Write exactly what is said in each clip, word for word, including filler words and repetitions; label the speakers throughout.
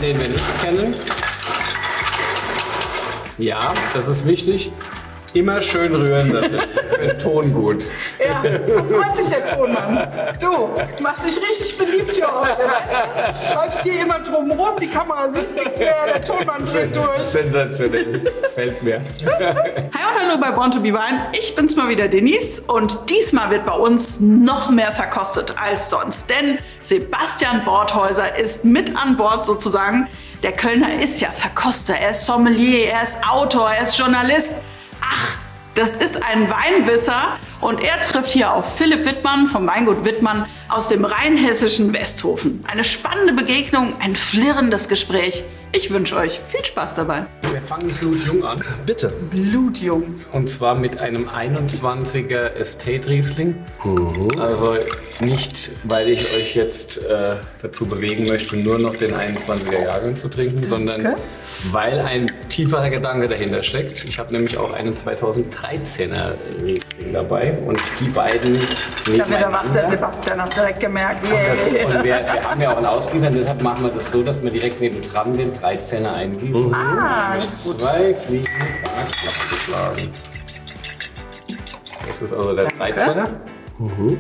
Speaker 1: den wir nicht kennen. Ja, das ist wichtig. Immer schön rühren, das ist für den Ton gut.
Speaker 2: Ja, da freut sich der Tonmann. Du machst dich richtig beliebt hier heute, weißt du? Schreibst hier immer drum rum, die Kamera sieht nichts mehr, der Tonmann fliegt durch.
Speaker 1: Sensationell, fällt mir.
Speaker 2: Hi und hallo bei Born to be Wine. Ich bin's mal wieder, Denise. Und diesmal wird bei uns noch mehr verkostet als sonst. Denn Sebastian Borthäuser ist mit an Bord sozusagen. Der Kölner ist ja Verkoster, er ist Sommelier, er ist Autor, er ist Journalist. Ach, das ist ein Weinwisser und er trifft hier auf Philipp Wittmann vom Weingut Wittmann aus dem rheinhessischen Westhofen. Eine spannende Begegnung, ein flirrendes Gespräch. Ich wünsche euch viel Spaß dabei.
Speaker 1: Wir fangen blutjung an.
Speaker 3: Bitte.
Speaker 2: Blutjung.
Speaker 1: Und zwar mit einem einundzwanziger Estate Riesling.
Speaker 3: Mhm.
Speaker 1: Also nicht, weil ich euch jetzt äh, dazu bewegen möchte, nur noch den einundzwanziger Jahrgang zu trinken, sondern
Speaker 2: okay.
Speaker 1: weil ein tieferer Gedanke dahinter steckt. Ich habe nämlich auch einen zweitausenddreizehner Riesling dabei und die beiden
Speaker 2: Da wird er wach, der Sebastian, hast du direkt gemerkt. Yeah.
Speaker 1: Das, und wir, wir haben ja auch einen Ausgießer, deshalb machen wir das so, dass wir direkt nebendran den dreizehner eingießen.
Speaker 2: Ah, das ist gut.
Speaker 1: Zwei Fliegen geschlagen. Das ist also der dreizehner.
Speaker 3: Mhm.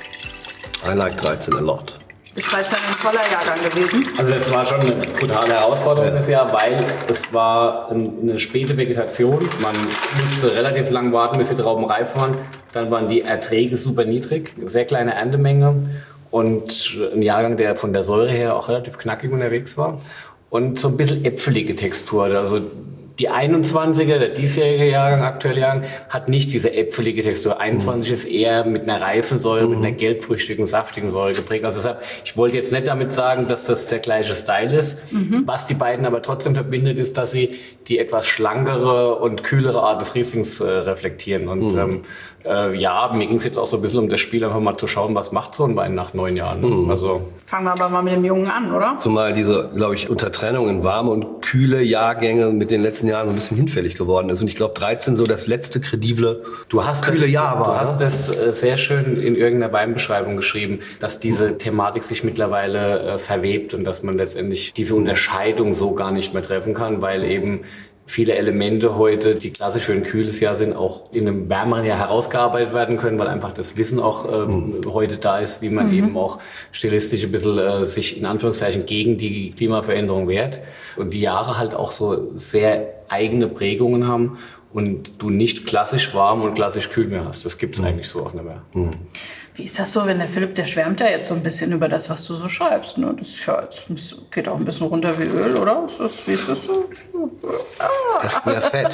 Speaker 3: I like dreizehn a lot.
Speaker 2: Ist dreizehn ein toller Jahrgang gewesen.
Speaker 1: Also das war schon eine brutale Herausforderung das Jahr, weil es war eine späte Vegetation. Man musste relativ lang warten, bis die Trauben reif waren. Dann waren die Erträge super niedrig, sehr kleine Erntemenge und ein Jahrgang, der von der Säure her auch relativ knackig unterwegs war. Und so ein bisschen äpfelige Textur. Also die einundzwanziger, der diesjährige Jahrgang, aktuelle Jahrgang, hat nicht diese äpfelige Textur. einundzwanzig mhm. ist eher mit einer reifen Säure, mhm. mit einer gelbfrüchtigen, saftigen Säure geprägt. Also deshalb, ich wollte jetzt nicht damit sagen, dass das der gleiche Style ist. Mhm. Was die beiden aber trotzdem verbindet, ist, dass sie die etwas schlankere und kühlere Art des Rieslings äh, reflektieren. Und mhm. ähm, äh, ja, mir ging es jetzt auch so ein bisschen um das Spiel, einfach mal zu schauen, was macht so ein Wein nach neun Jahren.
Speaker 3: Mhm.
Speaker 1: Also
Speaker 2: fangen wir aber mal mit dem Jungen an, oder?
Speaker 3: Zumal diese, glaube ich, Untertrennung in warme und kühle Jahrgänge mit den letzten Jahren so ein bisschen hinfällig geworden ist. Und ich glaube, dreizehn so das letzte kredible,
Speaker 1: du hast
Speaker 3: kühle
Speaker 1: das,
Speaker 3: Jahr war.
Speaker 1: Du hast das äh, sehr schön in irgendeiner Weinbeschreibung geschrieben, dass diese Thematik sich mittlerweile äh, verwebt und dass man letztendlich diese Unterscheidung so gar nicht mehr treffen kann, weil eben viele Elemente heute, die klassisch für ein kühles Jahr sind, auch in einem wärmeren Jahr herausgearbeitet werden können, weil einfach das Wissen auch ähm, mhm. heute da ist, wie man mhm. eben auch stilistisch ein bisschen äh, sich in Anführungszeichen gegen die Klimaveränderung wehrt. Und die Jahre halt auch so sehr eigene Prägungen haben und du nicht klassisch warm und klassisch kühl mehr hast. Das gibt es mhm. eigentlich so auch nicht mehr. Mhm.
Speaker 2: Wie ist das so, wenn der Philipp, der schwärmt ja jetzt so ein bisschen über das, was du so schreibst, ne? Das ist ja, jetzt geht auch ein bisschen runter wie Öl, oder? Ist das, wie ist das so?
Speaker 3: Ah. Das ist mehr Fett.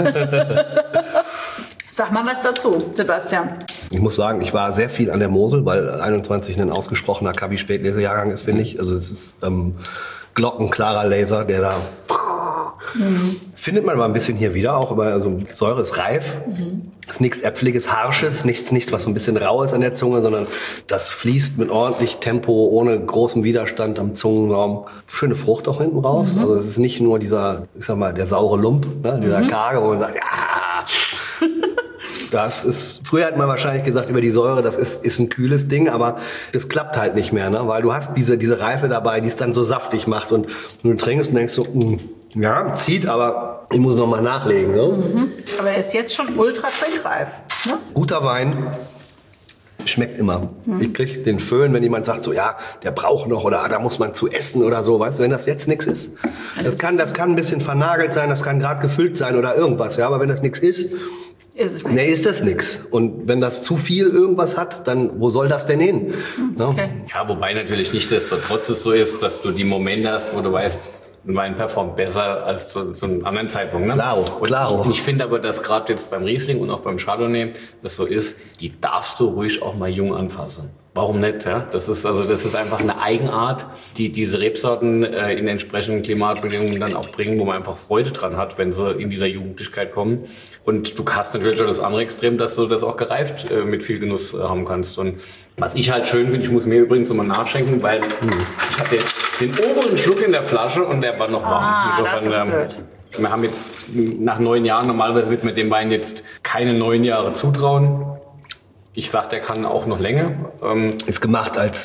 Speaker 2: Sag mal was dazu, Sebastian.
Speaker 3: Ich muss sagen, ich war sehr viel an der Mosel, weil einundzwanzig ein ausgesprochener Kabi-Spätlesejahrgang ist, finde ich. Also es ist ähm, glockenklarer Laser, der da... Mhm. Findet man mal ein bisschen hier wieder, auch über, also die Säure ist reif, mhm. ist nichts Äpfeliges, Harsches, nichts, nichts, was so ein bisschen rau ist an der Zunge, sondern das fließt mit ordentlich Tempo, ohne großen Widerstand am Zungenraum. Schöne Frucht auch hinten raus, mhm. also es ist nicht nur dieser, ich sag mal, der saure Lump, ne, dieser mhm. Karge, wo man sagt, ja, das ist, früher hat man wahrscheinlich gesagt über die Säure, das ist, ist ein kühles Ding, aber das klappt halt nicht mehr, ne, weil du hast diese, diese Reife dabei, die es dann so saftig macht und du trinkst und denkst so, mh, ja, zieht, aber ich muss noch mal nachlegen. Ne?
Speaker 2: Mhm. Aber er ist jetzt schon ultra trinkreif. Ne?
Speaker 3: Guter Wein schmeckt immer. Mhm. Ich krieg den Föhn, wenn jemand sagt so, ja, der braucht noch oder da muss man zu essen oder so. Weißt du, wenn das jetzt nichts ist, das kann, das kann ein bisschen vernagelt sein, das kann gerade gefüllt sein oder irgendwas. Ja, aber wenn das nichts ist,
Speaker 2: ist es
Speaker 3: nee, ist das nichts. Und wenn das zu viel irgendwas hat, dann wo soll das denn hin?
Speaker 2: Okay.
Speaker 3: Ne?
Speaker 1: Ja, wobei natürlich nichtsdestotrotz es so ist, dass du die Momente hast, wo du weißt, ein Wein performt besser als zu, zu einem anderen Zeitpunkt. Ne?
Speaker 3: Klaro, klaro.
Speaker 1: Ich, ich finde aber, dass gerade jetzt beim Riesling und auch beim Chardonnay das so ist, die darfst du ruhig auch mal jung anfassen. Warum nicht? Ja? Das ist also das ist einfach eine Eigenart, die diese Rebsorten äh, in entsprechenden Klimatbedingungen dann auch bringen, wo man einfach Freude dran hat, wenn sie in dieser Jugendlichkeit kommen. Und du hast natürlich schon das andere Extrem, dass du das auch gereift äh, mit viel Genuss äh, haben kannst. Und was ich halt schön finde, ich muss mir übrigens nochmal nachschenken, weil hm. ich habe den, den oberen Schluck in der Flasche und der war noch warm.
Speaker 2: Ah,
Speaker 1: Insofern,
Speaker 2: das ist
Speaker 1: ähm,
Speaker 2: blöd.
Speaker 1: Wir haben jetzt nach neun Jahren, normalerweise wird man dem Wein jetzt keine neun Jahre zutrauen. Ich sag, der kann auch noch länger. Ähm,
Speaker 3: ist gemacht als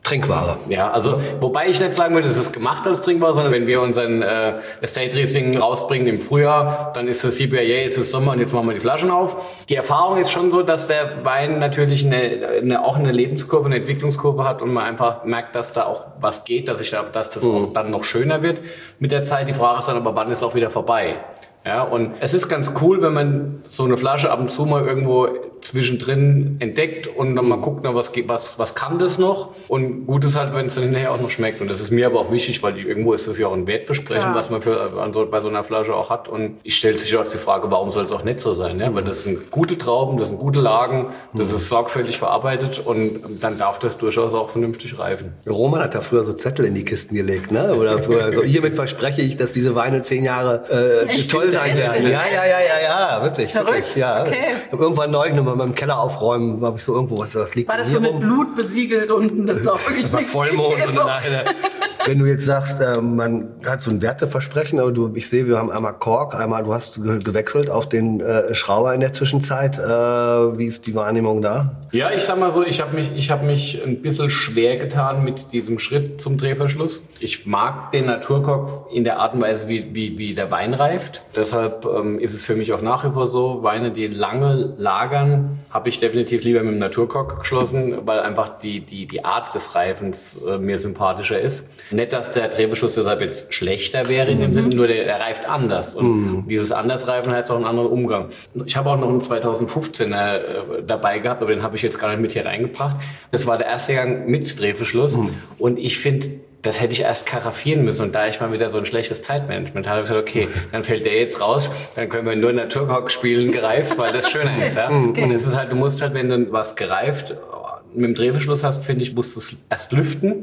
Speaker 3: Trinkware.
Speaker 1: Ja, also wobei ich nicht sagen würde, es ist gemacht als Trinkware, sondern wenn wir unseren äh, Estate Riesling rausbringen im Frühjahr, dann ist es C B I A, es ist Sommer und jetzt machen wir die Flaschen auf. Die Erfahrung ist schon so, dass der Wein natürlich eine, eine, auch eine Lebenskurve, eine Entwicklungskurve hat und man einfach merkt, dass da auch was geht, dass, ich da, dass das mhm. auch dann noch schöner wird mit der Zeit. Die Frage ist dann aber, wann ist auch wieder vorbei? Ja, und es ist ganz cool, wenn man so eine Flasche ab und zu mal irgendwo zwischendrin entdeckt und dann mal guckt, na, was, was, was kann das noch? Und gut ist halt, wenn es dann hinterher auch noch schmeckt. Und das ist mir aber auch wichtig, weil die, irgendwo ist das ja auch ein Wertversprechen, ja. was man für, also bei so einer Flasche auch hat. Und ich stelle sich auch die Frage, warum soll es auch nicht so sein? Ja? Weil das sind gute Trauben, das sind gute Lagen, das ist sorgfältig verarbeitet und dann darf das durchaus auch vernünftig reifen.
Speaker 3: Roman hat da früher so Zettel in die Kisten gelegt, ne? Oder früher so, hiermit verspreche ich, dass diese Weine zehn Jahre äh, toll sein werden. Ja, ja, ja, ja, ja, wirklich.
Speaker 2: Verrückt.
Speaker 3: wirklich ja.
Speaker 2: Okay.
Speaker 3: Ich habe irgendwann neulich noch mal beim Keller aufräumen, habe ich so irgendwo was, das liegt.
Speaker 2: War das so mit Blut besiegelt unten? Das ist auch wirklich
Speaker 3: das war
Speaker 2: nichts.
Speaker 3: Vollmond und so. Eine, wenn du jetzt sagst, äh, man hat so ein Werteversprechen, aber du, ich sehe, wir haben einmal Kork, einmal du hast ge gewechselt auf den äh, Schrauber in der Zwischenzeit. Äh, wie ist die Wahrnehmung da?
Speaker 1: Ja, ich sag mal so, ich habe mich, ich habe mich ein bisschen schwer getan mit diesem Schritt zum Drehverschluss. Ich mag den Naturkork in der Art und Weise, wie, wie, wie der Wein reift. Deshalb ähm, ist es für mich auch nach wie vor so, Weine, die lange lagern, habe ich definitiv lieber mit dem Naturkork geschlossen, weil einfach die, die, die Art des Reifens äh, mir sympathischer ist. Nicht, dass der Drehverschluss deshalb jetzt schlechter wäre, in dem Sinne, nur der, der reift anders. Und mhm. dieses Andersreifen heißt auch einen anderen Umgang. Ich habe auch noch einen zweitausendfünfzehner äh, dabei gehabt, aber den habe ich jetzt gar nicht mit hier reingebracht. Das war der erste Gang mit Drehverschluss. Mhm. Und ich finde, das hätte ich erst karaffieren müssen. Und da ich mal wieder so ein schlechtes Zeitmanagement habe, habe ich gesagt, okay, dann fällt der jetzt raus, dann können wir nur Naturkork spielen, gereift, weil das schöner ist. Ja? Okay. Und es ist halt, du musst halt, wenn du was gereift mit dem Drehverschluss hast, finde ich, musst du es erst lüften,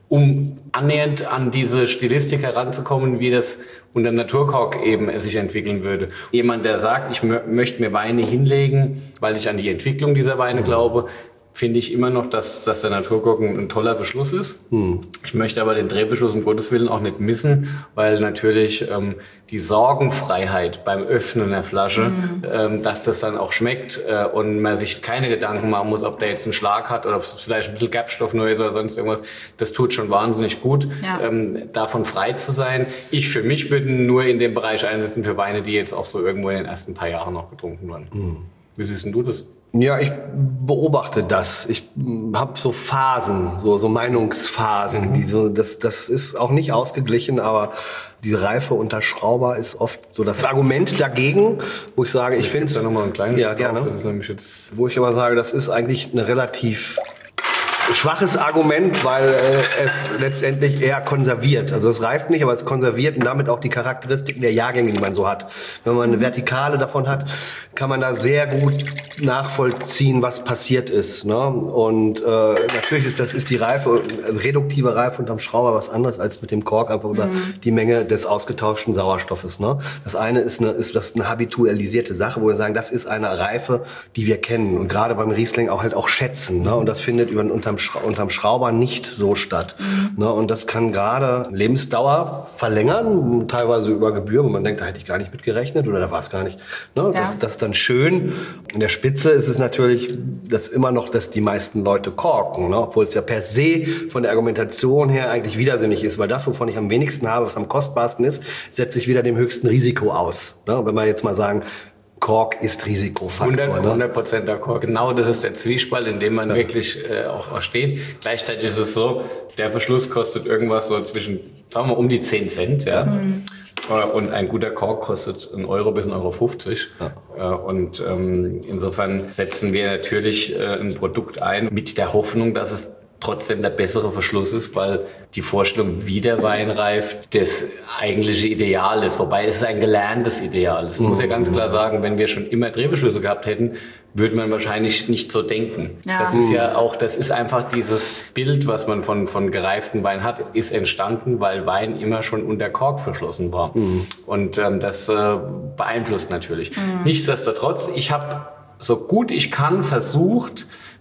Speaker 1: um annähernd an diese Stilistik heranzukommen, wie das unter dem Naturkork eben sich entwickeln würde. Jemand, der sagt, ich möchte mir Weine hinlegen, weil ich an die Entwicklung dieser Weine mhm. glaube, finde ich immer noch, dass, dass der Naturkork ein, ein toller Verschluss ist. Hm. Ich möchte aber den Drehverschluss um Gottes Willen auch nicht missen, weil natürlich ähm, die Sorgenfreiheit beim Öffnen der Flasche, mhm. ähm, dass das dann auch schmeckt äh, und man sich keine Gedanken machen muss, ob der jetzt einen Schlag hat oder ob es vielleicht ein bisschen Gerbstoff neu ist oder sonst irgendwas. Das tut schon wahnsinnig gut, ja. ähm, davon frei zu sein. Ich für mich würde nur in dem Bereich einsetzen für Weine, die jetzt auch so irgendwo in den ersten paar Jahren noch getrunken wurden. Mhm. Wie siehst denn du das?
Speaker 3: Ja, ich beobachte das. Ich habe so Phasen, so, so Meinungsphasen. Mhm. Die so, das, das ist auch nicht ausgeglichen, aber die Reife unter Schrauber ist oft so das Argument dagegen, wo ich sage, ich, ich finde es...
Speaker 1: da nochmal einen kleinen
Speaker 3: Ja, gerne.
Speaker 1: Auf. Das ist nämlich jetzt
Speaker 3: wo ich aber sage, das ist eigentlich eine relativ schwaches Argument, weil äh, es letztendlich eher konserviert. Also es reift nicht, aber es konserviert und damit auch die Charakteristiken der Jahrgänge, die man so hat. Wenn man eine Vertikale davon hat, kann man da sehr gut nachvollziehen, was passiert ist. Ne? Und äh, natürlich ist das ist die Reife, also reduktive Reife unterm Schrauber was anderes als mit dem Kork, einfach über mhm. die Menge des ausgetauschten Sauerstoffes. Ne? Das eine ist eine, ist das eine habitualisierte Sache, wo wir sagen, das ist eine Reife, die wir kennen und gerade beim Riesling auch halt auch schätzen. Ne? Und das findet über unterm, Schra unterm Schrauber nicht so statt. Mhm. Ne? Und das kann gerade Lebensdauer verlängern, teilweise über Gebühr, wo man denkt, da hätte ich gar nicht mit gerechnet oder da war es gar nicht. Ne? Ja. Das, das ist dann schön. In der Spitze ist es natürlich das immer noch, dass die meisten Leute korken, ne? Obwohl es ja per se von der Argumentation her eigentlich widersinnig ist, weil das, wovon ich am wenigsten habe, was am kostbarsten ist, setzt sich wieder dem höchsten Risiko aus. Ne? Wenn wir jetzt mal sagen, Kork ist Risikofaktor.
Speaker 1: hundert Prozent der Kork. Genau, das ist der Zwiespalt, in dem man ja. wirklich äh, auch, auch steht. Gleichzeitig ist es so, der Verschluss kostet irgendwas so zwischen, sagen wir, um die zehn Cent. Ja. Mhm. Und ein guter Kork kostet einen Euro bis einen Euro fünfzig. Ja. Und ähm, insofern setzen wir natürlich äh, ein Produkt ein mit der Hoffnung, dass es trotzdem der bessere Verschluss ist, weil die Vorstellung, wie der Wein reift, das eigentliche Ideal ist. Wobei es ist ein gelerntes Ideal. Das mhm. muss ja ganz klar sagen, wenn wir schon immer Drehverschlüsse gehabt hätten, würde man wahrscheinlich nicht so denken. Ja. Das ist ja auch, das ist einfach dieses Bild, was man von, von gereiften Wein hat, ist entstanden, weil Wein immer schon unter Kork verschlossen war. Mhm. Und ähm, das äh, beeinflusst natürlich. Mhm. Nichtsdestotrotz, ich habe so gut ich kann versucht,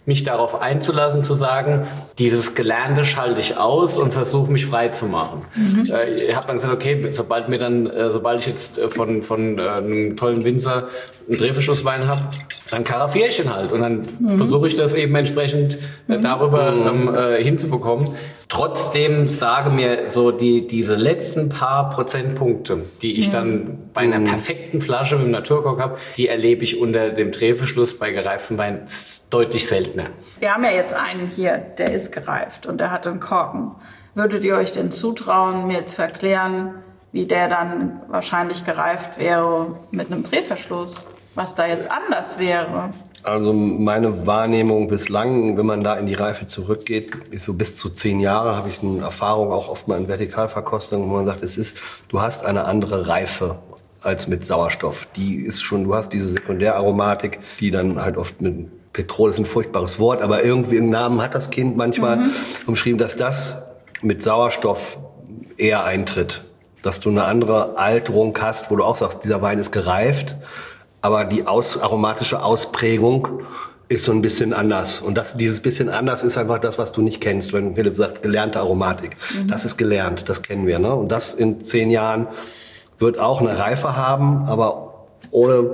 Speaker 1: mich darauf einzulassen, zu sagen, dieses Gelernte schalte ich aus und versuche mich frei zu machen. Mhm. Äh, ich habe dann gesagt, okay, sobald mir dann, äh, sobald ich jetzt äh, von, von äh, einem tollen Winzer einen Drehverschlusswein habe, dann karaffiere ich ihn halt und dann mhm. versuche ich das eben entsprechend äh, darüber ähm, äh, hinzubekommen. Trotzdem sage mir so die, diese letzten paar Prozentpunkte, die ich mhm. dann bei einer perfekten Flasche mit dem Naturkork habe, die erlebe ich unter dem Drehverschluss bei gereiftem Wein deutlich seltener.
Speaker 2: Wir haben ja jetzt einen hier, der ist gereift und der hat einen Korken. Würdet ihr euch denn zutrauen, mir zu erklären, wie der dann wahrscheinlich gereift wäre mit einem Drehverschluss? Was da jetzt anders wäre?
Speaker 3: Also meine Wahrnehmung bislang, wenn man da in die Reife zurückgeht, ist so bis zu zehn Jahre, habe ich eine Erfahrung auch oft mal in Vertikalverkostung, wo man sagt, es ist, du hast eine andere Reife als mit Sauerstoff. Die ist schon, du hast diese Sekundäraromatik, die dann halt oft mit Petrol ist ein furchtbares Wort, aber irgendwie einen Namen hat das Kind manchmal mhm. umschrieben, dass das mit Sauerstoff eher eintritt. Dass du eine andere Alterung hast, wo du auch sagst, dieser Wein ist gereift, aber die aus, aromatische Ausprägung ist so ein bisschen anders. Und das, dieses bisschen anders ist einfach das, was du nicht kennst. Wenn Philipp sagt, gelernte Aromatik. Mhm. Das ist gelernt, das kennen wir. Ne? Und das in zehn Jahren wird auch eine Reife haben, aber ohne,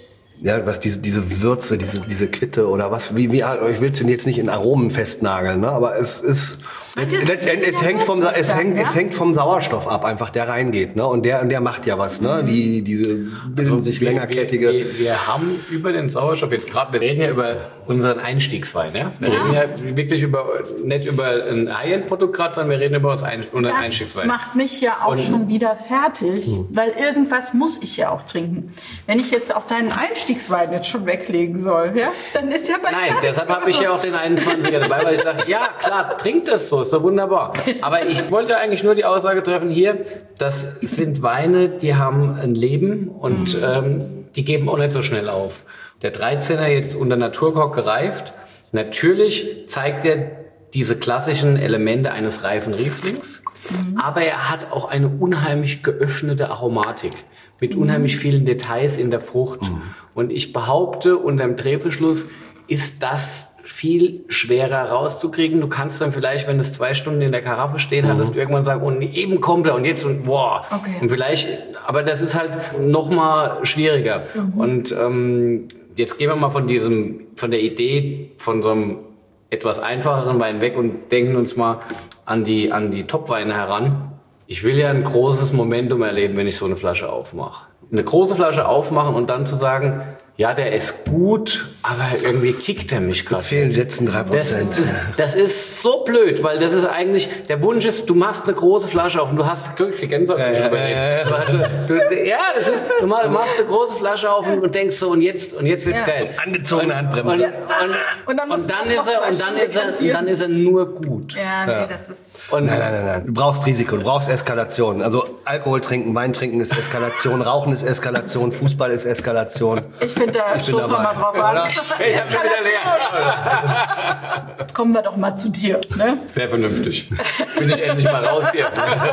Speaker 3: ja, was diese, diese Würze, diese, diese Quitte oder was, wie, wie, ich will es jetzt nicht in Aromen festnageln, ne? Aber es ist, Letzt, letztendlich, es hängt vom, es hängt, es hängt vom Sauerstoff ab, einfach, der reingeht, ne? Und der, und der macht ja was, ne? Die, diese, bisschen
Speaker 1: also
Speaker 3: sich
Speaker 1: wir,
Speaker 3: längerkettige.
Speaker 1: Wir, wir, wir haben über den Sauerstoff jetzt gerade, wir reden ja über unseren Einstiegswein, ja? Wir ja. reden ja wirklich über, nicht über ein High-End-Produkt gerade, sondern wir reden über das Ein- unseren Einstiegswein.
Speaker 2: Das macht mich ja auch und, schon wieder fertig, hm. weil irgendwas muss ich ja auch trinken. Wenn ich jetzt auch deinen Einstiegswein jetzt schon weglegen soll, ja? Dann ist ja bei
Speaker 1: Nein, deshalb habe ich ja auch den einundzwanziger dabei, weil ich sage, ja, klar, trinkt das so. Ist doch wunderbar. Aber ich wollte eigentlich nur die Aussage treffen hier, das sind Weine, die haben ein Leben und mhm. ähm, die geben auch nicht so schnell auf. Der dreizehner jetzt unter Naturkork gereift, natürlich zeigt er diese klassischen Elemente eines reifen Rieslings, mhm. aber er hat auch eine unheimlich geöffnete Aromatik mit unheimlich vielen Details in der Frucht. Mhm. Und ich behaupte, unter dem Drehverschluss ist das viel schwerer rauszukriegen. Du kannst dann vielleicht, wenn es zwei Stunden in der Karaffe stehen hat, mhm. irgendwann sagen, und eben kommt er und jetzt und boah. Okay. Und vielleicht, aber das ist halt noch mal schwieriger. Mhm. Und ähm, jetzt gehen wir mal von diesem, von der Idee von so einem etwas einfacheren Wein weg und denken uns mal an die, an die Top-Weine heran. Ich will ja ein großes Momentum erleben, wenn ich so eine Flasche aufmache. Eine große Flasche aufmachen und dann zu sagen, ja, der ist gut, aber irgendwie kickt er mich gerade.
Speaker 3: Es fehlen letzten drei Prozent.
Speaker 1: Das ist, das ist so blöd, weil das ist eigentlich, der Wunsch ist, du machst eine große Flasche auf und du hast glückliche Gänsehaut. Ja, ja, ja, ja. Du, du, ja, das ist, du machst eine große Flasche auf und, und denkst so, und jetzt, und jetzt wird's ja. geil.
Speaker 3: Angezogene Handbremse.
Speaker 1: Und, und, und, und dann, und dann ist er, und dann ist er, und dann ist er nur gut.
Speaker 2: Ja, nee, ja. das ist.
Speaker 3: Und nein, nein, nein, nein. Du brauchst Risiko, du brauchst Eskalation. Also Alkohol trinken, Wein trinken ist Eskalation, Rauchen ist Eskalation, Fußball ist Eskalation.
Speaker 2: Ich finde, da stoßen wir mal drauf an.
Speaker 1: Ich hab schon wieder leer.
Speaker 2: Jetzt kommen wir doch mal zu dir. Ne?
Speaker 1: Sehr vernünftig. Bin ich endlich mal raus hier.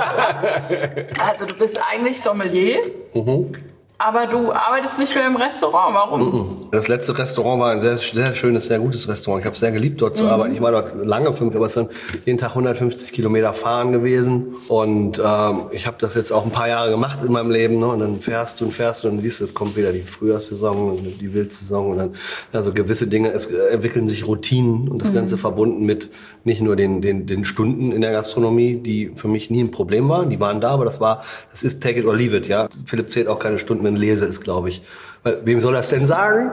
Speaker 2: Also du bist eigentlich Sommelier.
Speaker 3: Mhm.
Speaker 2: Aber du arbeitest nicht mehr im Restaurant. Warum?
Speaker 3: Das letzte Restaurant war ein sehr, sehr schönes, sehr gutes Restaurant. Ich habe es sehr geliebt, dort zu mhm. arbeiten. Ich war dort lange, fünf, aber es sind jeden Tag hundertfünfzig Kilometer fahren gewesen. Und ähm, ich habe das jetzt auch ein paar Jahre gemacht in meinem Leben. Ne? Und dann fährst du und fährst du und dann siehst du, es kommt wieder die Frühjahrssaison und die Wildsaison. Und dann also gewisse Dinge, es entwickeln sich Routinen und das mhm. Ganze verbunden mit nicht nur den, den, den Stunden in der Gastronomie, die für mich nie ein Problem waren. Die waren da, aber das war, das ist take it or leave it. Ja? Philipp zählt auch keine Stunden, wenn lese ist, glaube ich. Wem soll das denn sagen?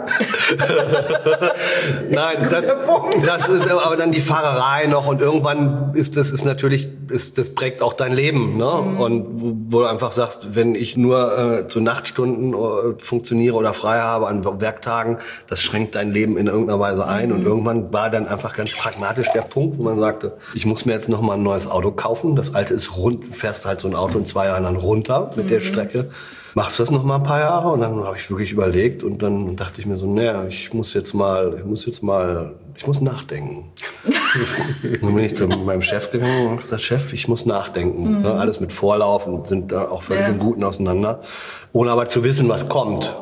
Speaker 3: Nein, das, das ist aber dann die Fahrerei noch und irgendwann ist das ist natürlich ist das prägt auch dein Leben, ne? Mhm. Und wo, wo du einfach sagst, wenn ich nur äh, zu Nachtstunden äh, funktioniere oder frei habe an Werktagen, das schränkt dein Leben in irgendeiner Weise ein. Mhm. Und irgendwann war dann einfach ganz pragmatisch der Punkt, wo man sagte, ich muss mir jetzt noch mal ein neues Auto kaufen. Das alte ist rund, fährst halt so ein Auto in zwei Jahren dann runter mit mhm. der Strecke. Machst du das noch mal ein paar Jahre? Und dann habe ich wirklich überlegt und dann dachte ich mir so, naja, ich muss jetzt mal, ich muss jetzt mal, ich muss nachdenken. Dann bin ich zu meinem Chef gegangen und habe gesagt, Chef, ich muss nachdenken. Mhm. Alles mit Vorlauf und sind da auch völlig ja. im Guten auseinander. Ohne aber zu wissen, was kommt.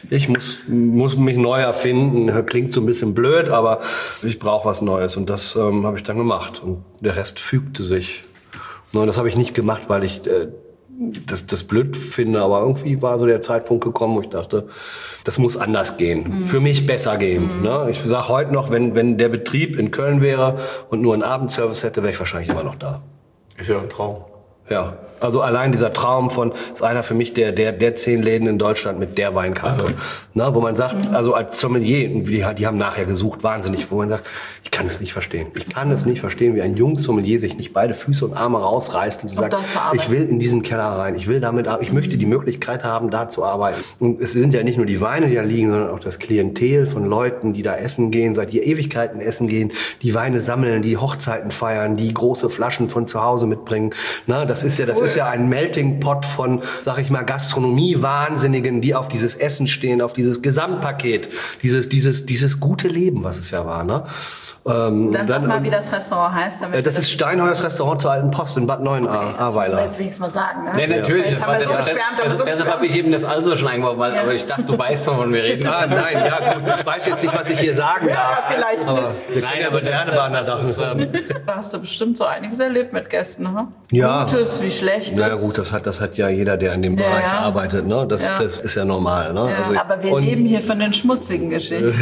Speaker 3: Ich muss, muss mich neu erfinden. Klingt so ein bisschen blöd, aber ich brauche was Neues. Und das ähm, habe ich dann gemacht. Und der Rest fügte sich. Und das habe ich nicht gemacht, weil ich äh, das, das blöd finde. Aber irgendwie war so der Zeitpunkt gekommen, wo ich dachte, das muss anders gehen. Mhm. Für mich besser gehen. Mhm. Ne? Ich sage heute noch, wenn, wenn der Betrieb in Köln wäre und nur einen Abendservice hätte, wäre ich wahrscheinlich immer noch da.
Speaker 1: Ist ja ein Traum.
Speaker 3: Ja, also allein dieser Traum von, ist einer für mich der, der, der zehn Läden in Deutschland mit der Weinkarte. Also. Na, wo man sagt, mhm. also als Sommelier, die, die haben nachher gesucht, wahnsinnig, wo man sagt, ich kann es nicht verstehen. Ich kann es nicht verstehen, wie ein junges Sommelier sich nicht beide Füße und Arme rausreißt und sagt, ich will in diesen Keller rein, ich will damit, ich mhm. möchte die Möglichkeit haben, da zu arbeiten. Und es sind ja nicht nur die Weine, die da liegen, sondern auch das Klientel von Leuten, die da essen gehen, seit Ewigkeiten essen gehen, die Weine sammeln, die Hochzeiten feiern, die große Flaschen von zu Hause mitbringen. Na, das ist ja, das ist ja ein Melting Pot von, sag ich mal, Gastronomie-Wahnsinnigen, die auf dieses Essen stehen, auf dieses Gesamtpaket, dieses, dieses, dieses gute Leben, was es ja war, ne?
Speaker 2: Ähm, dann sag mal, wie das Restaurant heißt.
Speaker 3: Damit äh, das ist Steinheuers Restaurant zur Alten Post in Bad Neuenahr,
Speaker 2: okay, Ahrweiler. Das muss man jetzt wenigstens mal sagen, ne?
Speaker 1: Ja, natürlich.
Speaker 2: Jetzt haben wir so geschwärmt,
Speaker 1: das,
Speaker 2: so
Speaker 1: deshalb habe ich eben das also schon eingebaut, weil, ja. aber ich dachte, du weißt, wovon wir reden.
Speaker 3: Ah, nein, ja gut, ich weiß jetzt nicht, was ich hier sagen
Speaker 2: ja,
Speaker 3: darf.
Speaker 2: Ja, vielleicht
Speaker 3: aber
Speaker 2: nicht.
Speaker 1: Nein, aber das, das, das ist... Ähm,
Speaker 2: da hast du bestimmt so einiges erlebt mit Gästen, ne?
Speaker 3: Ja.
Speaker 2: Gutes wie Schlechtes.
Speaker 3: Na ja, gut, das hat, das hat ja jeder, der in dem
Speaker 2: ja,
Speaker 3: Bereich
Speaker 2: ja.
Speaker 3: arbeitet, ne? Das, ja. das ist ja normal, ne?
Speaker 2: Ja,
Speaker 3: also,
Speaker 2: aber wir leben hier von den schmutzigen Geschichten.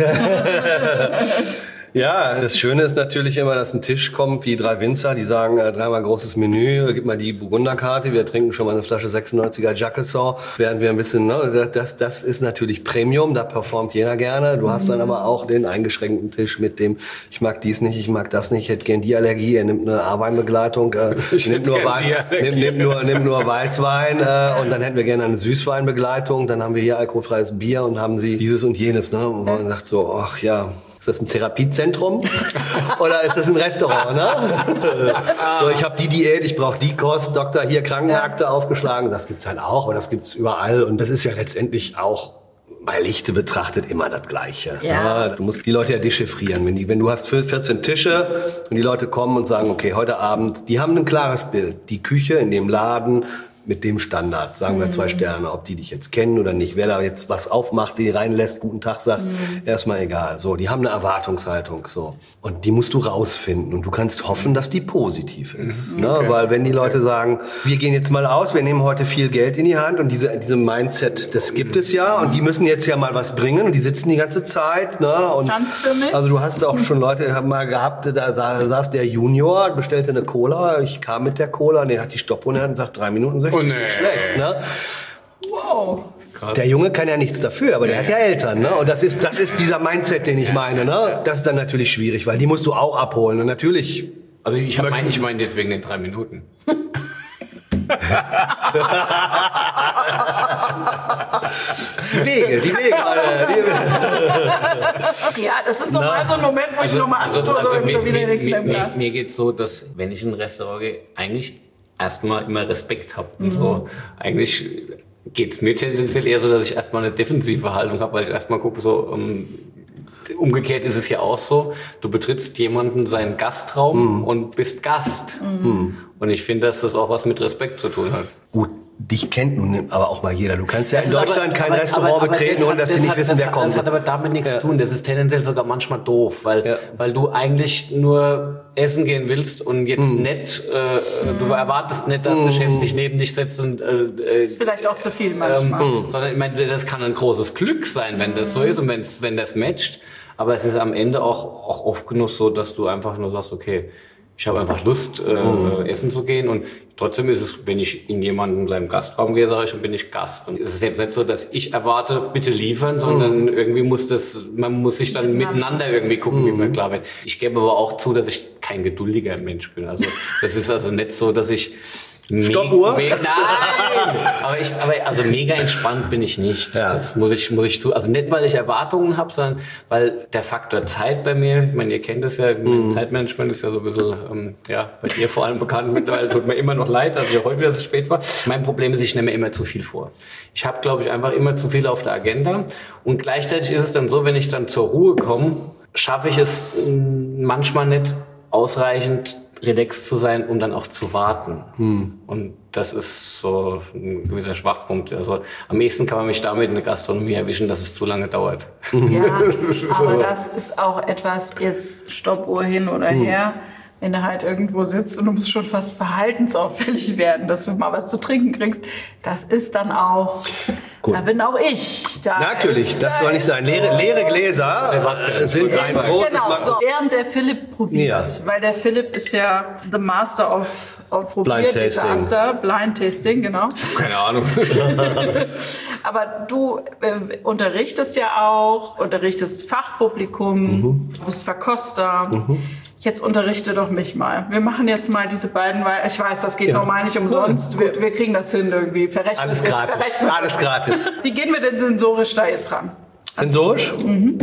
Speaker 3: Ja, das Schöne ist natürlich immer, dass ein Tisch kommt wie drei Winzer, die sagen, äh, dreimal großes Menü, gib mal die Burgunderkarte, wir trinken schon mal eine Flasche sechsundneunziger Jacquesson, während wir ein bisschen, ne, das, das ist natürlich Premium, da performt jeder gerne. Du hast dann aber auch den eingeschränkten Tisch mit dem, ich mag dies nicht, ich mag das nicht, ich hätte gern die Allergie, er nimmt eine A-Weinbegleitung, äh, nimmt, nur Wein, nimmt, nimmt, nur, nimmt nur Weißwein äh, und dann hätten wir gerne eine Süßweinbegleitung, dann haben wir hier alkoholfreies Bier und haben sie dieses und jenes, ne, und man sagt so, ach ja, ist das ein Therapiezentrum oder ist das ein Restaurant? Ne? So, ich habe die Diät, ich brauche die Kost, Doktor hier Krankenakte ja. aufgeschlagen. Das gibt's halt auch, aber das gibt's überall. Und das ist ja letztendlich auch bei Lichte betrachtet immer das Gleiche.
Speaker 2: Ja.
Speaker 3: Ja, du musst die Leute ja dechiffrieren. Wenn, die, wenn du hast vierzehn Tische und die Leute kommen und sagen, okay, heute Abend, die haben ein klares Bild. Die Küche in dem Laden mit dem Standard, sagen wir mhm. zwei Sterne, ob die dich jetzt kennen oder nicht. Wer da jetzt was aufmacht, die reinlässt, guten Tag sagt, mhm. erstmal egal. So, die haben eine Erwartungshaltung, so. Und die musst du rausfinden und du kannst hoffen, dass die positiv ist. Mhm. Okay. Ne? Weil wenn die Leute okay. sagen, wir gehen jetzt mal aus, wir nehmen heute viel Geld in die Hand und diese, diese Mindset, das gibt es ja und die müssen jetzt ja mal was bringen und die sitzen die ganze Zeit, ne? Und
Speaker 2: Kannst für mich?
Speaker 3: Also du hast auch schon Leute haben mal gehabt, da saß der Junior, bestellte eine Cola, ich kam mit der Cola, und der hat die Stoppuhr in der Hand und sagt, drei Minuten sechzig.
Speaker 1: Oh, nee.
Speaker 3: Schlecht, ne?
Speaker 2: Wow.
Speaker 1: Krass.
Speaker 3: Der Junge kann ja nichts dafür, aber nee. der hat ja Eltern, ne? Und das ist, das ist dieser Mindset, den ich meine, ne? Das ist dann natürlich schwierig, weil die musst du auch abholen. Und natürlich.
Speaker 1: Also ich meine, ich meine deswegen den drei Minuten.
Speaker 3: Die Wege, die Wege, Alter.
Speaker 2: Ja, das ist so mal so ein Moment, wo also, ich nochmal anstoße also, also, und schon wieder nichts mehr im Glas.
Speaker 1: Mir, mir geht's so, dass wenn ich in ein Restaurant gehe, eigentlich erstmal immer Respekt habe. Mhm. So, eigentlich geht's mir tendenziell eher so, dass ich erstmal eine defensive Haltung habe, weil ich erstmal gucke, so um, umgekehrt ist es ja auch so, du betrittst jemanden seinen Gastraum mhm. und bist Gast. Mhm. Und ich finde, dass das auch was mit Respekt zu tun hat.
Speaker 3: Gut, dich kennt nun aber auch mal jeder. Du kannst ja in Deutschland aber, kein aber, Restaurant aber, aber betreten, ohne dass sie nicht wissen,
Speaker 1: das
Speaker 3: wer
Speaker 1: hat,
Speaker 3: kommt.
Speaker 1: Das hat aber damit nichts ja. zu tun. Das ist tendenziell sogar manchmal doof, weil, ja. weil du eigentlich nur essen gehen willst und jetzt mm. nicht, äh, mm. du erwartest nicht, dass mm. der Chef sich neben dich setzt und... Äh,
Speaker 2: das ist vielleicht auch zu viel manchmal.
Speaker 1: Ähm, sondern ich meine, das kann ein großes Glück sein, wenn das so ist und wenn's, wenn das matcht. Aber es ist am Ende auch, auch oft genug so, dass du einfach nur sagst, okay, ich habe einfach Lust, äh, mm. essen zu gehen. Und trotzdem ist es, wenn ich in jemanden in seinem Gastraum gehe, sage ich, dann bin ich Gast. Und es ist jetzt nicht so, dass ich erwarte, bitte liefern, sondern mm. irgendwie muss das, man muss sich dann miteinander irgendwie gucken, mm. wie man klar wird. Ich gebe aber auch zu, dass ich kein geduldiger Mensch bin. Also das ist also nicht so, dass ich
Speaker 3: Stoppuhr?
Speaker 1: Me- Nein! aber ich, aber also mega entspannt bin ich nicht. Ja. Das muss ich, muss ich zu. Also nicht, weil ich Erwartungen habe, sondern weil der Faktor Zeit bei mir, ich meine, ihr kennt das ja, mm. Zeitmanagement ist ja so ein bisschen, ähm, ja, bei dir vor allem bekannt mittlerweile, tut mir immer noch leid, dass ich auch heute wieder so spät war. Mein Problem ist, ich nehme mir immer zu viel vor. Ich habe, glaube ich, einfach immer zu viel auf der Agenda und gleichzeitig ist es dann so, wenn ich dann zur Ruhe komme, schaffe ich es manchmal nicht ausreichend relaxed zu sein, um dann auch zu warten.
Speaker 3: Hm.
Speaker 1: Und das ist so ein gewisser Schwachpunkt. Also am ehesten kann man mich damit in der Gastronomie erwischen, dass es zu lange dauert.
Speaker 2: Ja, aber das ist auch etwas, jetzt Stoppuhr hin oder her, wenn du halt irgendwo sitzt und du musst schon fast verhaltensauffällig werden, dass du mal was zu trinken kriegst. Das ist dann auch,
Speaker 3: Gut.
Speaker 2: da bin auch ich. Da
Speaker 3: Natürlich,
Speaker 2: ist,
Speaker 3: das soll nicht sein. Leere, leere Gläser
Speaker 1: Sebastian,
Speaker 3: sind ein großes...
Speaker 2: Genau,
Speaker 3: Mag-
Speaker 2: so. Während der Philipp probiert,
Speaker 3: Ja.
Speaker 2: weil der Philipp ist ja the master of, of
Speaker 3: Blind Tasting.
Speaker 2: Desaster, Blind Tasting, genau.
Speaker 1: Keine Ahnung.
Speaker 2: Aber du äh, unterrichtest ja auch, unterrichtest Fachpublikum,
Speaker 3: Mhm.
Speaker 2: du bist Verkoster. Jetzt unterrichte doch mich mal. Wir machen jetzt mal diese beiden, weil ich weiß, das geht
Speaker 3: Ja.
Speaker 2: normal nicht umsonst. Wir, wir kriegen das hin irgendwie. Verrechnen.
Speaker 3: Alles gratis.
Speaker 2: verrechnen.
Speaker 3: Alles gratis.
Speaker 2: Wie gehen wir denn sensorisch da jetzt ran?
Speaker 3: Sensorisch?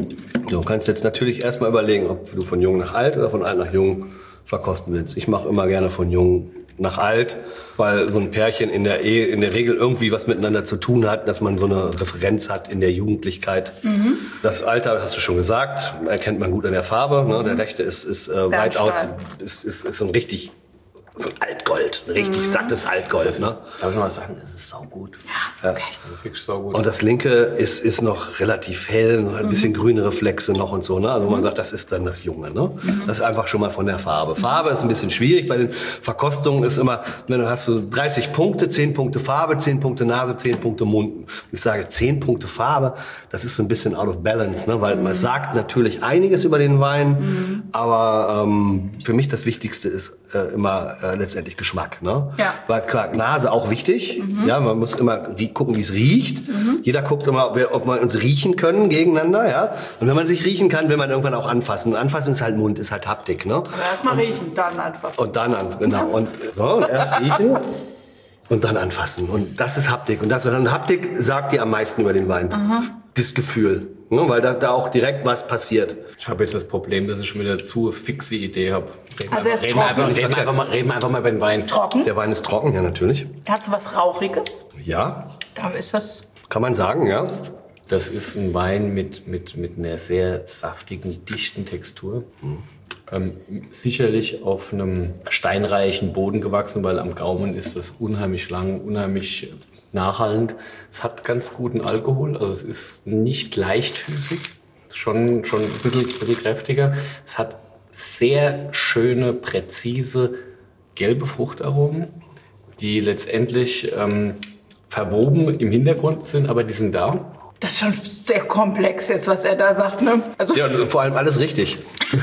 Speaker 3: Du kannst jetzt natürlich erstmal überlegen, ob du von jung nach alt oder von alt nach jung verkosten willst. Ich mache immer gerne von jung nach alt, weil so ein Pärchen in der Ehe in der Regel irgendwie was miteinander zu tun hat, dass man so eine Referenz hat in der Jugendlichkeit. Das Alter, hast du schon gesagt, erkennt man gut an der Farbe. Ne? Der rechte ist, ist äh, weitaus, ist, ist, ist so ein richtig, so ein Altgold, ein richtig sattes Altgold. Ne?
Speaker 1: Darf ich noch was sagen? Das ist saugut.
Speaker 3: Ja.
Speaker 1: Das ist wirklich saugut.
Speaker 3: Und das linke ist, ist noch relativ hell, noch ein bisschen grüne Reflexe noch und so. Ne? Also man sagt, das ist dann das Junge. Ne? Das ist einfach schon mal von der Farbe. Farbe ist ein bisschen schwierig. Bei den Verkostungen ist immer, wenn du hast so dreißig Punkte, zehn Punkte Farbe, zehn Punkte Nase, zehn Punkte Mund. Ich sage zehn Punkte Farbe, das ist so ein bisschen out of balance, ne? Weil man sagt natürlich einiges über den Wein, aber ähm, für mich das Wichtigste ist äh, immer äh, letztendlich Geschmack. Ne?
Speaker 2: Ja.
Speaker 3: Weil klar, Nase auch wichtig. Ja, man muss immer rie- gucken, wie es riecht. Jeder guckt immer, ob wir, ob wir uns riechen können gegeneinander. Ja. Und wenn man sich riechen kann, will man irgendwann auch anfassen. Und anfassen ist halt Mund, ist halt Haptik. Ne?
Speaker 2: Aber erstmal riechen, dann einfach.
Speaker 3: Und dann an, genau. Und so, und erst riechen und dann anfassen. Und das ist Haptik. Und das und Haptik sagt dir am meisten über den Wein. Das Gefühl. Ne? Weil da, da auch direkt was passiert.
Speaker 1: Ich habe jetzt das Problem, dass ich schon wieder zu fixe Idee habe. Reden,
Speaker 2: Also er ist
Speaker 1: reden, wir einfach,
Speaker 2: trocken.
Speaker 1: reden, wir einfach mal, reden wir einfach mal über den Wein.
Speaker 2: Trocken.
Speaker 3: Der Wein ist trocken, ja natürlich.
Speaker 2: Hat so was Rauchiges.
Speaker 3: Ja,
Speaker 2: Da ist das.
Speaker 3: kann man sagen, ja.
Speaker 1: Das ist ein Wein mit, mit, mit einer sehr saftigen, dichten Textur. Ähm, sicherlich auf einem steinreichen Boden gewachsen, weil am Gaumen ist das unheimlich lang, unheimlich nachhallend. Es hat ganz guten Alkohol, also es ist nicht leichtfüßig, schon, schon ein bisschen, bisschen kräftiger. Es hat sehr schöne, präzise, gelbe Fruchtaromen, die letztendlich ähm, verwoben im Hintergrund sind, aber die sind da.
Speaker 2: Das ist schon sehr komplex jetzt, was er da sagt, ne? Also
Speaker 3: Ja, und vor allem alles richtig.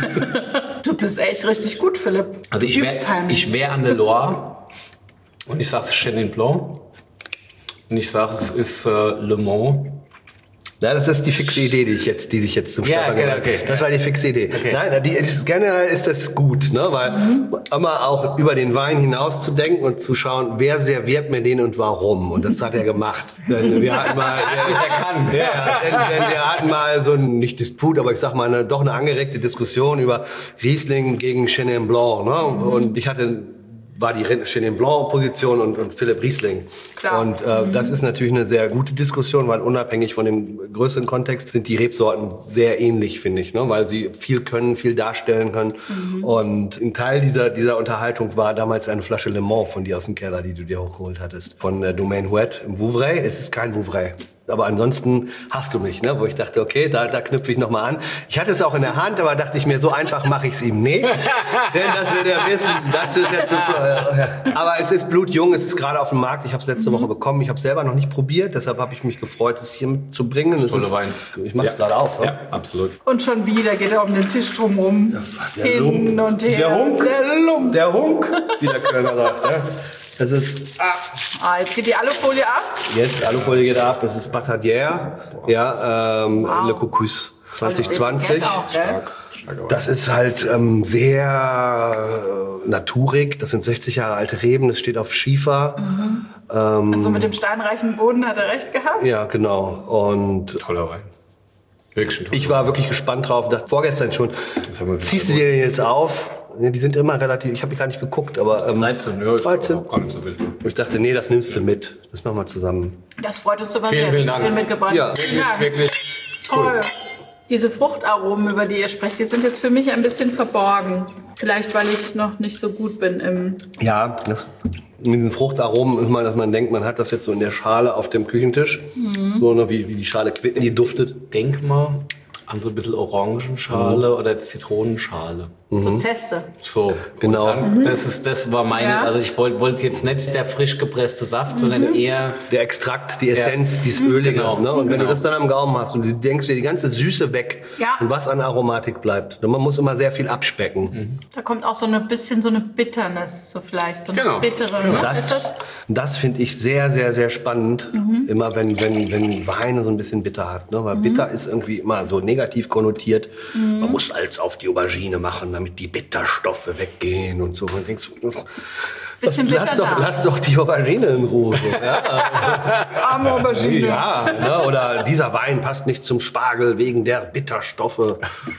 Speaker 2: du bist echt richtig gut, Philipp.
Speaker 1: Also ich
Speaker 2: Du
Speaker 1: wäre
Speaker 2: übst heimlich.
Speaker 1: ich wär an der Loire und ich sage es Chenin Blanc und ich sage es ist äh, Le Mans.
Speaker 3: Ja, das ist die fixe Idee, die ich jetzt, die dich jetzt zum
Speaker 1: Ja,
Speaker 3: Stefan
Speaker 1: genau,
Speaker 3: genannt habe.
Speaker 1: okay.
Speaker 3: Das war die fixe Idee.
Speaker 1: Okay.
Speaker 3: Nein, die, ist, generell ist das gut, ne? Weil immer auch über den Wein hinaus zu denken und zu schauen, wer serviert mir den und warum. Und das hat er gemacht. Denn wir hatten mal,
Speaker 1: Bis er kann.
Speaker 3: ja, ja, denn, denn wir hatten mal so ein, nicht Disput, aber ich sag mal, eine, doch eine angeregte Diskussion über Riesling gegen Chenin Blanc. Ne? Und ich hatte war die Chenin Blanc Position und, und Philipp Riesling.
Speaker 2: Klar.
Speaker 3: Und äh, das ist natürlich eine sehr gute Diskussion, weil unabhängig von dem größeren Kontext sind die Rebsorten sehr ähnlich, finde ich, ne? Weil sie viel können, viel darstellen können. Und ein Teil dieser, dieser Unterhaltung war damals eine Flasche Le Mans von dir aus dem Keller, die du dir hochgeholt hattest. Von der Domaine Huet im Vouvray. Es ist kein Vouvray. Aber ansonsten hast du mich, ne? Wo ich dachte, okay, da, da knüpfe ich nochmal an. Ich hatte es auch in der Hand, aber dachte ich mir, so einfach mache ich es ihm nicht. Denn das wird er wissen. Dazu ist er zu... Äh, aber es ist blutjung, es ist gerade auf dem Markt. Ich habe es letzte Woche bekommen. Ich habe es selber noch nicht probiert. Deshalb habe ich mich gefreut, es hier mitzubringen. Es
Speaker 1: Tolle
Speaker 3: ist,
Speaker 1: Wein.
Speaker 3: Ich mache es
Speaker 1: Ja.
Speaker 3: gerade auf. Ne?
Speaker 1: Ja, absolut.
Speaker 2: Und schon wieder geht er um den Tisch drumherum.
Speaker 3: Der
Speaker 2: Hin
Speaker 3: Lump.
Speaker 2: und her.
Speaker 3: Der Hunk.
Speaker 2: Der Lump.
Speaker 3: Der Hunk, wie der Kölner sagt. Ja. Das ist...
Speaker 2: Ah, jetzt geht die Alufolie ab.
Speaker 3: Jetzt, Alufolie geht ab. Das ist Batadier. Ja, ähm,
Speaker 2: Wow.
Speaker 3: Le Cocus zwanzig zwanzig.
Speaker 2: Etikett auch, gell?
Speaker 1: Stark. Starker Wein.
Speaker 3: Das ist halt ähm, sehr äh, naturig. Das sind sechzig Jahre alte Reben. Das steht auf Schiefer.
Speaker 2: Also mit dem steinreichen Boden hat er recht gehabt.
Speaker 3: Ja, genau. Und
Speaker 1: Toller Wein. Wirklich ein toller
Speaker 3: ich war wirklich gespannt drauf. Dachte, vorgestern schon,
Speaker 1: haben wir
Speaker 3: ziehst du dir den jetzt auf? Ja, die sind immer relativ, ich habe die gar nicht geguckt, aber ähm,
Speaker 1: dreizehn, ja, ist
Speaker 3: dreizehn.
Speaker 1: auch gar nicht so wild.
Speaker 3: Ich dachte, nee, das nimmst du mit. Das machen wir zusammen.
Speaker 2: Das freut uns aber
Speaker 1: Vielen,
Speaker 2: sehr,
Speaker 1: vielen
Speaker 2: dass du
Speaker 1: Dank.
Speaker 2: den mitgebracht
Speaker 3: Ja.
Speaker 2: hast.
Speaker 1: Wirklich,
Speaker 2: Ja,
Speaker 1: wirklich
Speaker 2: toll. Diese Fruchtaromen, über die ihr sprecht, die sind jetzt für mich ein bisschen verborgen. Vielleicht, weil ich noch nicht so gut bin im...
Speaker 3: Ja, das, mit diesen Fruchtaromen ist mal, dass man denkt, man hat das jetzt so in der Schale auf dem Küchentisch. Mhm. So ne, wie, wie die Schale Quitten, die duftet.
Speaker 1: Denk mal an so ein bisschen Orangenschale mhm. oder Zitronenschale.
Speaker 2: Mhm. So Zeste.
Speaker 1: So,
Speaker 3: genau.
Speaker 1: Dann, mhm. das, ist, das war meine, ja. also ich wollte wollt jetzt nicht der frisch gepresste Saft, mhm. sondern eher...
Speaker 3: Der Extrakt, die Essenz, ja. dieses Ölige. Genau. Ne? Und wenn genau. du das dann am Gaumen hast und du denkst dir die ganze Süße weg
Speaker 2: ja.
Speaker 3: und was an Aromatik bleibt. Man muss immer sehr viel abspecken.
Speaker 1: Mhm.
Speaker 2: Da kommt auch so ein bisschen so eine Bitterness, so vielleicht, so eine
Speaker 1: genau.
Speaker 2: bittere.
Speaker 3: Genau.
Speaker 2: Ne?
Speaker 3: Das, das? das finde ich sehr, sehr, sehr spannend. Mhm. Immer wenn, wenn, wenn Wein so ein bisschen bitter hat. Ne? Weil mhm. bitter ist irgendwie immer so negativ konnotiert. Mhm. Man muss Salz auf die Aubergine machen, damit die Bitterstoffe weggehen und so. Und denkst du, lass, lass, doch, lass doch die Aubergine in Ruhe. So. Ja.
Speaker 2: Arme Aubergine.
Speaker 3: Ja, ne? Oder dieser Wein passt nicht zum Spargel wegen der Bitterstoffe.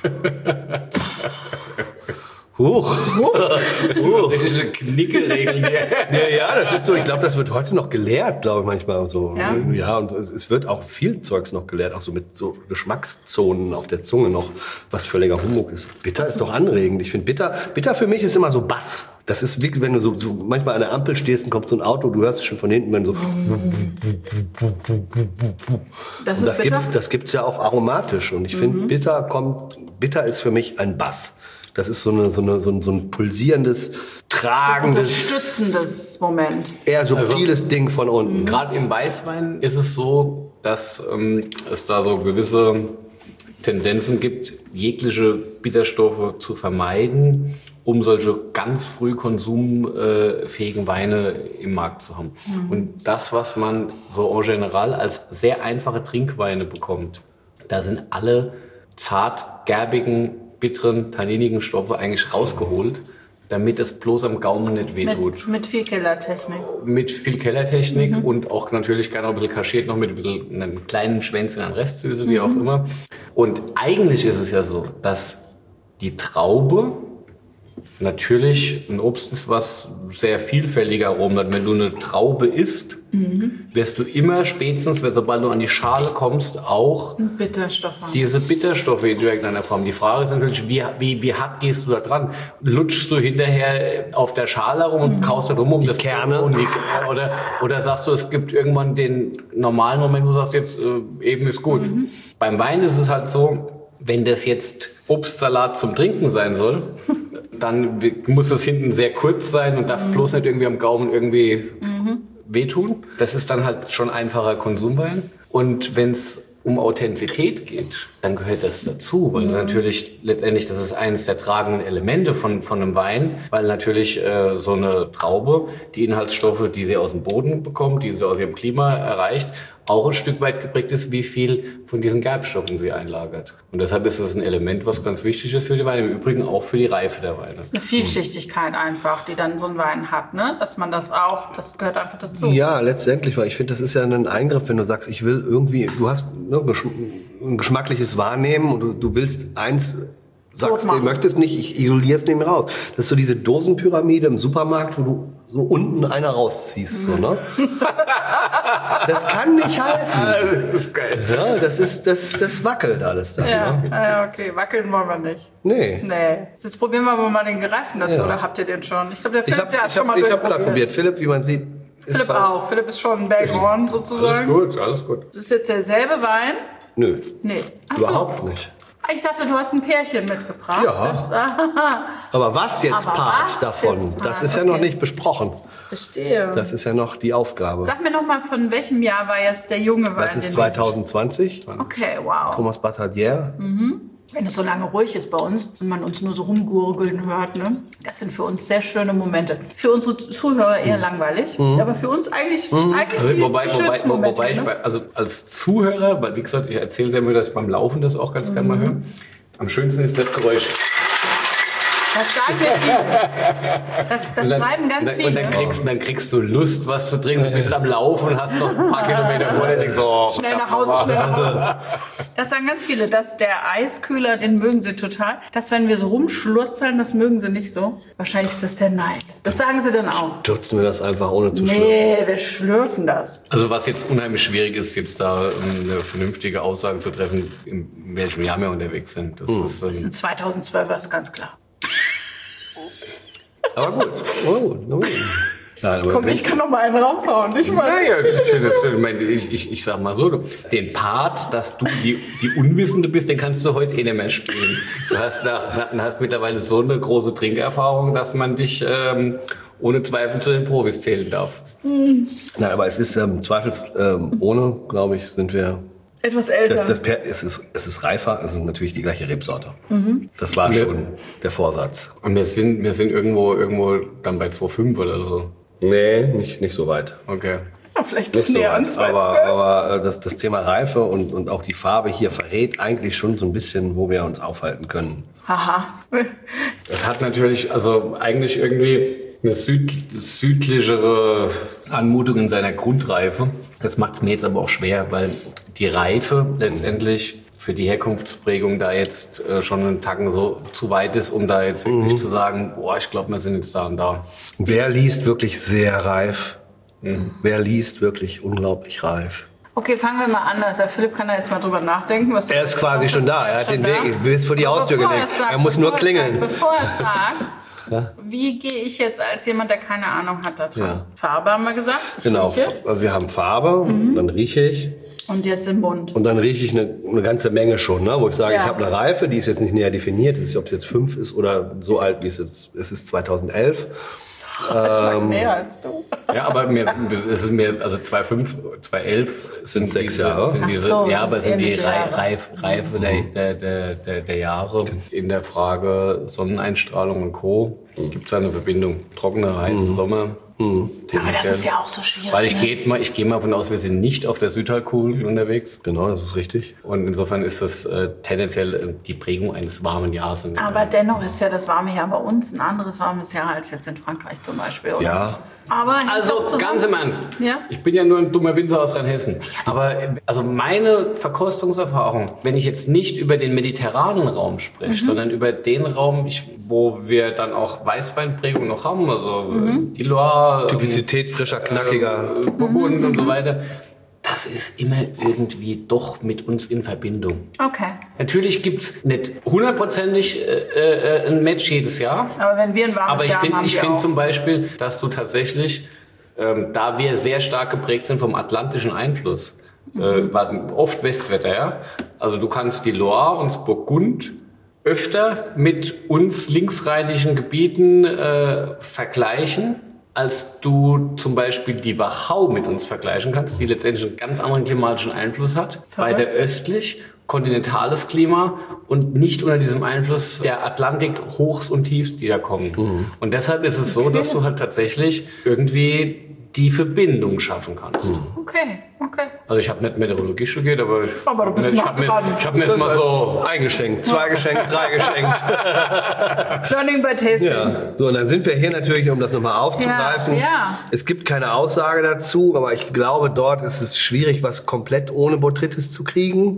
Speaker 3: Huch. Huch.
Speaker 1: Huch. Das ist eine Knickeregel hier.
Speaker 3: Ja, ja, das ist so. Ich glaube, das wird heute noch gelehrt, glaube ich manchmal so.
Speaker 2: Ja,
Speaker 3: ja und es, es wird auch viel Zeugs noch gelehrt, auch so mit so Geschmackszonen auf der Zunge noch, was völliger Humbug ist. Bitter ist doch anregend. Ich finde bitter, bitter für mich ist immer so Bass. Das ist wie wenn du so, so manchmal an der Ampel stehst und kommt so ein Auto, du hörst es schon von hinten, wenn so.
Speaker 2: Das ist
Speaker 3: das
Speaker 2: bitter?
Speaker 3: gibt's, das gibt's ja auch aromatisch und ich finde, mhm. bitter kommt, bitter ist für mich ein Bass. Das ist so, eine, so, eine, so, ein, so ein pulsierendes, tragendes,
Speaker 2: unterstützendes Moment.
Speaker 3: Eher subtiles also, Ding von unten.
Speaker 1: Mhm. Gerade im Weißwein ist es so, dass ähm, es da so gewisse Tendenzen gibt, jegliche Bitterstoffe zu vermeiden, um solche ganz früh konsumfähigen Weine im Markt zu haben. Mhm. Und das, was man so en general als sehr einfache Trinkweine bekommt, da sind alle zart gerbigen, bitteren, tanninigen Stoffe eigentlich rausgeholt, damit es bloß am Gaumen nicht wehtut.
Speaker 2: Mit, mit viel Kellertechnik.
Speaker 1: Mit viel Kellertechnik mhm. und auch natürlich gerne ein bisschen kaschiert noch mit ein bisschen einem kleinen Schwänzchen an Restsüße, wie mhm. auch immer. Und eigentlich ist es ja so, dass die Traube natürlich ein Obst ist, was sehr vielfältige Aromen hat. Wenn du eine Traube isst, mhm. wirst du immer spätestens, wenn, sobald du an die Schale kommst, auch
Speaker 2: Bitterstoffe.
Speaker 1: diese Bitterstoffe in irgendeiner Form. Die Frage ist natürlich, wie, wie, wie hart gehst du da dran? Lutschst du hinterher auf der Schale rum und mhm. kaust da rum um
Speaker 3: die
Speaker 1: das
Speaker 3: Kerne?
Speaker 1: Und die, oder, oder sagst du, es gibt irgendwann den normalen Moment, wo du sagst, jetzt äh, eben ist gut. Mhm. Beim Wein ist es halt so, wenn das jetzt Obstsalat zum Trinken sein soll, dann muss es hinten sehr kurz sein und darf mhm. bloß nicht irgendwie am Gaumen irgendwie mhm. wehtun. Das ist dann halt schon einfacher Konsumwein. Und wenn es um Authentizität geht, dann gehört das dazu, weil mhm. natürlich letztendlich, das ist eines der tragenden Elemente von, von einem Wein, weil natürlich äh, so eine Traube, die Inhaltsstoffe, die sie aus dem Boden bekommt, die sie aus ihrem Klima erreicht, auch ein Stück weit geprägt ist, wie viel von diesen Gerbstoffen sie einlagert. Und deshalb ist es ein Element, was ganz wichtig ist für die Weine, im Übrigen auch für die Reife der Weine.
Speaker 2: Das ist eine Vielschichtigkeit einfach, die dann so ein Wein hat, ne? Dass man das auch, das gehört einfach dazu.
Speaker 3: Ja, letztendlich, weil ich finde, das ist ja ein Eingriff, wenn du sagst, ich will irgendwie, du hast ne, ein geschmackliches Wahrnehmen und du, du willst eins, sagst, du möchtest nicht, ich isoliere es neben raus. Das ist so diese Dosenpyramide im Supermarkt, wo du so unten einer rausziehst, so, ne? Das kann nicht halten.
Speaker 1: Das ist geil.
Speaker 3: Ja, das ist, das, das wackelt alles dann.
Speaker 2: Ja,
Speaker 3: ne?
Speaker 2: ja, okay, wackeln wollen wir nicht.
Speaker 3: Nee.
Speaker 2: Nee. Jetzt probieren wir aber mal den gereiften dazu,
Speaker 3: Ja.
Speaker 2: oder habt ihr den schon? Ich glaube, der Philipp,
Speaker 3: Ich habe
Speaker 2: der hat
Speaker 3: ich
Speaker 2: schon
Speaker 3: hab,
Speaker 2: mal
Speaker 3: ich hab gerade probiert. Philipp, wie man sieht, ist
Speaker 2: Philipp
Speaker 3: halt,
Speaker 2: auch. Philipp ist schon ein Baghorn sozusagen.
Speaker 1: Alles gut, alles gut.
Speaker 2: Das ist jetzt derselbe Wein?
Speaker 3: Nö,
Speaker 2: Nee. Ach
Speaker 3: überhaupt
Speaker 2: so.
Speaker 3: nicht.
Speaker 2: Ich dachte, du hast ein Pärchen mitgebracht.
Speaker 3: Ja.
Speaker 2: Das, aha.
Speaker 3: Aber was jetzt
Speaker 2: Aber
Speaker 3: Part
Speaker 2: was
Speaker 3: davon,
Speaker 2: jetzt Part?
Speaker 3: das ist ja
Speaker 2: Okay.
Speaker 3: noch nicht besprochen.
Speaker 2: Verstehe.
Speaker 3: Das ist ja noch die Aufgabe.
Speaker 2: Sag mir noch mal, von welchem Jahr war jetzt der junge Wein?
Speaker 3: Das ist
Speaker 2: den
Speaker 3: zwanzig zwanzig.
Speaker 2: du- Okay, wow.
Speaker 3: Thomas Batadier.
Speaker 2: Wenn es so lange ruhig ist bei uns und man uns nur so rumgurgeln hört, ne? Das sind für uns sehr schöne Momente. Für unsere Zuhörer eher langweilig, aber für uns eigentlich, eigentlich
Speaker 1: Also,
Speaker 2: die
Speaker 1: wobei, wobei,
Speaker 2: schönsten Momente,
Speaker 1: wobei ich
Speaker 2: ne?
Speaker 1: bei, also als Zuhörer, weil wie gesagt, ich erzähle sehr mir, dass ich beim Laufen das auch ganz gerne mal höre. Am schönsten ist das Geräusch.
Speaker 2: Das sagen wir viele. Das, das
Speaker 1: dann,
Speaker 2: schreiben ganz
Speaker 1: dann,
Speaker 2: viele.
Speaker 1: Und dann kriegst, dann kriegst du Lust, was zu trinken. Du bist am Laufen und hast noch ein paar Kilometer vor dir. Denkst, oh,
Speaker 2: Schnell nach Hause, schnell nach Hause. Das sagen ganz viele, dass der Eiskühler, den mögen sie total. Dass wenn wir so rumschlurzeln, das mögen sie nicht so. Wahrscheinlich ist das der Neid. Das sagen sie dann auch.
Speaker 3: Stürzen wir das einfach ohne zu schlürfen.
Speaker 2: Nee, wir schlürfen das.
Speaker 1: Also was jetzt unheimlich schwierig ist, jetzt da eine vernünftige Aussage zu treffen, in welchem Jahr wir unterwegs sind. Das
Speaker 3: Hm.
Speaker 1: ist, ähm,
Speaker 2: Das sind zweitausendzwölfer, ist ganz klar.
Speaker 3: Aber gut. Oh, gut. Oh, gut. Nein, aber
Speaker 2: Komm, ich kann noch mal einen raushauen. Ich meine.
Speaker 1: naja, das, das, ich, mein, ich, ich, ich sag mal so, den Part, dass du die, die Unwissende bist, den kannst du heute eh nicht mehr spielen. Du hast, nach, hast mittlerweile so eine große Trinkerfahrung, dass man dich ähm, ohne Zweifel zu den Profis zählen darf.
Speaker 3: Nein, aber es ist ähm, zweifelsohne, ähm, glaube ich, sind wir.
Speaker 2: Etwas älter.
Speaker 3: Das, das per, es, ist, es ist reifer, es ist natürlich die gleiche Rebsorte. Mhm. Das war schon der Vorsatz.
Speaker 1: Und wir sind, wir sind irgendwo, irgendwo dann bei zwei Komma fünf oder so.
Speaker 3: Nee, nicht, nicht so weit.
Speaker 1: Okay.
Speaker 2: Ja, vielleicht
Speaker 3: Nicht so
Speaker 2: näher an
Speaker 3: weit.
Speaker 2: zwei
Speaker 3: Aber,
Speaker 2: zwölf.
Speaker 3: aber äh, das, das Thema Reife und, und auch die Farbe hier verrät eigentlich schon so ein bisschen, wo wir uns aufhalten können.
Speaker 2: Haha.
Speaker 1: Das hat natürlich, also eigentlich irgendwie eine süd, südlichere Anmutung in seiner Grundreife. Das macht es mir jetzt aber auch schwer, weil die Reife letztendlich für die Herkunftsprägung da jetzt äh, schon einen Tacken so zu weit ist, um da jetzt wirklich mhm. zu sagen, boah, ich glaube, wir sind jetzt da und da.
Speaker 3: Wer liest wirklich sehr reif? Mhm. Wer liest wirklich unglaublich reif?
Speaker 2: Okay, fangen wir mal an. Also der Philipp kann da jetzt mal drüber nachdenken. Was
Speaker 3: Er ist quasi schon da. Er hat den Weg bis vor die
Speaker 2: Aber
Speaker 3: Haustür
Speaker 2: bevor
Speaker 3: gelegt.
Speaker 2: es sagt,
Speaker 3: Er muss nur
Speaker 2: bevor es
Speaker 3: klingeln.
Speaker 2: Sagt, bevor er es sagt,
Speaker 3: Ja.
Speaker 2: wie gehe ich jetzt als jemand, der keine Ahnung hat, da dran?
Speaker 3: Ja.
Speaker 2: Farbe haben wir gesagt. Ich
Speaker 3: Genau.
Speaker 2: rieche.
Speaker 3: Also wir haben Farbe,
Speaker 2: Mhm.
Speaker 3: dann rieche ich.
Speaker 2: Und jetzt im Mund.
Speaker 3: Und dann rieche ich eine, eine ganze Menge schon, ne? Wo ich sage,
Speaker 2: Ja.
Speaker 3: ich habe eine Reife, die ist jetzt nicht näher definiert. Das ist, ob es jetzt fünf ist oder so alt, wie es jetzt es ist, zweitausendelf.
Speaker 2: Ich sag mehr als du.
Speaker 1: Ja, aber mir, es ist mir, also zwei Komma fünf, zwei Komma elf sind
Speaker 3: sechs
Speaker 1: diese,
Speaker 3: Jahre.
Speaker 1: Sind diese,
Speaker 2: Ach so,
Speaker 1: ja, aber sind die
Speaker 2: ähnliche
Speaker 1: Rei-
Speaker 2: Jahre.
Speaker 1: Reif, Reife der, der, der, der, der Jahre. In der Frage Sonneneinstrahlung und Co. gibt es eine Verbindung. Trockener, heißer
Speaker 3: Mhm.
Speaker 1: Sommer.
Speaker 3: Mhm.
Speaker 2: Aber das ist ja auch so schwierig.
Speaker 1: Weil ich
Speaker 2: ne?
Speaker 1: gehe jetzt mal, ich gehe mal davon aus, wir sind nicht auf der Südhalbkugel unterwegs.
Speaker 3: Genau, das ist richtig.
Speaker 1: Und insofern ist das äh, tendenziell äh, die Prägung eines warmen Jahres. In
Speaker 2: Aber dennoch ist ja das warme Jahr bei uns ein anderes warmes Jahr als jetzt in Frankreich zum Beispiel, oder?
Speaker 3: Ja.
Speaker 2: Aber hängt
Speaker 1: Also
Speaker 2: doch zusammen.
Speaker 1: ganz im Ernst.
Speaker 2: Ja?
Speaker 1: Ich bin ja nur ein dummer Winzer aus Rheinhessen. Aber äh, also meine Verkostungserfahrung, wenn ich jetzt nicht über den mediterranen Raum spreche,
Speaker 2: Mhm.
Speaker 1: sondern über den Raum, ich, wo wir dann auch Weißweinprägung noch haben, also
Speaker 2: Mhm.
Speaker 1: äh, die Loire,
Speaker 3: Typizität, frischer, knackiger.
Speaker 1: äh, Burgund
Speaker 2: Mhm.
Speaker 1: und so weiter. Das ist immer irgendwie doch mit uns in Verbindung.
Speaker 2: Okay.
Speaker 1: Natürlich gibt es nicht hundertprozentig äh, äh, ein Match jedes Jahr.
Speaker 2: Aber wenn wir ein warmes
Speaker 1: Aber ich
Speaker 2: Jahr
Speaker 1: finde
Speaker 2: haben,
Speaker 1: ich
Speaker 2: wir
Speaker 1: find
Speaker 2: auch.
Speaker 1: zum Beispiel, dass du tatsächlich, ähm, da wir sehr stark geprägt sind vom atlantischen Einfluss,
Speaker 2: Mhm.
Speaker 1: äh, war oft Westwetter, ja. Also du kannst die Loire und das Burgund öfter mit uns linksrheinischen Gebieten äh, vergleichen, als du zum Beispiel die Wachau mit uns vergleichen kannst, die letztendlich einen ganz anderen klimatischen Einfluss hat.
Speaker 2: Verrückt.
Speaker 1: Weiter östlich, kontinentales Klima und nicht unter diesem Einfluss der Atlantik-Hochs und Tiefs, die da kommen.
Speaker 3: Mhm.
Speaker 1: Und deshalb ist es so, dass du halt tatsächlich irgendwie die Verbindung schaffen kannst.
Speaker 2: Okay, okay.
Speaker 1: Also ich habe nicht Meteorologie studiert, aber ich,
Speaker 2: Aber du bist
Speaker 1: ich
Speaker 2: nah
Speaker 1: habe mir,
Speaker 2: dran.
Speaker 1: ich hab mir jetzt mal so...
Speaker 3: Ein geschenkt, zwei geschenkt, drei geschenkt.
Speaker 2: Learning by tasting.
Speaker 3: Ja. So, und dann sind wir hier natürlich, um das nochmal aufzugreifen.
Speaker 2: Ja, ja.
Speaker 3: Es gibt keine Aussage dazu, aber ich glaube, dort ist es schwierig, was komplett ohne Botrytis zu kriegen.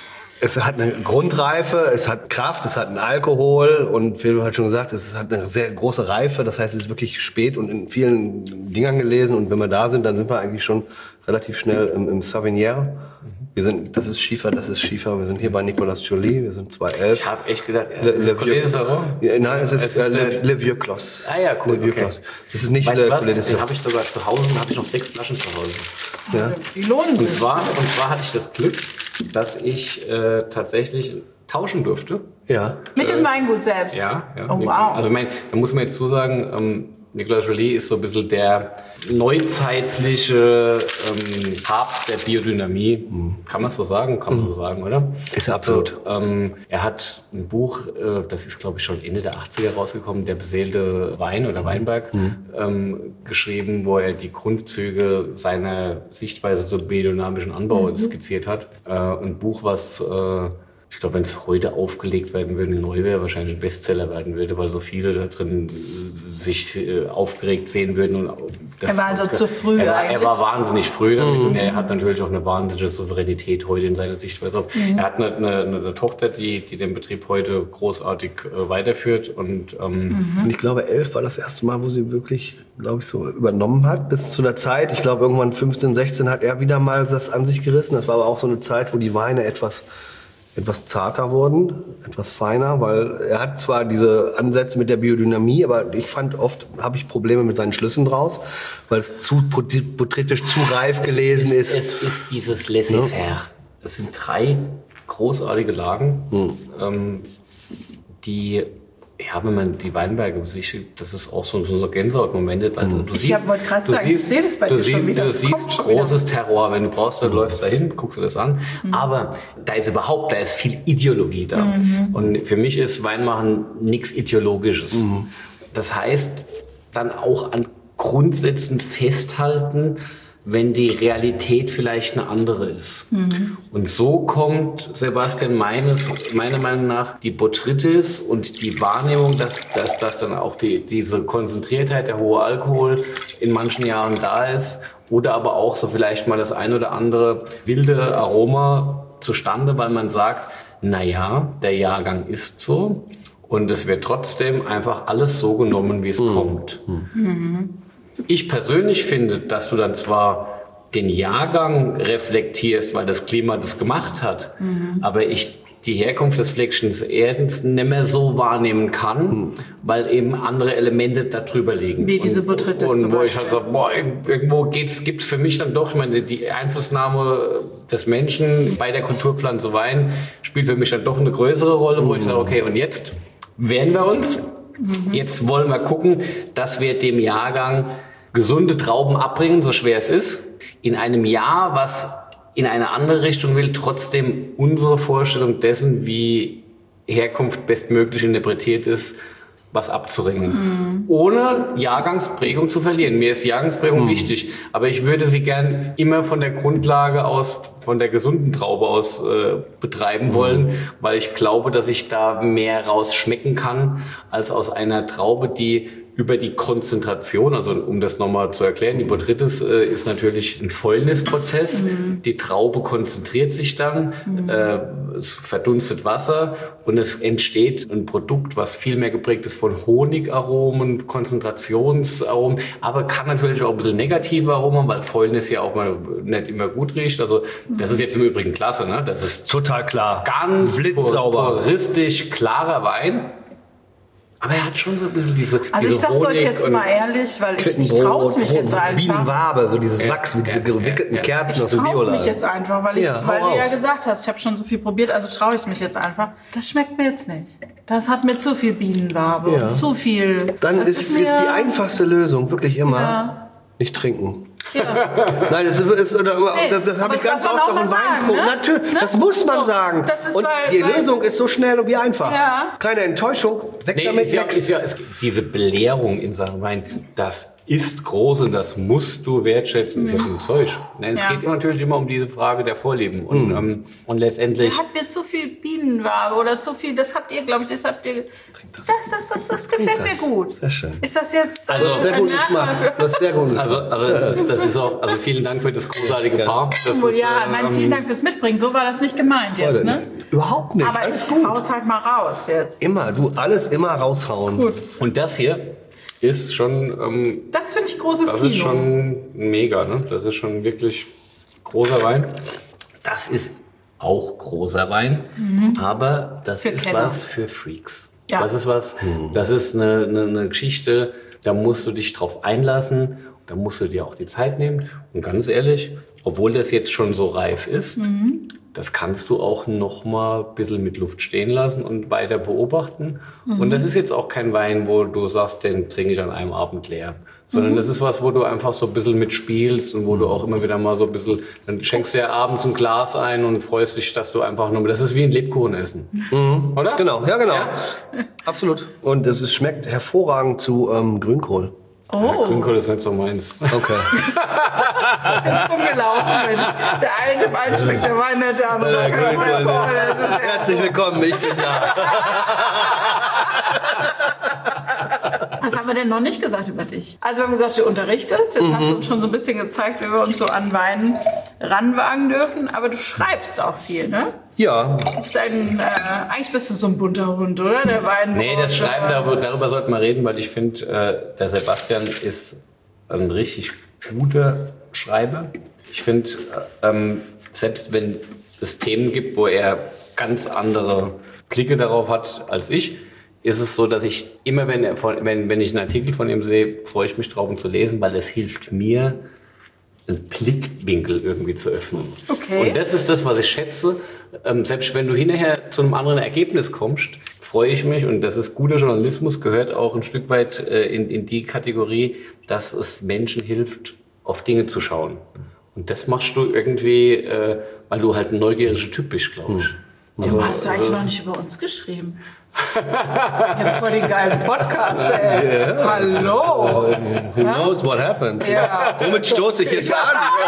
Speaker 3: Es hat eine Grundreife, es hat Kraft, es hat einen Alkohol und Philipp hat schon gesagt, es hat eine sehr große Reife. Das heißt, es ist wirklich spät und in vielen Dingern gelesen. Und wenn wir da sind, dann sind wir eigentlich schon relativ schnell im, im Sauvignon. Wir sind, das ist Schiefer, das ist Schiefer. Wir sind hier bei Nicolas Joly, wir sind zwei elf.
Speaker 1: Ich habe echt gedacht,
Speaker 3: Le,
Speaker 1: das
Speaker 3: Le
Speaker 1: ist Collet Sarraud?
Speaker 3: Ja, nein, es ist,
Speaker 1: Es ist
Speaker 3: äh, Le,
Speaker 1: der-
Speaker 3: Le Vieux Clos.
Speaker 1: Ah ja, cool,
Speaker 3: Le Vieux
Speaker 1: okay.
Speaker 3: Clos. Das ist nicht
Speaker 1: Weißt
Speaker 3: Le
Speaker 1: du was?
Speaker 3: Collet de
Speaker 1: Den
Speaker 3: Sèvres.
Speaker 1: habe ich sogar zu Hause, da habe ich noch sechs Flaschen zu Hause.
Speaker 3: Ja.
Speaker 2: Die lohnen
Speaker 1: Und
Speaker 2: sich.
Speaker 1: zwar, und zwar hatte ich das Glück, dass ich äh, tatsächlich tauschen durfte.
Speaker 3: Ja.
Speaker 2: Mit dem Weingut selbst.
Speaker 1: Ja, ja.
Speaker 2: Oh, wow.
Speaker 1: Also mein, da muss man jetzt so sagen, ähm, Nicolas Joly ist so ein bisschen der neuzeitliche ähm, Papst der Biodynamie. Kann man so sagen? Kann man so sagen, oder?
Speaker 3: Ist er absolut.
Speaker 1: Also, ähm, er hat ein Buch, äh, das ist glaube ich schon Ende der achtziger rausgekommen, Der beseelte Wein oder Weinberg, ähm, geschrieben, wo er die Grundzüge seiner Sichtweise zum biodynamischen Anbau skizziert hat. Äh, ein Buch, was äh, Ich glaube, wenn es heute aufgelegt werden würde, neu wäre, wahrscheinlich ein Bestseller werden würde, weil so viele da drin sich äh, aufgeregt sehen würden. Und das
Speaker 2: er war also zu früh
Speaker 1: er war,
Speaker 2: eigentlich.
Speaker 1: Er war wahnsinnig früh damit mhm. und er hat natürlich auch eine wahnsinnige Souveränität heute in seiner Sichtweise. Mhm. Er hat eine, eine, eine Tochter, die, die den Betrieb heute großartig äh, weiterführt. Und, ähm
Speaker 3: mhm. und ich glaube, elf war das erste Mal, wo sie wirklich, glaube ich, so übernommen hat. Bis zu der Zeit, ich glaube, irgendwann fünfzehn, sechzehn hat er wieder mal das an sich gerissen. Das war aber auch so eine Zeit, wo die Weine etwas... etwas zarter wurden, etwas feiner, weil er hat zwar diese Ansätze mit der Biodynamie, aber ich fand oft, habe ich Probleme mit seinen Schlüssen draus, weil es zu porträtisch, zu reif gelesen
Speaker 1: es ist,
Speaker 3: ist.
Speaker 1: Es ist dieses Laissez-faire. Es sind drei großartige Lagen, hm. ähm, die... Ja, wenn man die Weinberge besichtigt, das ist auch so, so Gänsehautmomente. Also du
Speaker 2: ich
Speaker 1: siehst,
Speaker 2: wollte gerade sagen, ich sehe das bei
Speaker 1: du
Speaker 2: dir schon wieder.
Speaker 1: Du siehst großes Terroir. Wenn du brauchst, dann mhm. läufst du dahin, guckst du das an. Mhm. Aber da ist überhaupt, da ist viel Ideologie da. Mhm. Und für mich ist Weinmachen nichts Ideologisches. Mhm. Das heißt, dann auch an Grundsätzen festhalten, wenn die Realität vielleicht eine andere ist. Mhm. Und so kommt, Sebastian, meines, meiner Meinung nach, die Botrytis und die Wahrnehmung, dass, dass, dass dann auch die, diese Konzentriertheit, der hohe Alkohol in manchen Jahren da ist oder aber auch so vielleicht mal das ein oder andere wilde Aroma zustande, weil man sagt, naja, der Jahrgang ist so und es wird trotzdem einfach alles so genommen, wie es mhm. kommt. Mhm. Ich persönlich finde, dass du dann zwar den Jahrgang reflektierst, weil das Klima das gemacht hat, mhm. aber ich die Herkunft des Fleckchens Erdens nicht mehr so wahrnehmen kann, mhm. weil eben andere Elemente da drüber liegen.
Speaker 2: Wie diese Botrytis
Speaker 1: Und, und wo ich halt sage, boah, irgendwo gibt es für mich dann doch, ich meine, die Einflussnahme des Menschen bei der Kulturpflanze Wein spielt für mich dann doch eine größere Rolle, mhm. wo ich sage, okay, und jetzt wehren wir uns. Mhm. Jetzt wollen wir gucken, dass wir dem Jahrgang gesunde Trauben abbringen, so schwer es ist. In einem Jahr, was in eine andere Richtung will, trotzdem unsere Vorstellung dessen, wie Herkunft bestmöglich interpretiert ist, was abzuringen. Mhm. Ohne Jahrgangsprägung zu verlieren. Mir ist Jahrgangsprägung mhm. wichtig, aber ich würde sie gern immer von der Grundlage aus, von der gesunden Traube aus äh, betreiben mhm. wollen, weil ich glaube, dass ich da mehr rausschmecken kann, als aus einer Traube, die über die Konzentration, also um das nochmal zu erklären, die Botrytis äh, ist natürlich ein Fäulnisprozess. Mhm. Die Traube konzentriert sich dann, mhm. äh, es verdunstet Wasser und es entsteht ein Produkt, was viel mehr geprägt ist von Honigaromen, Konzentrationsaromen, aber kann natürlich auch ein bisschen negative Aromen, weil Fäulnis ja auch mal nicht immer gut riecht. Also das ist jetzt im Übrigen klasse, ne? Das ist
Speaker 3: total klar.
Speaker 1: Ganz blitzsauber, puristisch klarer Wein. Aber er hat schon so ein bisschen diese
Speaker 2: Also
Speaker 1: diese
Speaker 2: ich sag's euch jetzt mal ehrlich, weil ich, ich traue mich jetzt einfach.
Speaker 3: Bienenwabe, so dieses
Speaker 1: Ja,
Speaker 3: Wachs mit
Speaker 1: ja,
Speaker 3: diesen gewickelten
Speaker 1: ja, ja.
Speaker 3: Kerzen aus
Speaker 2: Ich
Speaker 3: dem
Speaker 2: traue
Speaker 3: Biola.
Speaker 2: mich jetzt einfach, weil, ich,
Speaker 3: Ja, hau
Speaker 2: weil du ja
Speaker 3: raus.
Speaker 2: gesagt hast, ich habe schon so viel probiert, also traue ich mich jetzt einfach. Das schmeckt mir jetzt nicht. Das hat mir zu viel Bienenwabe
Speaker 3: Ja.
Speaker 2: und zu viel.
Speaker 3: Dann
Speaker 2: das
Speaker 3: ist, ist,
Speaker 2: mir,
Speaker 3: die einfachste Lösung wirklich immer
Speaker 2: Ja.
Speaker 3: nicht trinken.
Speaker 2: Ja.
Speaker 3: Nein, das, ist, oder,
Speaker 2: Nee,
Speaker 3: das, das
Speaker 2: aber
Speaker 3: habe ich
Speaker 2: das
Speaker 3: ganz
Speaker 2: darf man
Speaker 3: oft
Speaker 2: auch
Speaker 3: auch im
Speaker 2: mal sagen,
Speaker 3: Weinproben.
Speaker 2: ne?
Speaker 3: Natürlich,
Speaker 2: Ne?
Speaker 3: das muss man
Speaker 2: So,
Speaker 3: sagen.
Speaker 2: das ist,
Speaker 3: und
Speaker 2: weil-
Speaker 3: die
Speaker 2: weil-
Speaker 3: Lösung ist so schnell und wie einfach.
Speaker 2: Ja.
Speaker 3: Keine Enttäuschung, weg
Speaker 1: Nee,
Speaker 3: damit.
Speaker 1: ist ja,
Speaker 3: next.
Speaker 1: ist ja, es, diese Belehrung in Sachen Wein, das ist groß und das musst du wertschätzen, ist ja ein Zeug. Nein, es
Speaker 2: Ja.
Speaker 1: geht natürlich immer um diese Frage der Vorlieben. Und,
Speaker 3: Mhm.
Speaker 1: ähm, und letztendlich...
Speaker 2: Der hat mir zu viel Bienenwabe oder zu viel, das habt ihr, glaube ich, das habt ihr, das, das, das, das gefällt
Speaker 3: das.
Speaker 2: mir gut.
Speaker 3: Sehr schön.
Speaker 2: Ist das jetzt
Speaker 1: Also-
Speaker 2: äh,
Speaker 3: Sehr
Speaker 2: ein
Speaker 3: gut Geschmack.
Speaker 2: Name?
Speaker 3: Das ist sehr gut.
Speaker 1: Also, also das, ist, das ist auch, also vielen Dank für das großartige
Speaker 3: Ja.
Speaker 1: Paar. Das
Speaker 2: Wohl,
Speaker 1: ist,
Speaker 2: ja,
Speaker 1: äh,
Speaker 2: mein, vielen
Speaker 1: ähm,
Speaker 2: Dank fürs Mitbringen. So war das nicht gemeint jetzt, ne?
Speaker 3: Überhaupt nicht.
Speaker 2: Aber
Speaker 3: Alles
Speaker 2: ich
Speaker 3: gut.
Speaker 2: hau's halt mal raus jetzt.
Speaker 3: Immer, du alles immer raushauen.
Speaker 2: Gut.
Speaker 1: Und das hier ist schon, ähm,
Speaker 2: Das finde ich großes
Speaker 1: das
Speaker 2: Kino.
Speaker 1: ist schon mega, ne? Das ist schon wirklich großer Wein. Das ist auch großer Wein, aber das
Speaker 2: Für
Speaker 1: ist
Speaker 2: Kenner.
Speaker 1: was für Freaks.
Speaker 2: Ja.
Speaker 1: Das ist was, das ist eine, eine, eine Geschichte, da musst du dich drauf einlassen, da musst du dir auch die Zeit nehmen. Und ganz ehrlich, obwohl das jetzt schon so reif ist, das kannst du auch noch mal ein bisschen mit Luft stehen lassen und weiter beobachten. Und das ist jetzt auch kein Wein, wo du sagst, den trinke ich an einem Abend leer. Sondern das ist was, wo du einfach so ein bisschen mitspielst und wo du auch immer wieder mal so ein bisschen, dann schenkst du dir abends ein Glas ein und freust dich, dass du einfach nur, das ist wie ein Lebkuchen essen. Mhm. Oder?
Speaker 3: Genau, ja genau. Absolut. Und es ist, schmeckt hervorragend zu ähm, Grünkohl.
Speaker 2: Oh.
Speaker 1: Ja, Grünkohl ist nicht so meins.
Speaker 3: Okay.
Speaker 2: Das ist jetzt rumgelaufen, Mensch. Der eine, dem einen schmeckt der Wein nicht, der andere
Speaker 3: Äh,
Speaker 2: der
Speaker 3: Grünkohl,
Speaker 2: Grünkohl. Das ist ja
Speaker 3: Herzlich willkommen, ich bin da.
Speaker 2: Was haben wir denn noch nicht gesagt über dich? Also wir haben gesagt, du unterrichtest. Jetzt hast du uns schon so ein bisschen gezeigt, wie wir uns so an Wein ranwagen dürfen. Aber du schreibst auch viel, ne?
Speaker 3: Ja.
Speaker 2: Du bist ein, äh, eigentlich bist du so ein bunter Hund, oder? Der Wein.
Speaker 1: Nee, das Schreiben, darüber, darüber sollten wir reden, weil ich finde, äh, der Sebastian ist ein richtig guter Schreiber. Ich finde, äh, ähm, selbst wenn es Themen gibt, wo er ganz andere Blicke darauf hat als ich, ist es so, dass ich immer, wenn, er von, wenn, wenn ich einen Artikel von ihm sehe, freue ich mich drauf, ihn zu lesen, weil es hilft mir, einen Blickwinkel irgendwie zu öffnen.
Speaker 2: Okay.
Speaker 1: Und das ist das, was ich schätze. Ähm, selbst wenn du hinterher zu einem anderen Ergebnis kommst, freue ich mich, und das ist guter Journalismus, gehört auch ein Stück weit äh, in, in die Kategorie, dass es Menschen hilft, auf Dinge zu schauen. Und das machst du irgendwie, äh, weil du halt ein neugieriger Typ bist, glaube ich.
Speaker 2: Warum hast du eigentlich noch nicht über uns geschrieben? Ja, vor den geilen Podcast, ey.
Speaker 3: Yeah.
Speaker 2: Hallo.
Speaker 3: Who knows what happened?
Speaker 2: Ja.
Speaker 3: Womit stoße ich jetzt an?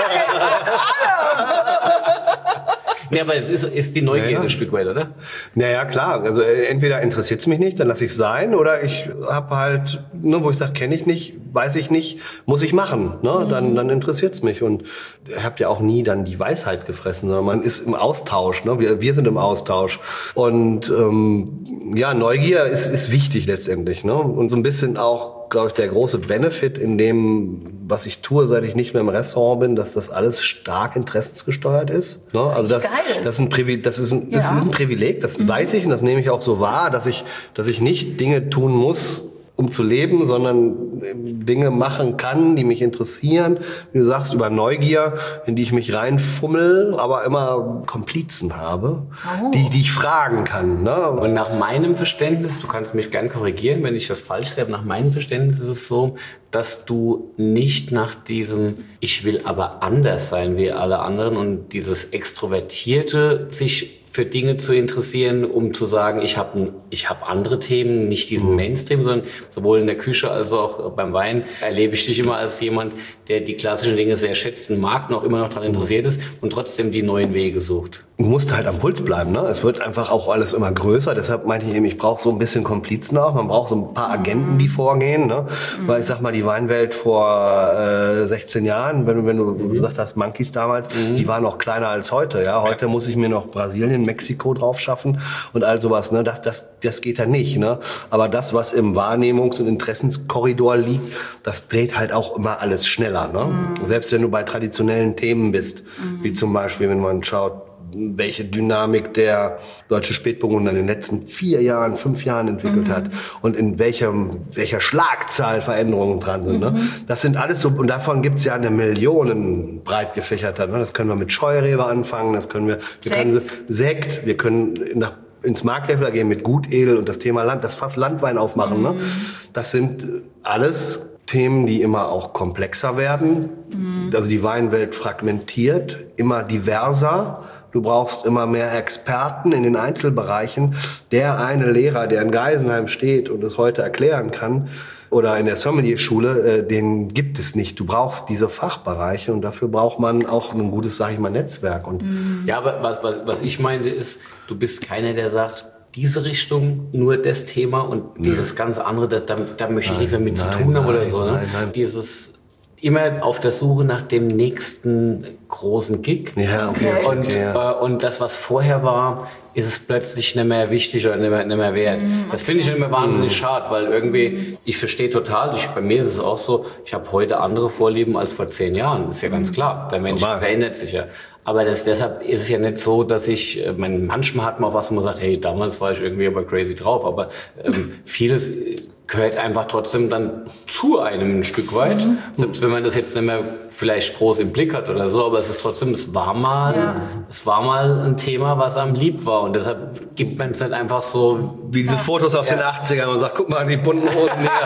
Speaker 1: Nee, aber es ist, ist die Neugier
Speaker 3: Ja, ja.
Speaker 1: ein Stück weit, oder?
Speaker 3: Naja, klar. Also äh, entweder interessiert es mich nicht, dann lasse ich es sein, oder ich habe halt, ne, wo ich sage, kenne ich nicht, weiß ich nicht, muss ich machen. Ne? Dann, dann interessiert es mich. Und ihr habt ja auch nie dann die Weisheit gefressen, sondern man ist im Austausch. Ne? Wir, wir sind im Austausch. Und ähm, ja, Neugier ist, ist wichtig letztendlich. Ne? Und so ein bisschen auch, glaube ich, der große Benefit in dem, was ich tue, seit ich nicht mehr im Restaurant bin, dass das alles stark interessensgesteuert ist. Ne? Also das,
Speaker 2: geil.
Speaker 3: das ist ein Privileg, das ist ein, das
Speaker 2: Ja.
Speaker 3: ist ein Privileg, das mhm. weiß ich und das nehme ich auch so wahr, dass ich, dass ich nicht Dinge tun muss, um zu leben, sondern Dinge machen kann, die mich interessieren. Wie du sagst, über Neugier, in die ich mich reinfummel, aber immer Komplizen habe,
Speaker 2: Oh.
Speaker 3: die, die ich fragen kann. Ne?
Speaker 1: Und nach meinem Verständnis, du kannst mich gern korrigieren, wenn ich das falsch sehe, aber nach meinem Verständnis ist es so, dass du nicht nach diesem ich will aber anders sein wie alle anderen und dieses Extrovertierte, sich für Dinge zu interessieren, um zu sagen, ich habe ich hab andere Themen, nicht diesen Mainstream, sondern sowohl in der Küche als auch beim Wein erlebe ich dich immer als jemand, der die klassischen Dinge sehr schätzt und mag, noch immer noch daran interessiert ist und trotzdem die neuen Wege sucht.
Speaker 3: Du musst halt am Puls bleiben, ne? Es wird einfach auch alles immer größer. Deshalb meinte ich eben, ich brauche so ein bisschen Komplizen auch. Man braucht so ein paar Agenten, die vorgehen, ne? Mhm. Weil ich sag mal, die Weinwelt vor äh, sechzehn Jahren, wenn du, wenn du mhm. gesagt hast, Monkeys damals, mhm. die waren noch kleiner als heute, ja? Heute ja. muss ich mir noch Brasilien, Mexiko drauf schaffen und all sowas, ne? Das, das, das geht ja nicht, ne? Aber das, was im Wahrnehmungs- und Interessenskorridor liegt, das dreht halt auch immer alles schneller, ne? Mhm. Selbst wenn du bei traditionellen Themen bist, mhm. wie zum Beispiel, wenn man schaut, welche Dynamik der deutsche Spätburgunder in den letzten vier Jahren, fünf Jahren entwickelt mhm. hat und in welchem, welcher Schlagzahl Veränderungen dran sind. Ne? Mhm. Das sind alles so, und davon gibt's ja eine Million breit gefächerter. Ne? Das können wir mit Scheurebe anfangen, das können wir, wir
Speaker 2: Sekt.
Speaker 3: können Sekt, wir können nach ins Markgräfler gehen mit Gutedel und das Thema Land, das Fass Landwein aufmachen. Mhm. Ne? Das sind alles Themen, die immer auch komplexer werden. Mhm. Also die Weinwelt fragmentiert, immer diverser. Du brauchst immer mehr Experten in den Einzelbereichen. Der eine Lehrer, der in Geisenheim steht und es heute erklären kann, oder in der Sommelier-Schule, äh, den gibt es nicht. Du brauchst diese Fachbereiche und dafür braucht man auch ein gutes, sag ich mal, Netzwerk. Und
Speaker 1: ja, aber was, was, was ich meinte ist, du bist keiner, der sagt, diese Richtung, nur das Thema und dieses ganz andere, das, da, da möchte ich nichts mehr mit zu tun haben oder so. Ne?
Speaker 3: Nein, nein.
Speaker 1: Dieses immer auf der Suche nach dem nächsten großen Gig.
Speaker 3: Ja, okay,
Speaker 2: Okay.
Speaker 1: Und,
Speaker 3: okay, ja.
Speaker 1: äh, und das, was vorher war, ist es plötzlich nicht mehr wichtig oder nicht mehr, nicht mehr wert. Mhm. Das finde ich immer wahnsinnig mhm. schade, weil irgendwie, ich verstehe total, ich, bei mir ist es auch so, ich habe heute andere Vorlieben als vor zehn Jahren. Das ist ja ganz klar. Der Mensch
Speaker 3: Normal.
Speaker 1: verändert sich ja. Aber das, deshalb ist es ja nicht so, dass ich, äh, mein, manchmal hat man auch was, wo man sagt, hey, damals war ich irgendwie aber crazy drauf. Aber ähm, vieles gehört einfach trotzdem dann zu einem ein Stück weit. Mhm. Selbst wenn man das jetzt nicht mehr vielleicht groß im Blick hat oder so, aber es ist trotzdem, es war mal, ja. es war mal ein Thema, was einem lieb war. Und deshalb gibt man es nicht einfach so.
Speaker 3: wie diese Fotos aus ja. den achtzigern und sagt, guck mal, die bunten Hosen hier.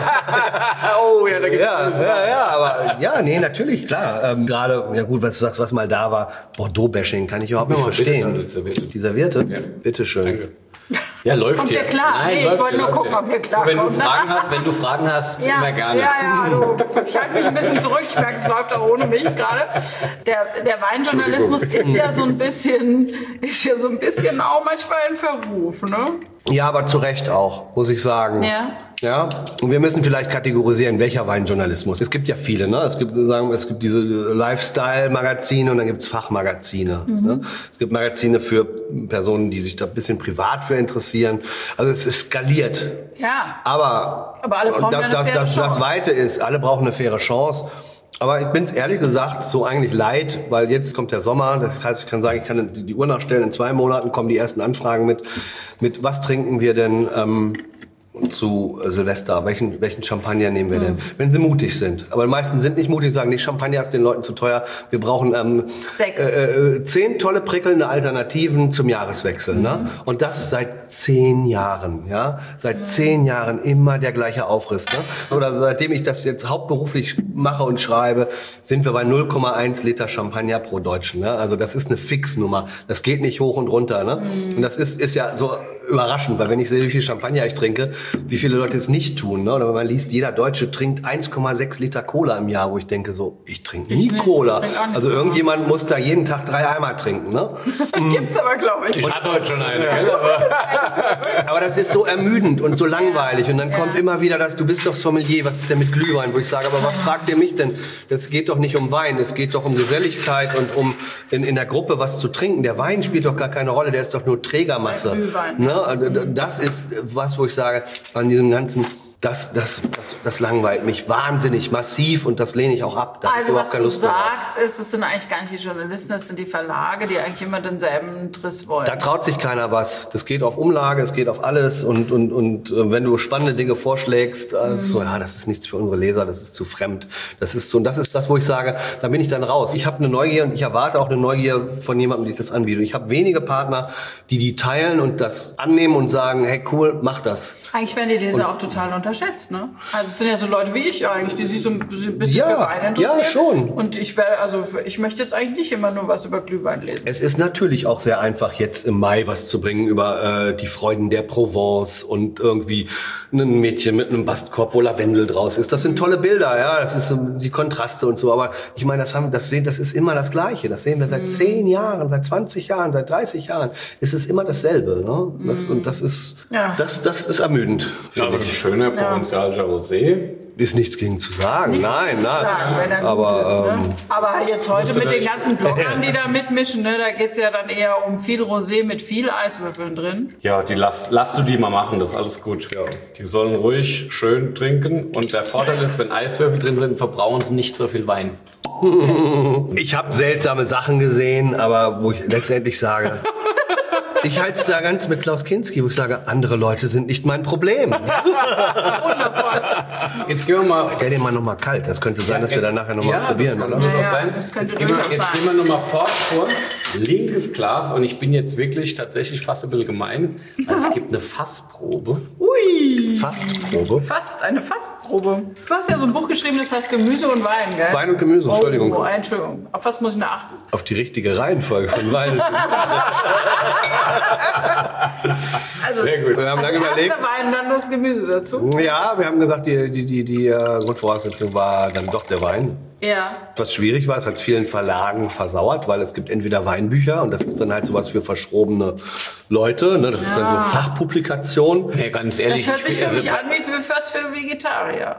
Speaker 1: Oh ja, da gibt's
Speaker 3: ja, ja, ja, aber ja, nee, natürlich, klar. Ähm, Gerade, ja gut, was du sagst, was mal da war, Bordeaux-Bashing, kann ich überhaupt nicht
Speaker 1: mal
Speaker 3: verstehen.
Speaker 1: bitte, bitte.
Speaker 3: Die Serviette?
Speaker 1: Ja.
Speaker 3: Bitteschön.
Speaker 1: Danke. Ja, läuft
Speaker 2: Kommt
Speaker 1: hier.
Speaker 2: dir klar?
Speaker 1: Nein,
Speaker 2: Nee,
Speaker 1: läuft
Speaker 2: ich wollte
Speaker 1: hier,
Speaker 2: nur
Speaker 1: läuft
Speaker 2: gucken,
Speaker 1: hier.
Speaker 2: ob ihr klar
Speaker 1: wenn du
Speaker 2: kommt.
Speaker 1: Fragen hast, Wenn du Fragen hast,
Speaker 2: Ja,
Speaker 1: immer gerne.
Speaker 2: ja, ja, du, ich halte mich ein bisschen zurück. Ich merke, es läuft auch ohne mich gerade. Der, der Weinjournalismus ist ja so ein bisschen, ist ja so ein bisschen auch manchmal in Verruf, ne?
Speaker 3: Ja, aber zu Recht auch, muss ich sagen.
Speaker 2: Ja.
Speaker 3: Ja, und wir müssen vielleicht kategorisieren, welcher Weinjournalismus. Es gibt ja viele, ne? Es gibt, sagen wir, es gibt diese Lifestyle-Magazine und dann gibt's Fachmagazine. Mhm. Ne? Es gibt Magazine für Personen, die sich da ein bisschen privat für interessieren. Also es ist skaliert.
Speaker 2: Ja.
Speaker 3: Aber,
Speaker 2: Aber alle brauchen
Speaker 3: das,
Speaker 2: eine
Speaker 3: das,
Speaker 2: faire
Speaker 3: das,
Speaker 2: Chance.
Speaker 3: das Weite ist, alle brauchen eine faire Chance. Aber ich bin's ehrlich gesagt so eigentlich leid, weil jetzt kommt der Sommer. Das heißt, ich kann sagen, ich kann die Uhr nachstellen. In zwei Monaten kommen die ersten Anfragen mit, mit was trinken wir denn ähm, zu Silvester? Welchen, welchen Champagner nehmen wir denn? Wenn sie mutig sind. Aber die meisten sind nicht mutig, sagen, nee, Champagner ist den Leuten zu teuer. Wir brauchen ähm,
Speaker 2: Sekt.
Speaker 3: äh, äh, zehn tolle prickelnde Alternativen zum Jahreswechsel. Mhm. Ne? Und das seit zehn Jahren. Ja? Seit mhm. zehn Jahren immer der gleiche Aufriss. Ne? Oder seitdem ich das jetzt hauptberuflich mache und schreibe, sind wir bei null Komma eins Liter Champagner pro Deutschen. Ne? Also das ist eine Fixnummer. Das geht nicht hoch und runter. Ne? Mhm. Und das ist, ist ja so überraschend, weil wenn ich sehe, wie viel Champagner ich trinke, wie viele Leute es nicht tun. Ne? Oder wenn man liest, jeder Deutsche trinkt eins Komma sechs Liter Cola im Jahr, wo ich denke so, ich trinke nie
Speaker 2: Ich nicht,
Speaker 3: Cola.
Speaker 2: ich trink auch nicht
Speaker 3: Also
Speaker 2: Cola.
Speaker 3: irgendjemand muss da jeden Tag drei Eimer trinken. Ne?
Speaker 2: Gibt's aber, glaube ich.
Speaker 1: Ich hatte heute schon eine. gell? Aber
Speaker 3: Aber das ist so ermüdend und so langweilig. Und dann
Speaker 2: Ja.
Speaker 3: kommt immer wieder das, du bist doch Sommelier, was ist denn mit Glühwein? Wo ich sage, aber was fragt ihr mich denn? Das geht doch nicht um Wein, es geht doch um Geselligkeit und um in, in der Gruppe was zu trinken. Der Wein spielt doch gar keine Rolle, der ist doch nur Trägermasse.
Speaker 2: Der Glühwein.
Speaker 3: Ne? Das ist was, wo ich sage, an diesem ganzen... Das, das, das, das langweilt mich wahnsinnig massiv und das lehne ich auch ab. Da hab ich
Speaker 2: Also
Speaker 3: überhaupt
Speaker 2: was
Speaker 3: keine
Speaker 2: du
Speaker 3: Lust mehr drauf.
Speaker 2: sagst, ist, es sind eigentlich gar nicht die Journalisten, das sind die Verlage, die eigentlich immer denselben Triss wollen.
Speaker 3: Da traut sich keiner was. Das geht auf Umlage, es geht auf alles. Und, und, und äh, wenn du spannende Dinge vorschlägst, äh, ist so, ja, das ist nichts für unsere Leser, das ist zu fremd. Das ist so, und das ist das, wo ich sage, da bin ich dann raus. Ich habe eine Neugier und ich erwarte auch eine Neugier von jemandem, die das anbietet. Ich habe wenige Partner, die die teilen und das annehmen und sagen, hey, cool, mach das.
Speaker 2: Eigentlich werden die Leser auch total unterschätzt, ne? Also es sind ja so Leute wie ich eigentlich, die sich so ein bisschen
Speaker 3: Ja,
Speaker 2: für Wein interessieren.
Speaker 3: ja, schon.
Speaker 2: Und ich werde, also ich möchte jetzt eigentlich nicht immer nur was über Glühwein lesen.
Speaker 3: Es ist natürlich auch sehr einfach, jetzt im Mai was zu bringen über äh, die Freuden der Provence und irgendwie ein Mädchen mit einem Bastkorb, wo Lavendel draus ist. Das sind tolle Bilder, ja, das ist so die Kontraste und so. Aber ich meine, das haben, das sehen, das ist immer das Gleiche. Das sehen wir seit zehn Jahren, seit zwanzig Jahren, seit dreißig Jahren. Es ist immer dasselbe, ne? Das, und das ist,
Speaker 2: Ja.
Speaker 3: das, das ist ermüdend.
Speaker 1: ja, aber ein schöner Provençal Rosé.
Speaker 3: Ist nichts gegen zu sagen,
Speaker 2: Nichts
Speaker 3: nein,
Speaker 2: zu
Speaker 3: nein.
Speaker 2: sagen, wenn er gut
Speaker 3: aber
Speaker 2: ist, ne?
Speaker 3: ähm,
Speaker 2: Aber jetzt heute
Speaker 3: musst du
Speaker 2: mit den
Speaker 3: da-
Speaker 2: ganzen Bloggern, die da mitmischen, ne, da geht's ja dann eher um viel Rosé mit viel Eiswürfeln drin.
Speaker 1: Ja, die lass, lass du die mal machen, das ist alles gut. Ja. Die sollen ruhig schön trinken. Und der Vorteil ist, wenn Eiswürfel drin sind, verbrauchen sie nicht so viel Wein.
Speaker 3: ich habe seltsame Sachen gesehen, aber wo ich letztendlich sage, ich halte es da ganz mit Klaus Kinski, wo ich sage, andere Leute sind nicht mein Problem.
Speaker 2: Wundervoll.
Speaker 1: Jetzt gehen wir mal.
Speaker 3: Stell den mal noch mal kalt. Das könnte sein, dass wir dann nachher noch mal
Speaker 1: ja,
Speaker 3: probieren,
Speaker 1: das kann
Speaker 3: oder?
Speaker 1: durchaus
Speaker 2: Ja,
Speaker 1: sein.
Speaker 2: das könnte
Speaker 1: jetzt gehen wir,
Speaker 2: durchaus
Speaker 1: jetzt
Speaker 2: sein.
Speaker 1: gehen wir nochmal forsch vor. Linkes Glas und ich bin jetzt wirklich tatsächlich fast ein bisschen gemein. Also es gibt eine Fassprobe.
Speaker 2: Ui.
Speaker 3: Fastprobe.
Speaker 2: Fast, eine Fastprobe. Du hast ja so ein Buch geschrieben, das heißt Gemüse und Wein, gell?
Speaker 3: Wein und Gemüse, Entschuldigung.
Speaker 2: Oh, Entschuldigung. Auf was muss ich da achten?
Speaker 3: Auf die richtige Reihenfolge von Wein.
Speaker 2: Also,
Speaker 1: Sehr gut.
Speaker 3: Wir haben
Speaker 2: also
Speaker 3: lange
Speaker 2: erst
Speaker 3: überlegt.
Speaker 2: der Wein, dann das Gemüse dazu.
Speaker 3: Ja, wir haben gesagt, die, die, die, die äh, Grundvoraussetzung war dann doch der Wein.
Speaker 2: Ja.
Speaker 3: Was schwierig war, es hat vielen Verlagen versauert, weil es gibt entweder Weinbücher und das ist dann halt sowas für verschrobene Leute, ne? Das ist dann so Fachpublikation.
Speaker 1: Ja, ganz ehrlich.
Speaker 2: Das hört sich
Speaker 1: ich-
Speaker 2: für
Speaker 1: also,
Speaker 2: mich an wie für fast für Vegetarier.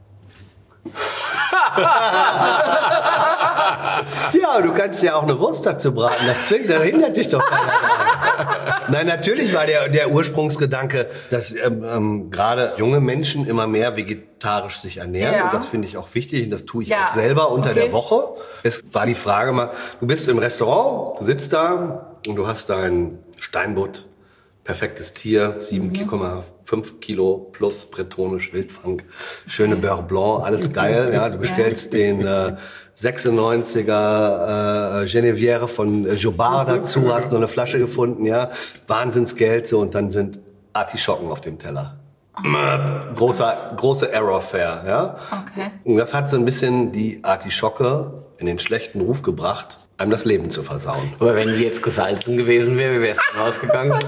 Speaker 3: Ja, du kannst ja auch eine Wurst dazu braten, das zwingt, da hindert dich doch keiner daran. Nein, natürlich war der, der Ursprungsgedanke, dass ähm, ähm, gerade junge Menschen immer mehr vegetarisch sich ernähren.
Speaker 2: Ja.
Speaker 3: Und das finde ich auch wichtig und das tue ich
Speaker 2: Ja.
Speaker 3: auch selber unter
Speaker 2: Okay.
Speaker 3: der Woche. Es war die Frage mal, du bist im Restaurant, du sitzt da und du hast dein Steinbutt, perfektes Tier, sieben Komma fünf Kilo plus bretonisch Wildfang, schöne Beurre Blanc, alles geil. Ja, du bestellst den äh, sechsundneunziger äh, Genevière von äh, Jobard dazu, hast noch eine Flasche gefunden, ja, Wahnsinnsgeld so und dann sind Artischocken auf dem Teller. Großer, große Error-Fair, ja.
Speaker 2: Okay.
Speaker 3: Und das hat so ein bisschen die Artischocke in den schlechten Ruf gebracht, einem das Leben zu versauen.
Speaker 1: Aber wenn die jetzt gesalzen gewesen wäre, wie wäre es dann rausgegangen?
Speaker 2: Das hat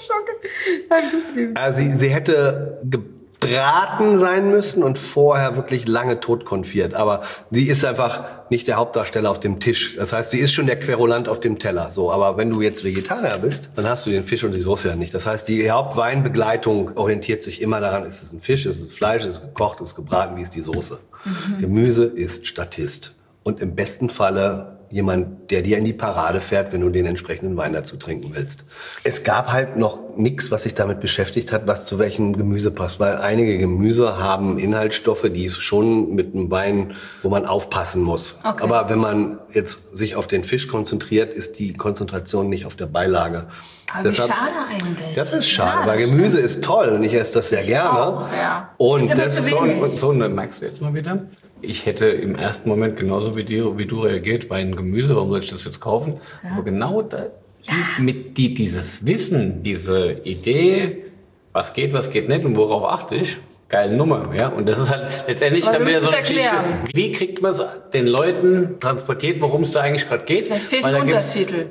Speaker 2: die Artischocke.
Speaker 3: Also sie, sie hätte gebraten sein müssen und vorher wirklich lange tot konfiert. Aber sie ist einfach nicht der Hauptdarsteller auf dem Tisch. Das heißt, sie ist schon der Querulant auf dem Teller. So, aber wenn du jetzt Vegetarier bist, dann hast du den Fisch und die Soße ja nicht. Das heißt, die Hauptweinbegleitung orientiert sich immer daran, ist es ein Fisch, ist es Fleisch, ist es gekocht, ist es gebraten, wie ist die Soße. Mhm. Gemüse ist Statist. Und im besten Falle jemand, der dir in die Parade fährt, wenn du den entsprechenden Wein dazu trinken willst. Es gab halt noch nichts, was sich damit beschäftigt hat, was zu welchem Gemüse passt. Weil einige Gemüse haben Inhaltsstoffe, die es schon mit einem Wein, wo man aufpassen muss. Okay. Aber wenn man jetzt sich auf den Fisch konzentriert, ist die Konzentration nicht auf der Beilage.
Speaker 2: Aber
Speaker 3: Deshalb,
Speaker 2: wie schade eigentlich.
Speaker 3: Das ist schade,
Speaker 2: ja,
Speaker 3: weil
Speaker 2: das
Speaker 3: Gemüse
Speaker 2: stimmt.
Speaker 3: ist toll und ich esse das sehr
Speaker 2: ich
Speaker 3: gerne.
Speaker 2: Auch, ja.
Speaker 3: Und
Speaker 2: ich
Speaker 3: das
Speaker 1: So, und so, und dann merkst du jetzt mal wieder. Ich hätte im ersten Moment genauso wie, die, wie du reagiert, bei einem Gemüse, warum soll ich das jetzt kaufen? Ja. Aber genau da, die, mit die, dieses Wissen, diese Idee, was geht, was geht nicht und worauf achte ich, geile Nummer. Ja? Und das ist halt letztendlich dann wieder so eine Geschichte. Wie kriegt man es den Leuten transportiert, worum es da eigentlich gerade geht?
Speaker 2: Vielleicht fehlt ein Untertitel.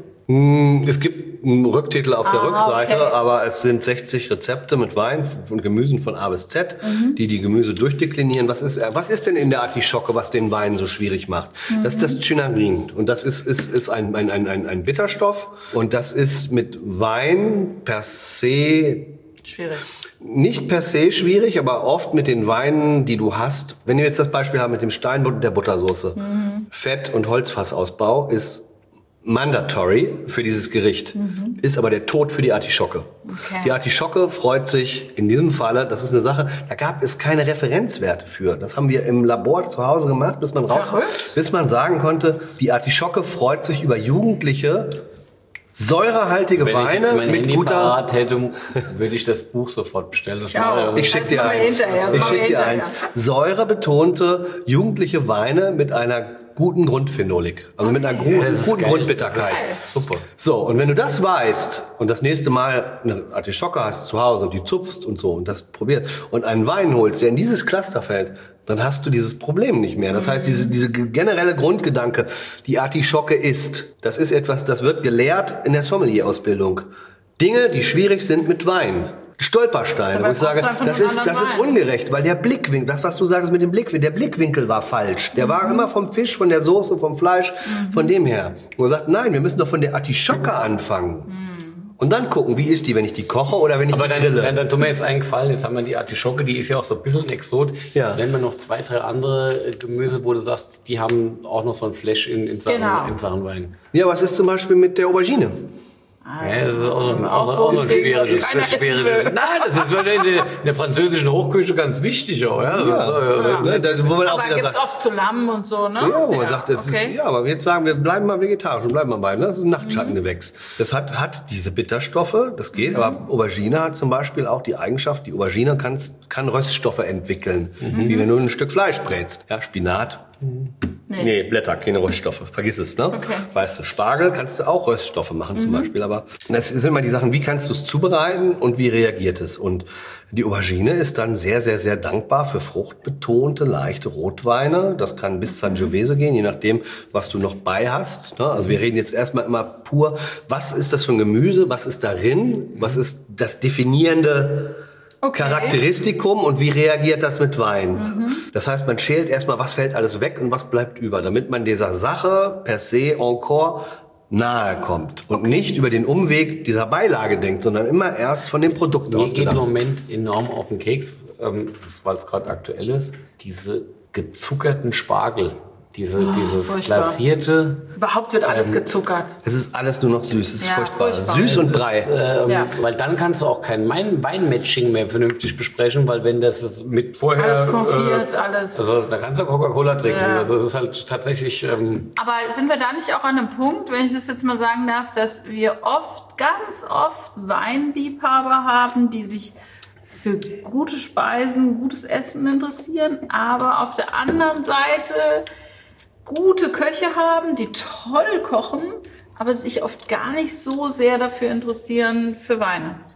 Speaker 3: Es gibt einen Rücktitel auf der ah, Rückseite, okay. aber es sind sechzig Rezepte mit Wein und Gemüsen von A bis Z, mhm. die die Gemüse durchdeklinieren. Was ist, was ist denn in der Artischocke, was den Wein so schwierig macht? Mhm. Das ist das Chinarin und das ist, ist, ist ein, ein, ein, ein, ein Bitterstoff und das ist mit Wein per se
Speaker 2: schwierig.
Speaker 3: Nicht per se schwierig, aber oft mit den Weinen, die du hast. Wenn wir jetzt das Beispiel haben mit dem Steinbutt und der Buttersoße. Mhm. Fett- und Holzfassausbau ist mandatory für dieses Gericht, mhm. ist aber der Tod für die Artischocke. Okay. Die Artischocke freut sich in diesem Falle, das ist eine Sache, da gab es keine Referenzwerte für. Das haben wir im Labor zu Hause gemacht, bis man raus, bis man sagen konnte, die Artischocke freut sich über jugendliche, säurehaltige
Speaker 1: Wenn
Speaker 3: Weine
Speaker 1: ich jetzt mein
Speaker 3: mit
Speaker 1: Handy
Speaker 3: guter.
Speaker 1: parat hätte, würde ich das Buch sofort bestellen. Das
Speaker 2: ja,
Speaker 1: war,
Speaker 3: ich schicke dir eins. Ich schicke dir eins. Säurebetonte jugendliche Weine mit einer guten Grundphenolik, also okay. mit einer guten, guten Grundbitterkeit.
Speaker 1: Super.
Speaker 3: So, und wenn du das weißt und das nächste Mal eine Artischocke hast zu Hause und die zupfst und so und das probierst und einen Wein holst, der in dieses Cluster fällt, dann hast du dieses Problem nicht mehr. Das heißt, diese, diese generelle Grundgedanke, die Artischocke ist, das ist etwas, das wird gelehrt in der Sommelier-Ausbildung. Dinge, die schwierig sind mit Wein. Stolpersteine, wo ich sage, das ist, das ist ungerecht, weil der Blickwinkel, das, was du sagst mit dem Blickwinkel, der Blickwinkel war falsch. Der mhm. war immer vom Fisch, von der Soße, vom Fleisch, mhm. von dem her. Und man sagt, nein, wir müssen doch von der Artischocke anfangen. Mhm. Und dann gucken, wie ist die, wenn ich die koche oder wenn ich
Speaker 1: Aber
Speaker 3: die
Speaker 1: dann,
Speaker 3: grille.
Speaker 1: Dann, dann tut mir jetzt einen Gefallen, jetzt haben wir die Artischocke, die ist ja auch so ein bisschen ein Exot.
Speaker 3: Ja.
Speaker 1: Jetzt nennen wir noch zwei, drei andere Gemüse, wo du sagst, die haben auch noch so ein Flash in, in, Sachen,
Speaker 2: genau.
Speaker 1: in Sachen Wein.
Speaker 3: Ja, was ist zum Beispiel mit der Aubergine?
Speaker 1: Ja, das ist auch so ein, auch so, auch so ein schweres, schweres. Nein, das ist in der, in der französischen Hochküche ganz wichtig auch. Ja,
Speaker 3: ja.
Speaker 1: So,
Speaker 3: ja.
Speaker 1: Ne?
Speaker 3: Da, wo man
Speaker 2: aber
Speaker 3: auch wieder
Speaker 2: gibt's
Speaker 3: sagt,
Speaker 2: oft zu Lamm und so, ne?
Speaker 3: Ja, wo man
Speaker 2: ja,
Speaker 3: sagt, das
Speaker 2: okay.
Speaker 3: ist, ja, aber jetzt sagen wir, bleiben mal vegetarisch und bleiben mal bei, ne? Das ist ein Nachtschattengewächs. Mhm. Das hat, hat diese Bitterstoffe, das geht, mhm. aber Aubergine hat zum Beispiel auch die Eigenschaft, die Aubergine kann, kann Röststoffe entwickeln, mhm. wie wenn du ein Stück Fleisch brätst. Ja, Spinat. Mhm. Nee. nee, Blätter, keine Röststoffe. Vergiss es, ne?
Speaker 2: Okay.
Speaker 3: Weißt du, Spargel kannst du auch Röststoffe machen mhm. zum Beispiel. Aber das sind immer die Sachen, wie kannst du es zubereiten und wie reagiert es? Und die Aubergine ist dann sehr, sehr, sehr dankbar für fruchtbetonte, leichte Rotweine. Das kann bis Sangiovese gehen, je nachdem, was du noch bei hast. Ne? Also wir reden jetzt erstmal immer pur, was ist das für ein Gemüse? Was ist darin? Was ist das definierende Okay. Charakteristikum und wie reagiert das mit Wein? Mhm. Das heißt, man schält erstmal, was fällt alles weg und was bleibt über, damit man dieser Sache per se encore nahe kommt und okay. nicht über den Umweg dieser Beilage denkt, sondern immer erst von dem Produkt aus.
Speaker 1: Mir geht im Moment enorm auf den Keks, ähm, das, weil es gerade aktuell ist, diese gezuckerten Spargel. Diese, oh, dieses furchtbar. glasierte...
Speaker 2: Überhaupt wird alles
Speaker 1: ähm,
Speaker 2: gezuckert.
Speaker 3: Es ist alles nur noch süß. Es ist
Speaker 2: ja,
Speaker 3: furchtbar.
Speaker 2: furchtbar.
Speaker 3: Süß und
Speaker 1: es
Speaker 3: Brei.
Speaker 1: Ist, ähm,
Speaker 2: ja.
Speaker 1: Weil dann kannst du auch kein Wein-Matching mehr vernünftig besprechen, weil wenn das ist mit vorher...
Speaker 2: Alles konfiert,
Speaker 1: äh,
Speaker 2: alles...
Speaker 1: Also da kannst du Coca-Cola trinken.
Speaker 2: Ja.
Speaker 1: Also es ist halt tatsächlich... Ähm,
Speaker 2: Aber sind wir da nicht auch an einem Punkt, wenn ich das jetzt mal sagen darf, dass wir oft, ganz oft Weinliebhaber haben, die sich für gute Speisen, gutes Essen interessieren, aber auf der anderen Seite gute Köche haben, die toll kochen, aber sich oft gar nicht so sehr dafür interessieren für Weine.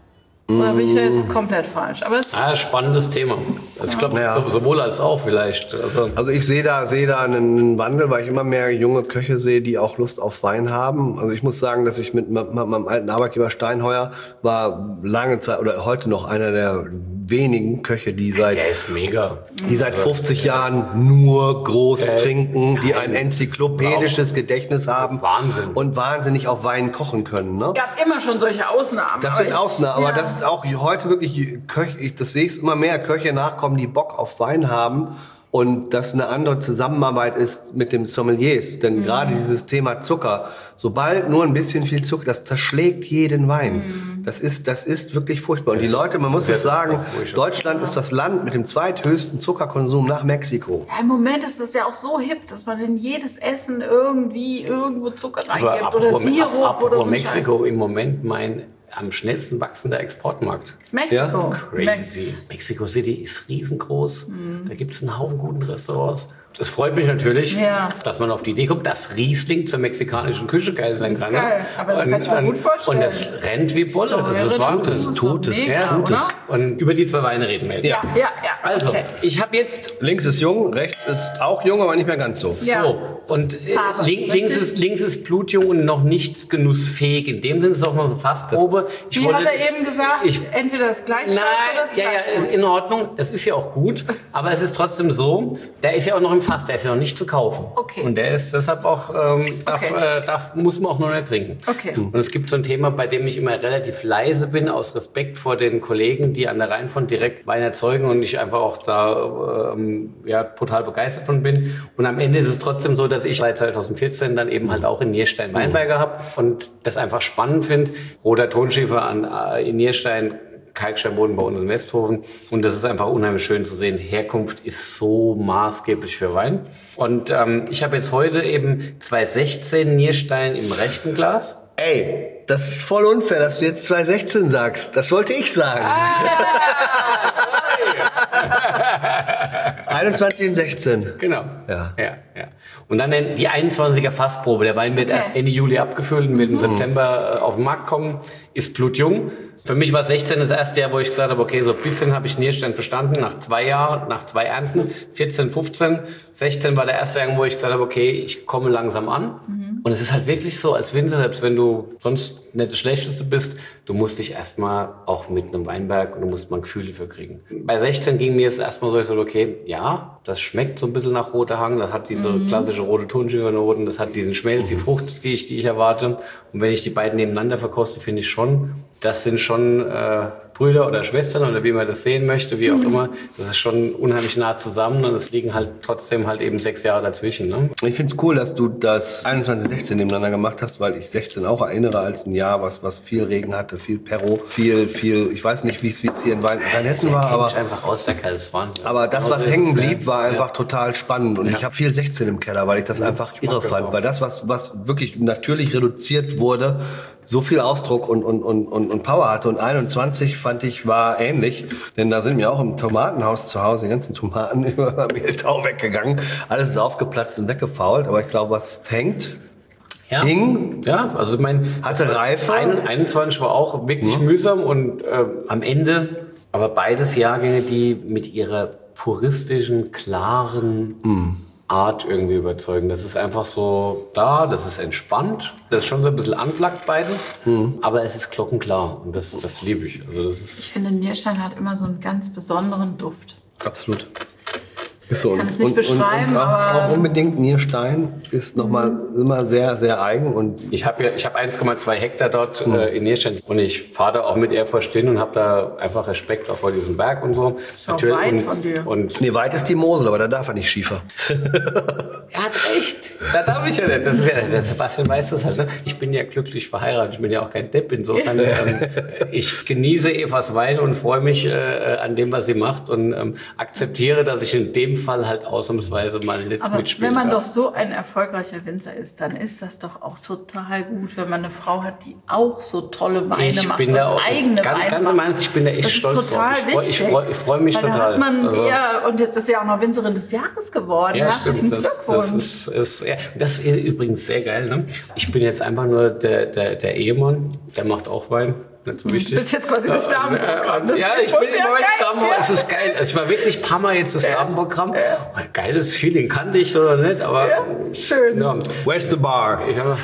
Speaker 2: Oder bin ich da jetzt komplett falsch? Aber es
Speaker 1: Ah, spannendes Thema. Also ich glaube,
Speaker 3: Ja.
Speaker 1: so, sowohl als auch vielleicht. Also,
Speaker 3: Also ich sehe da, sehe da einen Wandel, weil ich immer mehr junge Köche sehe, die auch Lust auf Wein haben. Also ich muss sagen, dass ich mit, mit meinem alten Arbeitgeber Steinheuer war lange Zeit oder heute noch einer der wenigen Köche, die seit
Speaker 1: der ist mega.
Speaker 3: die seit fünfzig Jahren nur groß
Speaker 1: Äh,
Speaker 3: trinken, die ein
Speaker 1: nein.
Speaker 3: enzyklopädisches Gedächtnis haben
Speaker 1: Wahnsinn.
Speaker 3: und wahnsinnig auf Wein kochen können. Ne?
Speaker 2: gab immer schon solche Ausnahmen.
Speaker 3: Das
Speaker 2: aber
Speaker 3: sind
Speaker 2: ich-
Speaker 3: Ausnahmen, aber
Speaker 2: ja.
Speaker 3: das auch heute wirklich Köche, ich, das sehe ich immer mehr, Köche nachkommen, die Bock auf Wein haben und das eine andere Zusammenarbeit ist mit dem Sommeliers. Denn gerade dieses Thema Zucker, sobald nur ein bisschen viel Zucker, das zerschlägt jeden Wein. Das ist, das ist wirklich furchtbar. Und die
Speaker 1: Das ist-
Speaker 3: Leute, man muss
Speaker 1: das
Speaker 3: es
Speaker 1: ist
Speaker 3: sagen,
Speaker 1: was furchtbar.
Speaker 3: Deutschland ist das Land mit dem zweithöchsten Zuckerkonsum nach Mexiko.
Speaker 2: Ja, im Moment ist das ja auch so hip, dass man in jedes Essen irgendwie irgendwo Zucker reingibt oder
Speaker 1: apropos-
Speaker 2: Sirup oder
Speaker 1: apropos
Speaker 2: so ein
Speaker 1: Mexiko im Moment mein am schnellsten wachsender Exportmarkt.
Speaker 2: Scheiß. Mexiko.
Speaker 1: Crazy. Mexico City ist riesengroß. Da gibt es einen Haufen guten Restaurants. Es freut mich natürlich,
Speaker 2: Ja.
Speaker 1: dass man auf die Idee kommt, dass Riesling zur mexikanischen Küche geil sein
Speaker 2: Das ist
Speaker 1: kann.
Speaker 2: geil, aber das kann ich mir gut vorstellen.
Speaker 1: Und das rennt wie Bolle.
Speaker 2: Säure
Speaker 1: Das ist Wahnsinn.
Speaker 2: dazu, ist
Speaker 3: Tut
Speaker 2: doch
Speaker 3: es,
Speaker 2: mega,
Speaker 1: Ja, tut
Speaker 2: oder?
Speaker 1: es. Und über die zwei Weine reden wir jetzt.
Speaker 2: Ja, ja, ja.
Speaker 1: Also,
Speaker 2: okay.
Speaker 1: ich habe jetzt
Speaker 3: Links ist jung, rechts ist auch jung, aber nicht mehr ganz so.
Speaker 2: Ja.
Speaker 1: So, und äh,
Speaker 2: Farbe,
Speaker 1: link, links,
Speaker 2: richtig?
Speaker 1: ist, links ist blutjung und noch nicht genussfähig. In dem Sinne ist es auch noch eine Fassprobe. Ich
Speaker 2: Wie
Speaker 1: wollte-
Speaker 2: hat er eben gesagt?
Speaker 1: Ich,
Speaker 2: Entweder das gleiche
Speaker 1: Nein,
Speaker 2: oder das
Speaker 1: ja, ja,
Speaker 2: gleiche.
Speaker 1: ist in Ordnung. Das ist ja auch gut. Aber es ist trotzdem so, der ist ja auch noch im Fass, der ist ja noch nicht zu kaufen.
Speaker 2: Okay.
Speaker 1: Und der ist deshalb auch, ähm, darf,
Speaker 2: Okay.
Speaker 1: äh, darf, muss man auch noch nicht trinken.
Speaker 2: Okay.
Speaker 1: Und es gibt so ein Thema, bei dem ich immer relativ leise bin, aus Respekt vor den Kollegen, die an der Rheinfront direkt Wein erzeugen und ich einfach auch da ähm, ja, total begeistert von bin. Und am Ende ist es trotzdem so, dass ich seit zweitausendvierzehn dann eben halt auch in Nierstein Weinberge habe und das einfach spannend finde. Roter Tonschiefer an, äh, in Nierstein, Kalksteinboden bei uns in Westhofen. Und das ist einfach unheimlich schön zu sehen. Herkunft ist so maßgeblich für Wein. Und ähm, ich habe jetzt heute eben zweitausendsechzehn Nierstein im rechten Glas.
Speaker 3: Ey, das ist voll unfair, dass du jetzt zweitausendsechzehn sagst. Das wollte ich sagen. einundzwanzig und sechzehn.
Speaker 1: Genau.
Speaker 3: Ja.
Speaker 1: ja, ja. Und dann den- die einundzwanziger Fassprobe. Der Wein wird
Speaker 2: Okay.
Speaker 1: erst Ende Juli abgefüllt und wird im September äh, auf den Markt kommen. Ist blutjung. Für mich war sechzehn das erste Jahr, wo ich gesagt habe, okay, so ein bisschen habe ich Nierstein verstanden, nach zwei Jahren, nach zwei Ernten, vierzehn, fünfzehn, sechzehn war der erste Jahr, wo ich gesagt habe, okay, ich komme langsam an. Und es ist halt wirklich so, als Winzer, selbst wenn du sonst nicht das Schlechteste bist, du musst dich erstmal auch mit einem Weinberg und du musst mal ein Gefühl dafür kriegen. Bei sechzehn ging mir es erstmal so, ich so, okay, ja, das schmeckt so ein bisschen nach roter Hang, das hat diese klassische rote Tonschiefernoten, das hat diesen Schmelz, die Frucht, die ich, die ich erwarte. Und wenn ich die beiden nebeneinander verkoste, finde ich schon, das sind schon äh, Brüder oder Schwestern oder wie man das sehen möchte, wie auch immer. Das ist schon unheimlich nah zusammen und es liegen halt trotzdem halt eben sechs Jahre dazwischen. Ne?
Speaker 3: Ich finde es cool, dass du das einundzwanzig sechzehn nebeneinander gemacht hast, weil ich sechzehn auch erinnere als ein Jahr, was, was viel Regen hatte, viel Perro, viel, viel, ich weiß nicht, wie es wie es hier in Wein- Rheinhessen war,
Speaker 1: Kenn
Speaker 3: aber
Speaker 1: ich einfach aus der Kalswahn.
Speaker 3: Aber das, was
Speaker 1: Genauso
Speaker 3: hängen
Speaker 1: ist es,
Speaker 3: blieb,
Speaker 1: ja.
Speaker 3: war einfach
Speaker 1: Ja.
Speaker 3: total spannend. Und
Speaker 1: Ja.
Speaker 3: ich habe viel sechzehn im Keller, weil ich das einfach
Speaker 1: ich mag
Speaker 3: irre
Speaker 1: das
Speaker 3: fand.
Speaker 1: auch.
Speaker 3: Weil das, was, was wirklich natürlich reduziert wurde, so viel Ausdruck und, und, und, und, und Power hatte. Und einundzwanzig fand ich war ähnlich. Denn da sind mir auch im Tomatenhaus zu Hause die ganzen Tomaten über Mehltau weggegangen. Alles ist aufgeplatzt und weggefault. Aber ich glaube, was hängt,
Speaker 1: Ja.
Speaker 3: hing,
Speaker 1: Ja, also ich meine,
Speaker 3: Hatte
Speaker 1: das war-
Speaker 3: Reife.
Speaker 1: ein- einundzwanzig war auch wirklich mühsam und äh, am Ende, aber beides Jahrgänge, die mit ihrer puristischen, klaren Art irgendwie überzeugen. Das ist einfach so da, das ist entspannt, das ist schon so ein bisschen unplugged beides, aber es ist glockenklar und das, das liebe ich. Also das ist
Speaker 2: Ich finde, Nierstein hat immer so einen ganz besonderen Duft.
Speaker 3: absolut. Ist so.
Speaker 2: kann es nicht
Speaker 3: und,
Speaker 2: beschreiben,
Speaker 3: und, und auch,
Speaker 2: aber-
Speaker 3: auch unbedingt Nierstein ist nochmal immer sehr, sehr eigen. Und
Speaker 1: Ich habe ja, ich habe eins Komma zwei Hektar dort äh, in Nierstein und ich fahre da auch mit Ehrfurcht hin und habe da einfach Respekt auch vor diesem Berg und so.
Speaker 2: Ist auch weit
Speaker 1: und,
Speaker 2: von dir.
Speaker 1: Und
Speaker 3: nee, weit ist die Mosel, aber da darf er nicht schiefer.
Speaker 1: er hat recht. Da darf ich ja nicht. Das ist ja, der Sebastian weiß das halt. Ne? Ich bin ja glücklich verheiratet. Ich bin ja auch kein Depp. Insofern, ähm, ich genieße Evas Wein und freue mich äh, an dem, was sie macht und ähm, akzeptiere, dass ich in dem Fall halt ausnahmsweise mal nicht
Speaker 2: Aber
Speaker 1: mitspielen
Speaker 2: wenn man doch
Speaker 1: darf.
Speaker 2: so ein erfolgreicher Winzer ist, dann ist das doch auch total gut, wenn man eine Frau hat, die auch so tolle Weine
Speaker 1: Ich
Speaker 2: macht
Speaker 1: bin
Speaker 2: und
Speaker 1: da auch,
Speaker 2: eigene
Speaker 1: ganz,
Speaker 2: Weine
Speaker 1: ganz
Speaker 2: macht.
Speaker 1: im Ernst, ich bin da echt
Speaker 2: Das
Speaker 1: stolz
Speaker 2: ist total
Speaker 1: drauf. Ich freue ich
Speaker 2: wichtig.
Speaker 1: freu, ich freu mich
Speaker 2: Weil
Speaker 1: total.
Speaker 2: Da hat man
Speaker 1: Also-
Speaker 2: ja, und jetzt ist sie auch noch Winzerin des Jahres geworden.
Speaker 1: Ja,
Speaker 2: Herzlichen
Speaker 1: stimmt. Das,
Speaker 2: Glückwunsch.
Speaker 1: das ist, ist ja, das ist übrigens sehr geil. Ne? Ich bin jetzt einfach nur der, der, der Ehemann, der macht auch Wein. nicht so wichtig.
Speaker 2: Du bist jetzt quasi das Damenprogramm.
Speaker 1: Ja, ich bin im Moment Damenprogramm. Es ist geil. Also ich war wirklich ein paar Mal jetzt das ja. Damenprogramm. Ja. Oh, geiles Feeling, kannte ich oder nicht, aber
Speaker 2: ja, schön.
Speaker 1: Ja.
Speaker 3: Where's the bar?
Speaker 1: Ich hab,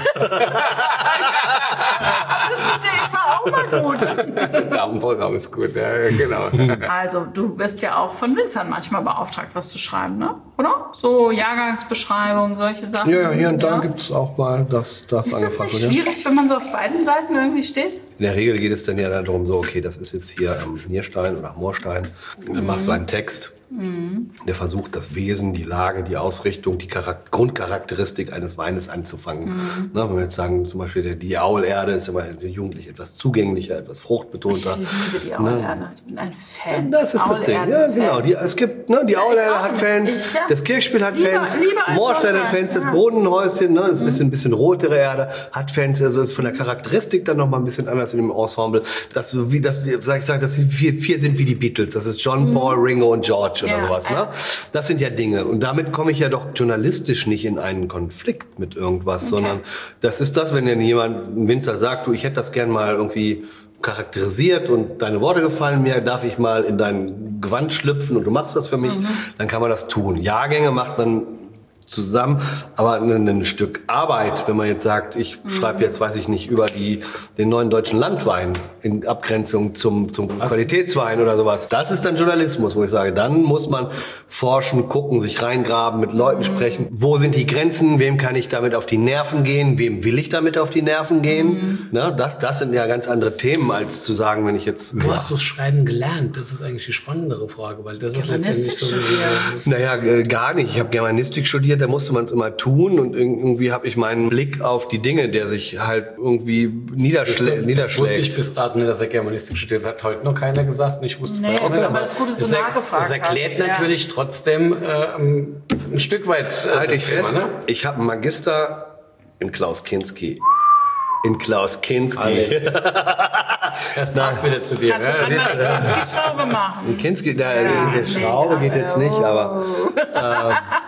Speaker 2: das war auch mal gut.
Speaker 1: Damenprogramm ist gut, ja, genau.
Speaker 2: Also, du wirst ja auch von Winzern manchmal beauftragt, was zu schreiben, ne? Oder? So Jahrgangsbeschreibung, solche Sachen.
Speaker 3: Ja, ja, hier und da ja. gibt es auch mal das, das
Speaker 2: ist
Speaker 3: angefragt.
Speaker 2: Ist das nicht schwierig, ja? wenn man so auf beiden Seiten irgendwie steht?
Speaker 3: In der Regel geht es dann ja darum, so, okay, das ist jetzt hier am Nierstein oder am Moorstein. Dann mhm. machst du einen Text. Mhm. Der versucht, das Wesen, die Lage, die Ausrichtung, die Charak- Grundcharakteristik eines Weines anzufangen. Mhm. Na, wenn wir jetzt sagen, zum Beispiel der, die Aulerde ist immer jugendlich etwas zugänglicher, etwas fruchtbetonter.
Speaker 2: Ich liebe die Aulerde. Ich bin ein Fan.
Speaker 3: Das ist das Ding. Ja, genau. Die, es gibt, ne, die Aulerde hat Fans, ich, ja. das Kirchspiel hat
Speaker 2: lieber,
Speaker 3: Fans,
Speaker 2: lieber
Speaker 3: Moorstein hat Fans, das Bodenhäuschen, ne, das ist ein bisschen, ein bisschen rotere Erde, hat Fans. Also das ist von der Charakteristik dann nochmal ein bisschen anders in dem Ensemble. Dass so wie das, sag ich sag, dass die vier, vier sind wie die Beatles. Das ist John, mhm. Paul, Ringo und George oder ja, sowas. Ne? Das sind ja Dinge. Und damit komme ich ja doch journalistisch nicht in einen Konflikt mit irgendwas, okay. sondern das ist das, wenn dann jemand, ein Winzer sagt, du, ich hätte das gern mal irgendwie charakterisiert und deine Worte gefallen mir, darf ich mal in dein Gewand schlüpfen und du machst das für mich, mhm. dann kann man das tun. Jahrgänge macht man zusammen, aber ein, ein Stück Arbeit, wenn man jetzt sagt, ich mhm. schreibe jetzt, weiß ich nicht, über die, den neuen deutschen Landwein in Abgrenzung zum, zum Qualitätswein oder sowas. Das ist dann Journalismus, wo ich sage, dann muss man forschen, gucken, sich reingraben, mit Leuten mhm. sprechen. Wo sind die Grenzen? Wem kann ich damit auf die Nerven gehen? Wem will ich damit auf die Nerven gehen? Mhm. Na, das, das sind ja ganz andere Themen, als zu sagen, wenn ich jetzt...
Speaker 1: Wo hast du das Schreiben gelernt? Das ist eigentlich die spannendere Frage, weil das ist letztendlich so...
Speaker 3: Naja, äh, gar nicht. Ich habe Germanistik studiert, da musste man es immer tun und irgendwie habe ich meinen Blick auf die Dinge, der sich halt irgendwie niederschlä-
Speaker 1: das,
Speaker 3: niederschlägt.
Speaker 1: Das wusste ich bis dato nicht, dass er Germanistik studiert. Das hat heute noch keiner gesagt und ich wusste
Speaker 2: nee,
Speaker 1: vorher auch nicht.
Speaker 2: Aber das, gut, dass
Speaker 1: das,
Speaker 2: du
Speaker 1: er, das erklärt hast, natürlich ja. trotzdem äh, ein Stück weit
Speaker 3: äh, Halt ich fest, ne? Ich habe einen Magister in Klaus Kinski. In Klaus Kinski.
Speaker 1: Das passt wieder zu dir.
Speaker 2: Kannst du
Speaker 1: ne?
Speaker 2: mal eine Kinski-Schraube machen?
Speaker 3: Kinski, der, ja, der Schraube geht jetzt nicht, aber äh,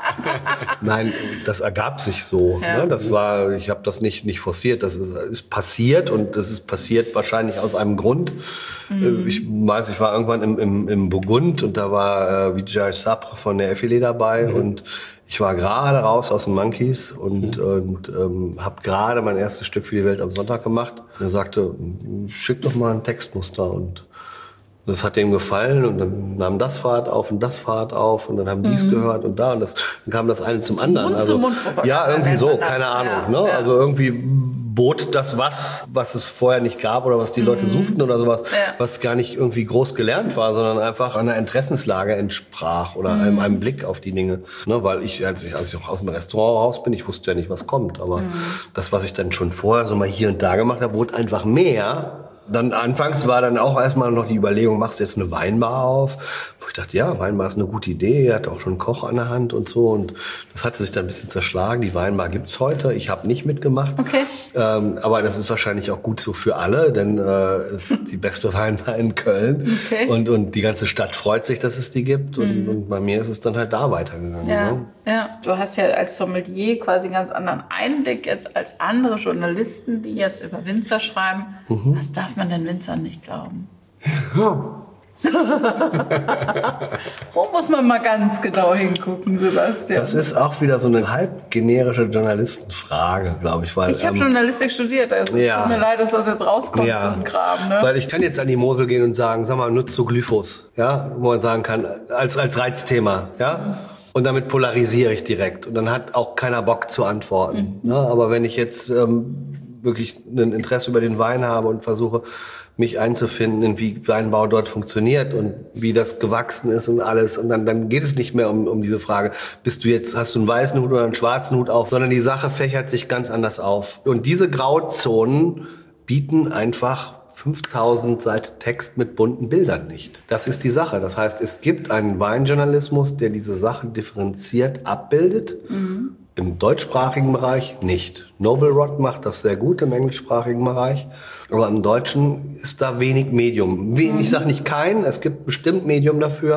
Speaker 3: nein, das ergab sich so. Ja. Ne? Das war, ich habe das nicht nicht forciert. Das ist, ist passiert und das ist passiert wahrscheinlich aus einem Grund. Mhm. Ich weiß, ich war irgendwann im, im, im Burgund und da war äh, Vijay Sabre von der F L E dabei mhm. und ich war gerade raus aus den Monkeys und, mhm. und ähm, habe gerade mein erstes Stück für die Welt am Sonntag gemacht. Und er sagte, schick doch mal ein Textmuster. Und das hat ihm gefallen und dann nahm das Fahrt auf und das Fahrt auf und dann haben die es mhm. gehört und da und das, dann kam das eine zum anderen.
Speaker 2: Mund
Speaker 3: also,
Speaker 2: zu Mund
Speaker 3: ja, irgendwie so, keine Ahnung.
Speaker 2: Ja,
Speaker 3: ne?
Speaker 2: ja.
Speaker 3: Also irgendwie bot das was, was es vorher nicht gab oder was die Leute mhm. suchten oder sowas, ja. was gar nicht irgendwie groß gelernt war, sondern einfach einer Interessenslage entsprach oder mhm. einem, einem Blick auf die Dinge. Ne? Weil ich, als ich, als ich auch aus dem Restaurant raus bin, ich wusste ja nicht, was kommt. Aber mhm. das, was ich dann schon vorher so mal hier und da gemacht habe, wurde einfach mehr. Dann anfangs war dann auch erstmal noch die Überlegung, machst du jetzt eine Weinbar auf? Wo ich dachte, ja, Weinbar ist eine gute Idee. Er hat auch schon einen Koch an der Hand und so. Und das hatte sich dann ein bisschen zerschlagen. Die Weinbar gibt's heute. Ich habe nicht mitgemacht.
Speaker 2: Okay.
Speaker 3: Ähm, aber das ist wahrscheinlich auch gut so für alle, denn es äh, ist die beste Weinbar in Köln. Okay. Und, und die ganze Stadt freut sich, dass es die gibt. Und, mhm. und bei mir ist es dann halt da weitergegangen.
Speaker 2: Ja.
Speaker 3: Ne?
Speaker 2: Ja. Du hast ja als Sommelier quasi einen ganz anderen Einblick jetzt als andere Journalisten, die jetzt über Winzer schreiben. Mhm. Was darf man den Winzern nicht glauben? Wo muss man mal ganz genau hingucken, Sebastian?
Speaker 3: Das ist auch wieder so eine halb generische Journalistenfrage, glaube ich. Weil,
Speaker 2: ich habe
Speaker 3: ähm,
Speaker 2: Journalistik studiert, also
Speaker 3: ja.
Speaker 2: es tut mir leid, dass das jetzt rauskommt,
Speaker 3: ja.
Speaker 2: so ein Kram. Ne?
Speaker 3: Weil ich kann jetzt an die Mosel gehen und sagen, sag mal, nutzt du Glyphos? Ja? Wo man sagen kann, als, als Reizthema. Ja? Mhm. Und damit polarisiere ich direkt. Und dann hat auch keiner Bock zu antworten. Mhm. Ne? Aber wenn ich jetzt ähm, wirklich ein Interesse über den Wein habe und versuche, mich einzufinden, in wie Weinbau dort funktioniert und wie das gewachsen ist und alles. Und dann, dann geht es nicht mehr um, um diese Frage, bist du jetzt, hast du einen weißen Hut oder einen schwarzen Hut auf, sondern die Sache fächert sich ganz anders auf. Und diese Grauzonen bieten einfach fünftausend Seiten Text mit bunten Bildern nicht. Das ist die Sache. Das heißt, es gibt einen Weinjournalismus, der diese Sachen differenziert abbildet. Mhm. Im deutschsprachigen Bereich nicht. Noble Rot macht das sehr gut im englischsprachigen Bereich. Aber im Deutschen ist da wenig Medium. Ich sage nicht kein, es gibt bestimmt Medium dafür.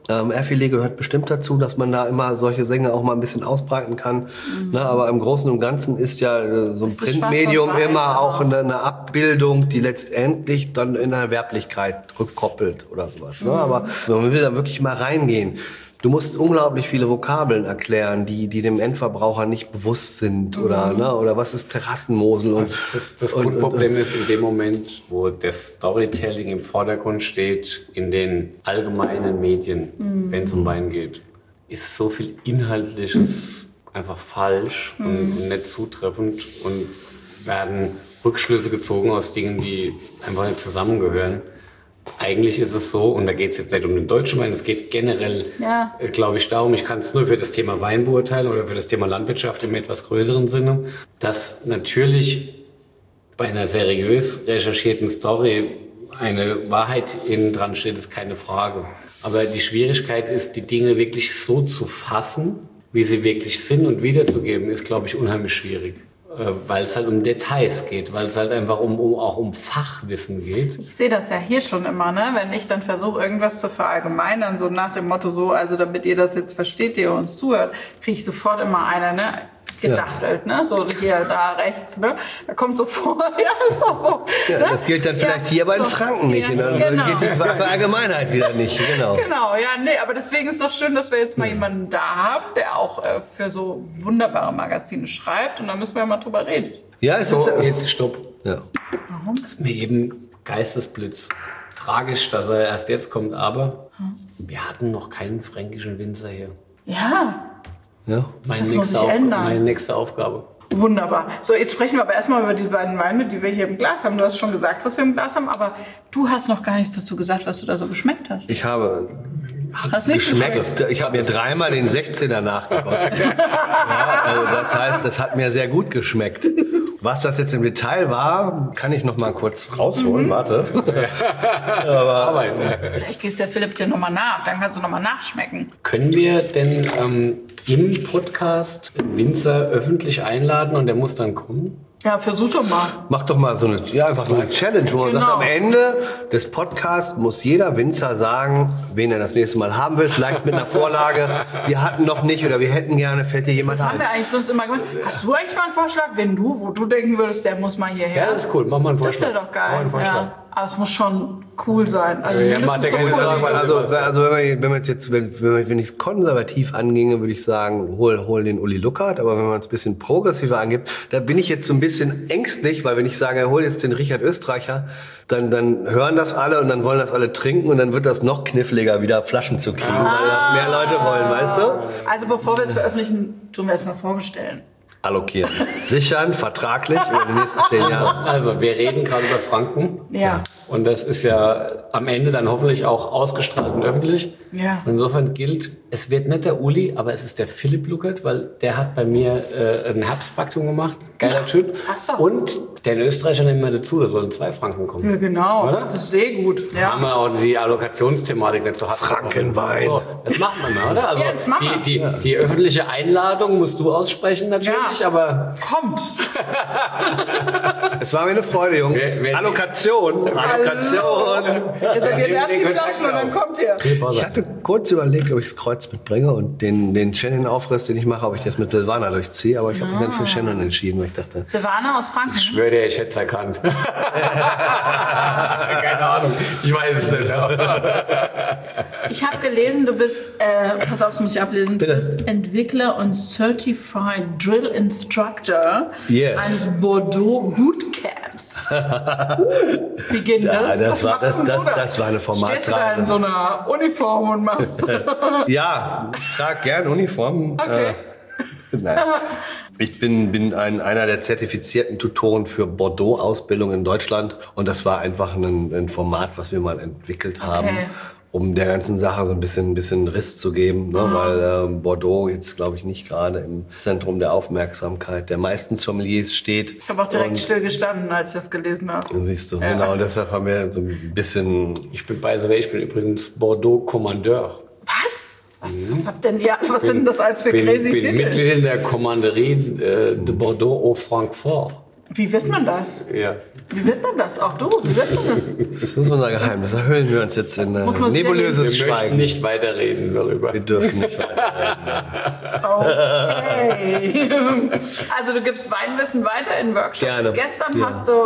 Speaker 3: Ähm, Airfilet gehört bestimmt dazu, dass man da immer solche Sänger auch mal ein bisschen ausbreiten kann. Mhm. Ne, aber im Großen und Ganzen ist ja äh, so ein ist Printmedium immer auch eine, eine Abbildung, die letztendlich dann in einer Werblichkeit rückkoppelt oder sowas. Ne? Mhm. Aber wenn man will da wirklich mal reingehen, du musst unglaublich viele Vokabeln erklären, die, die dem Endverbraucher nicht bewusst sind. Mhm. Oder, ne? Oder was ist Terrassenmosel? Und,
Speaker 1: also das das Grundproblem und, und, ist in dem Moment, wo das Storytelling im Vordergrund steht, in den allgemeinen Medien, mhm. wenn es um Wein geht, ist so viel Inhaltliches mhm. einfach falsch mhm. und, und nicht zutreffend und werden Rückschlüsse gezogen aus Dingen, die einfach nicht zusammengehören. Eigentlich ist es so, und da geht es jetzt nicht um den deutschen Wein, es geht generell, ja. äh, glaube ich, darum, ich kann es nur für das Thema Wein beurteilen oder für das Thema Landwirtschaft im etwas größeren Sinne, dass natürlich bei einer seriös recherchierten Story eine Wahrheit innen dran steht, ist keine Frage. Aber die Schwierigkeit ist, die Dinge wirklich so zu fassen, wie sie wirklich sind und wiederzugeben, ist, glaube ich, unheimlich schwierig. Weil es halt um Details geht, weil es halt einfach um, um, auch um Fachwissen geht.
Speaker 2: Ich sehe das ja hier schon immer, ne? Wenn ich dann versuche, irgendwas zu verallgemeinern, so nach dem Motto so, also damit ihr das jetzt versteht, ihr uns zuhört, kriege ich sofort immer einer, ne? Gedachtelt, ja. ne? So hier, da rechts, ne? Da kommt so vor, ja, ist doch so.
Speaker 3: Ja,
Speaker 2: ne?
Speaker 3: Das gilt dann vielleicht ja, hier bei den so. Franken nicht. Ja, also genau. gilt die Verallgemeinheit wieder nicht, genau.
Speaker 2: Genau, ja, nee, aber deswegen ist es doch schön, dass wir jetzt mal ja. jemanden da haben, der auch äh, für so wunderbare Magazine schreibt und da müssen wir ja mal drüber reden.
Speaker 3: Ja, es
Speaker 1: so,
Speaker 3: ist...
Speaker 1: jetzt stopp.
Speaker 3: Ja.
Speaker 2: Warum?
Speaker 1: Das ist mir eben Geistesblitz. Tragisch, dass er erst jetzt kommt, aber hm. wir hatten noch keinen fränkischen Winzer hier.
Speaker 2: Ja.
Speaker 3: Ja.
Speaker 1: Meine,
Speaker 2: das
Speaker 1: nächste
Speaker 2: muss sich
Speaker 1: Auf-
Speaker 2: ändern.
Speaker 1: meine nächste Aufgabe.
Speaker 2: Wunderbar. So, jetzt sprechen wir aber erstmal über die beiden Weine, die wir hier im Glas haben. Du hast schon gesagt, was wir im Glas haben, aber du hast noch gar nichts dazu gesagt, was du da so geschmeckt hast.
Speaker 3: Ich habe
Speaker 2: hast nicht
Speaker 3: geschmeckt.
Speaker 2: geschmeckt.
Speaker 3: Ich habe mir dreimal den sechzehner nachgegossen. ja, also das heißt, das hat mir sehr gut geschmeckt. Was das jetzt im Detail war, kann ich noch mal kurz rausholen. Mhm. Warte.
Speaker 1: Aber,
Speaker 2: vielleicht gehst der Philipp dir noch mal nach, dann kannst du noch mal nachschmecken.
Speaker 1: Können wir denn ähm, im Podcast den Winzer öffentlich einladen und der muss dann kommen?
Speaker 2: Ja, versuch doch mal.
Speaker 3: Mach doch mal so eine, ja, einfach so eine Challenge, wo man
Speaker 2: genau.
Speaker 3: sagt, am Ende des Podcasts muss jeder Winzer sagen, wen er das nächste Mal haben will. Vielleicht mit einer Vorlage, wir hatten noch nicht oder wir hätten gerne, fällt dir jemand
Speaker 2: das
Speaker 3: ein.
Speaker 2: Das haben wir eigentlich sonst immer gemacht. Hast du eigentlich mal einen Vorschlag, wenn du, wo du denken würdest, der muss mal hierher?
Speaker 1: Ja, das ist cool. Mach mal einen Vorschlag.
Speaker 2: Das ist ja doch geil. Ja. Aber es muss schon cool sein. Also,
Speaker 1: ja, man, der so cool sagen,
Speaker 3: also, also wenn man, wenn man jetzt, wenn, wenn ich es konservativ anginge, würde ich sagen, hol, hol den Uli Luckert. Aber wenn man es ein bisschen progressiver angibt, da bin ich jetzt so ein bisschen ängstlich, weil wenn ich sage, hol jetzt den Richard Österreicher, dann, dann hören das alle und dann wollen das alle trinken und dann wird das noch kniffliger, wieder Flaschen zu kriegen, ah. weil das mehr Leute wollen, weißt du?
Speaker 2: Also bevor wir es veröffentlichen, tun wir es mal vorbestellen.
Speaker 3: Allokieren. Sichern, vertraglich über die nächsten zehn Jahre.
Speaker 1: Also, wir reden gerade über Franken.
Speaker 2: Ja.
Speaker 1: Und das ist ja am Ende dann hoffentlich auch ausgestrahlt und öffentlich.
Speaker 2: Ja.
Speaker 1: Insofern gilt, es wird nicht der Uli, aber es ist der Philipp Luckert, weil der hat bei mir äh, ein Herbstpraktikum gemacht. Geiler ja. Typ.
Speaker 2: Ach so.
Speaker 1: Und den Österreicher nehmen wir dazu, da sollen zwei Franken kommen.
Speaker 2: Ja, genau.
Speaker 1: Oder?
Speaker 2: Das ist sehr gut. Ja.
Speaker 1: Haben wir auch die Allokationsthematik nicht so hart.
Speaker 3: Frankenwein.
Speaker 1: So, das machen wir mal, oder? Also
Speaker 2: ja, jetzt machen
Speaker 1: die, die, ja. die öffentliche Einladung musst du aussprechen natürlich,
Speaker 2: ja.
Speaker 1: aber...
Speaker 2: Kommt!
Speaker 3: Es war mir eine Freude, Jungs. Wer, wer Allokation. Allokation.
Speaker 2: Reserviert erst die Flaschen und dann kommt ihr.
Speaker 3: Ich hatte kurz überlegt, ob ich das Kreuz mitbringe und den, den Shannon-Aufriss, den ich mache, ob ich das mit Silvana durchziehe. Aber ich habe mich dann für Shannon entschieden, weil ich dachte...
Speaker 2: Silvana aus Franken?
Speaker 1: Ich schwöre dir, ich hätte es erkannt. Keine Ahnung. Ich weiß es nicht.
Speaker 2: Ich habe gelesen, du bist... Äh, pass auf, das muss ich ablesen. Du
Speaker 3: Bitte.
Speaker 2: bist Entwickler und Certified Drill Instructor
Speaker 3: yes.
Speaker 2: eines Bordeaux Bootcamps. uh, wie geht denn das?
Speaker 3: Ja, das, war, das, das, das war eine Formatreise.
Speaker 2: Stehst du da in so einer Uniform und machst...
Speaker 3: Ja, ich trage gern Uniformen.
Speaker 2: Okay.
Speaker 3: Äh, nein. Ich bin, bin ein, einer der zertifizierten Tutoren für Bordeaux-Ausbildung in Deutschland. Und das war einfach ein, ein Format, was wir mal entwickelt haben.
Speaker 2: Okay.
Speaker 3: Um der ganzen Sache so ein bisschen, ein bisschen Riss zu geben, ne? Mhm. Weil äh, Bordeaux jetzt, glaube ich, nicht gerade im Zentrum der Aufmerksamkeit der meisten Sommeliers steht.
Speaker 2: Ich habe auch direkt
Speaker 3: und
Speaker 2: still gestanden, als ich das gelesen habe.
Speaker 3: Siehst du,
Speaker 2: ja.
Speaker 3: genau. Und deshalb haben wir so ein bisschen...
Speaker 1: Ich bin bei ich bin übrigens Bordeaux-Kommandeur.
Speaker 2: Was? Was, was habt denn ihr, was bin, sind das alles für
Speaker 1: bin,
Speaker 2: crazy
Speaker 1: bin
Speaker 2: Titel?
Speaker 1: Mitglied in der Commanderie äh, de Bordeaux au Francfort.
Speaker 2: Wie wird man das?
Speaker 1: Ja.
Speaker 2: Wie wird man das? Auch du? Wie wird man das?
Speaker 3: Das ist unser Geheimnis. Da hüllen wir uns jetzt in äh,
Speaker 2: Muss man sich
Speaker 3: nebulöses
Speaker 1: Wir möchten
Speaker 3: Schweigen.
Speaker 1: nicht weiterreden darüber.
Speaker 3: Wir dürfen nicht weiterreden.
Speaker 2: Okay. Also du gibst Weinwissen weiter in Workshops.
Speaker 3: Gerne.
Speaker 2: Gestern
Speaker 3: Ja.
Speaker 2: hast du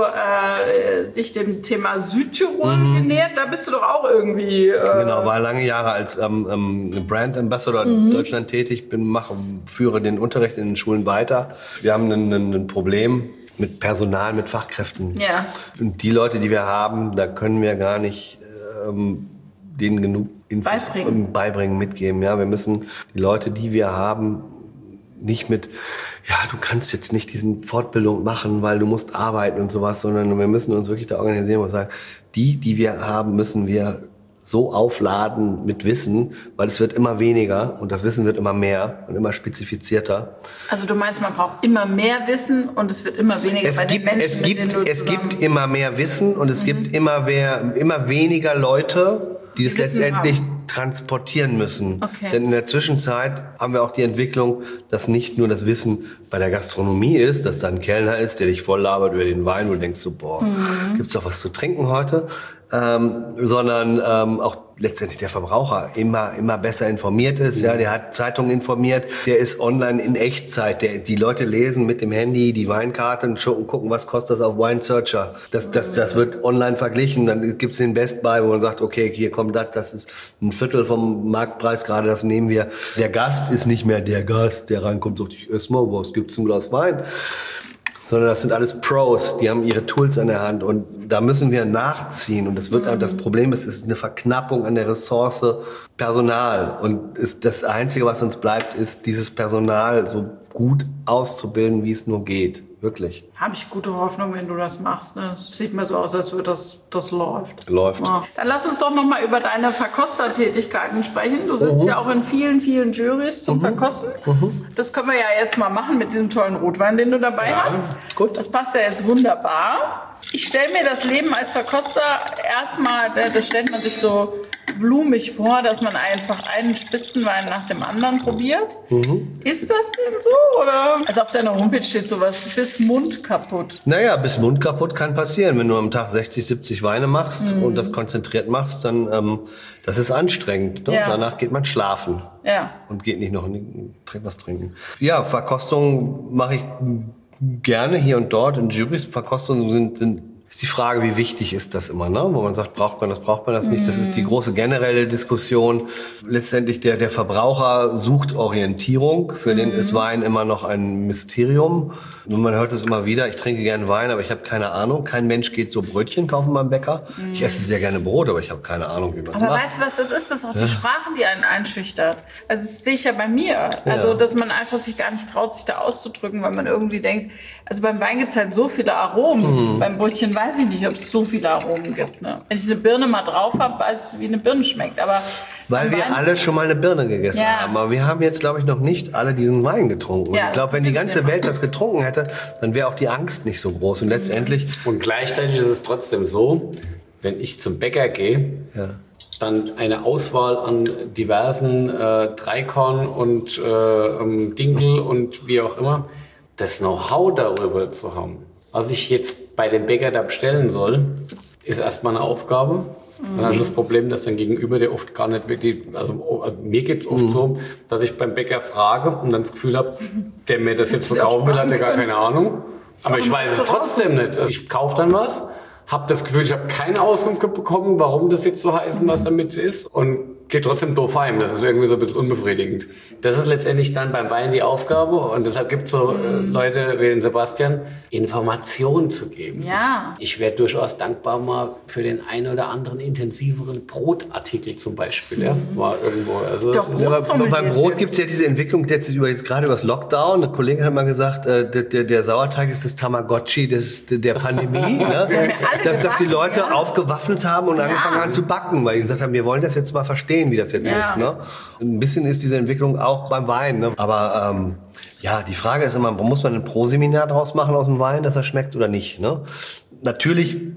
Speaker 2: äh, dich dem Thema Südtirol genähert. Da bist du doch auch irgendwie... Äh,
Speaker 3: Genau, war lange Jahre als ähm, ähm, Brand Ambassador in Deutschland tätig, bin, mache, führe den Unterricht in den Schulen weiter. Wir haben ein, ein, ein Problem mit Personal, mit Fachkräften.
Speaker 2: Ja.
Speaker 3: Und die Leute, die wir haben, da können wir gar nicht ähm, denen genug Infos
Speaker 2: Beibringen.
Speaker 3: beibringen, mitgeben. Ja, wir müssen die Leute, die wir haben, nicht mit, ja, du kannst jetzt nicht diesen Fortbildung machen, weil du musst arbeiten und sowas, sondern wir müssen uns wirklich da organisieren und sagen, die, die wir haben, müssen wir so aufladen mit Wissen, weil es wird immer weniger und das Wissen wird immer mehr und immer spezifizierter.
Speaker 2: Also du meinst, man braucht immer mehr Wissen und es wird immer weniger
Speaker 3: Es
Speaker 2: bei den
Speaker 3: gibt,
Speaker 2: Menschen,
Speaker 3: es
Speaker 2: mit denen
Speaker 3: gibt,
Speaker 2: du
Speaker 3: es
Speaker 2: zusammen...
Speaker 3: gibt immer mehr Wissen und es gibt immer, mehr, immer weniger Leute, die das
Speaker 2: Die Wissen
Speaker 3: letztendlich
Speaker 2: haben.
Speaker 3: transportieren müssen.
Speaker 2: Okay.
Speaker 3: Denn in der Zwischenzeit haben wir auch die Entwicklung, dass nicht nur das Wissen bei der Gastronomie ist, dass da ein Kellner ist, der dich voll labert über den Wein, wo du denkst so, boah,
Speaker 2: Mhm.
Speaker 3: gibt's doch was zu trinken heute? Ähm, sondern ähm, auch letztendlich der Verbraucher immer immer besser informiert ist. Ja, der hat Zeitungen informiert, der ist online in Echtzeit. Der, die Leute lesen mit dem Handy die Weinkarte und schauen- gucken, was kostet das auf Wine Searcher. Das, das, das wird online verglichen. Dann gibt's den Best Buy, wo man sagt, okay, hier kommt das, das ist ein Viertel vom Marktpreis gerade, das nehmen wir. Der Gast ist nicht mehr der Gast, der reinkommt und sagt, ich ess mal was, gibt's ein Glas Wein? Sondern das sind alles Pros, die haben ihre Tools an der Hand und da müssen wir nachziehen und das wird mhm. das Problem ist, es ist eine Verknappung an der Ressource Personal und ist das Einzige, was uns bleibt, ist dieses Personal so gut auszubilden, wie es nur geht, wirklich.
Speaker 2: Habe ich gute Hoffnung, wenn du das machst. Ne? Es sieht mir so aus, als würde das, das läuft.
Speaker 3: Läuft.
Speaker 2: Ja. Dann lass uns doch noch mal über deine Verkostertätigkeiten sprechen. Du sitzt
Speaker 3: Mhm.
Speaker 2: ja auch in vielen, vielen Juries zum
Speaker 3: Mhm.
Speaker 2: Verkosten.
Speaker 3: Mhm.
Speaker 2: Das können wir ja jetzt mal machen mit diesem tollen Rotwein, den du dabei
Speaker 1: Ja.
Speaker 2: hast.
Speaker 3: Gut.
Speaker 2: Das passt ja jetzt wunderbar. Ich stelle mir das Leben als Verkoster erstmal, da da stellt man sich so blumig vor, dass man einfach einen Spitzenwein nach dem anderen probiert.
Speaker 3: Mhm.
Speaker 2: Ist das denn so? Oder? Also auf deiner Homepage steht sowas, bis Mund kaputt.
Speaker 3: Naja, bis Mund kaputt kann passieren. Wenn du am Tag sechzig, siebzig Weine machst
Speaker 2: Mhm.
Speaker 3: und das konzentriert machst, dann ähm, das ist anstrengend. Ne?
Speaker 2: Ja.
Speaker 3: Danach geht man schlafen.
Speaker 2: Ja.
Speaker 3: Und geht nicht noch in- was trinken. Ja, Verkostungen mache ich gerne hier und dort in Jurys. Verkostungen sind, sind ist die Frage, wie wichtig ist das immer, ne? Wo man sagt, braucht man das, braucht man das nicht. Das ist die große generelle Diskussion. Letztendlich der, der Verbraucher sucht Orientierung. Für den ist Wein immer noch ein Mysterium. Und man hört es immer wieder, ich trinke gerne Wein, aber ich habe keine Ahnung. Kein Mensch geht so Brötchen kaufen beim Bäcker. Ich esse sehr gerne Brot, aber ich habe keine Ahnung, wie man es
Speaker 2: Aber
Speaker 3: macht.
Speaker 2: weißt du, was das ist? Das ist auch die Sprache, die einen einschüchtert. Also das sehe ich ja bei mir. Also, dass man einfach sich gar nicht traut, sich da auszudrücken, weil man irgendwie denkt, also beim Wein gibt es halt so viele Aromen.
Speaker 3: Mhm.
Speaker 2: Beim Brötchen weiß ich nicht, ob es so viele Aromen gibt. Ne? Wenn ich eine Birne mal drauf habe, weiß ich, wie eine Birne schmeckt. Aber
Speaker 3: Weil
Speaker 2: beim
Speaker 3: wir
Speaker 2: Wein
Speaker 3: alle
Speaker 2: ist-
Speaker 3: schon mal eine Birne gegessen
Speaker 2: Ja.
Speaker 3: haben. Aber wir haben jetzt, glaube ich, noch nicht alle diesen Wein getrunken. Und
Speaker 2: Ja,
Speaker 3: ich glaube, wenn die
Speaker 2: das
Speaker 3: ganze
Speaker 2: stimmt.
Speaker 3: Welt das getrunken hätte, dann wäre auch die Angst nicht so groß. Und letztendlich,
Speaker 1: Und gleichzeitig ist es trotzdem so, wenn ich zum Bäcker gehe,
Speaker 3: ja,
Speaker 1: dann eine Auswahl an diversen äh, Dreikorn und äh, ähm, Dinkel und wie auch immer, das Know-how darüber zu haben, was ich jetzt bei dem Bäcker da bestellen soll, ist erstmal eine Aufgabe. Dann hast du das Problem, dass dann gegenüber der oft gar nicht wirklich, also, also mir geht es oft so, dass ich beim Bäcker frage und dann das Gefühl habe, der mir das jetzt
Speaker 2: Hättest du
Speaker 1: verkaufen will, hat der
Speaker 2: auch
Speaker 1: gar
Speaker 2: sparen
Speaker 1: keine Ahnung. Aber ich weiß es trotzdem nicht. Also ich kaufe dann was, habe das Gefühl, ich habe keine Auskunft bekommen, warum das jetzt so heißt und was damit ist und gehe trotzdem doof heim. Das ist irgendwie so ein bisschen unbefriedigend. Das ist letztendlich dann beim Wein die Aufgabe und deshalb gibt es so äh, Leute wie den Sebastian, Informationen zu geben.
Speaker 2: Ja.
Speaker 1: Ich wäre durchaus dankbar mal für den einen oder anderen intensiveren Brotartikel zum Beispiel. Ja, mal irgendwo. Also das
Speaker 2: Doch,
Speaker 1: ist,
Speaker 3: Ja, aber
Speaker 2: Brotsommelier
Speaker 3: beim
Speaker 2: ist
Speaker 3: Brot
Speaker 2: jetzt-
Speaker 3: gibt es ja diese Entwicklung jetzt über jetzt gerade über das Lockdown. Eine Kollegin hat mal gesagt, äh, der, der, der Sauerteig ist das Tamagotchi des, der Pandemie. Ne?
Speaker 2: alle
Speaker 3: dass, dass die
Speaker 2: gebacken,
Speaker 3: Leute
Speaker 2: ja.
Speaker 3: aufgewaffnet haben und angefangen haben zu backen, weil die gesagt haben, wir wollen das jetzt mal verstehen, wie das jetzt
Speaker 2: Ja.
Speaker 3: ist. Ne? Ein bisschen ist diese Entwicklung auch beim Wein. Ne? Aber ähm, ja, die Frage ist immer, muss man ein Pro-Seminar draus machen aus dem Wein, dass er schmeckt oder nicht? Ne? Natürlich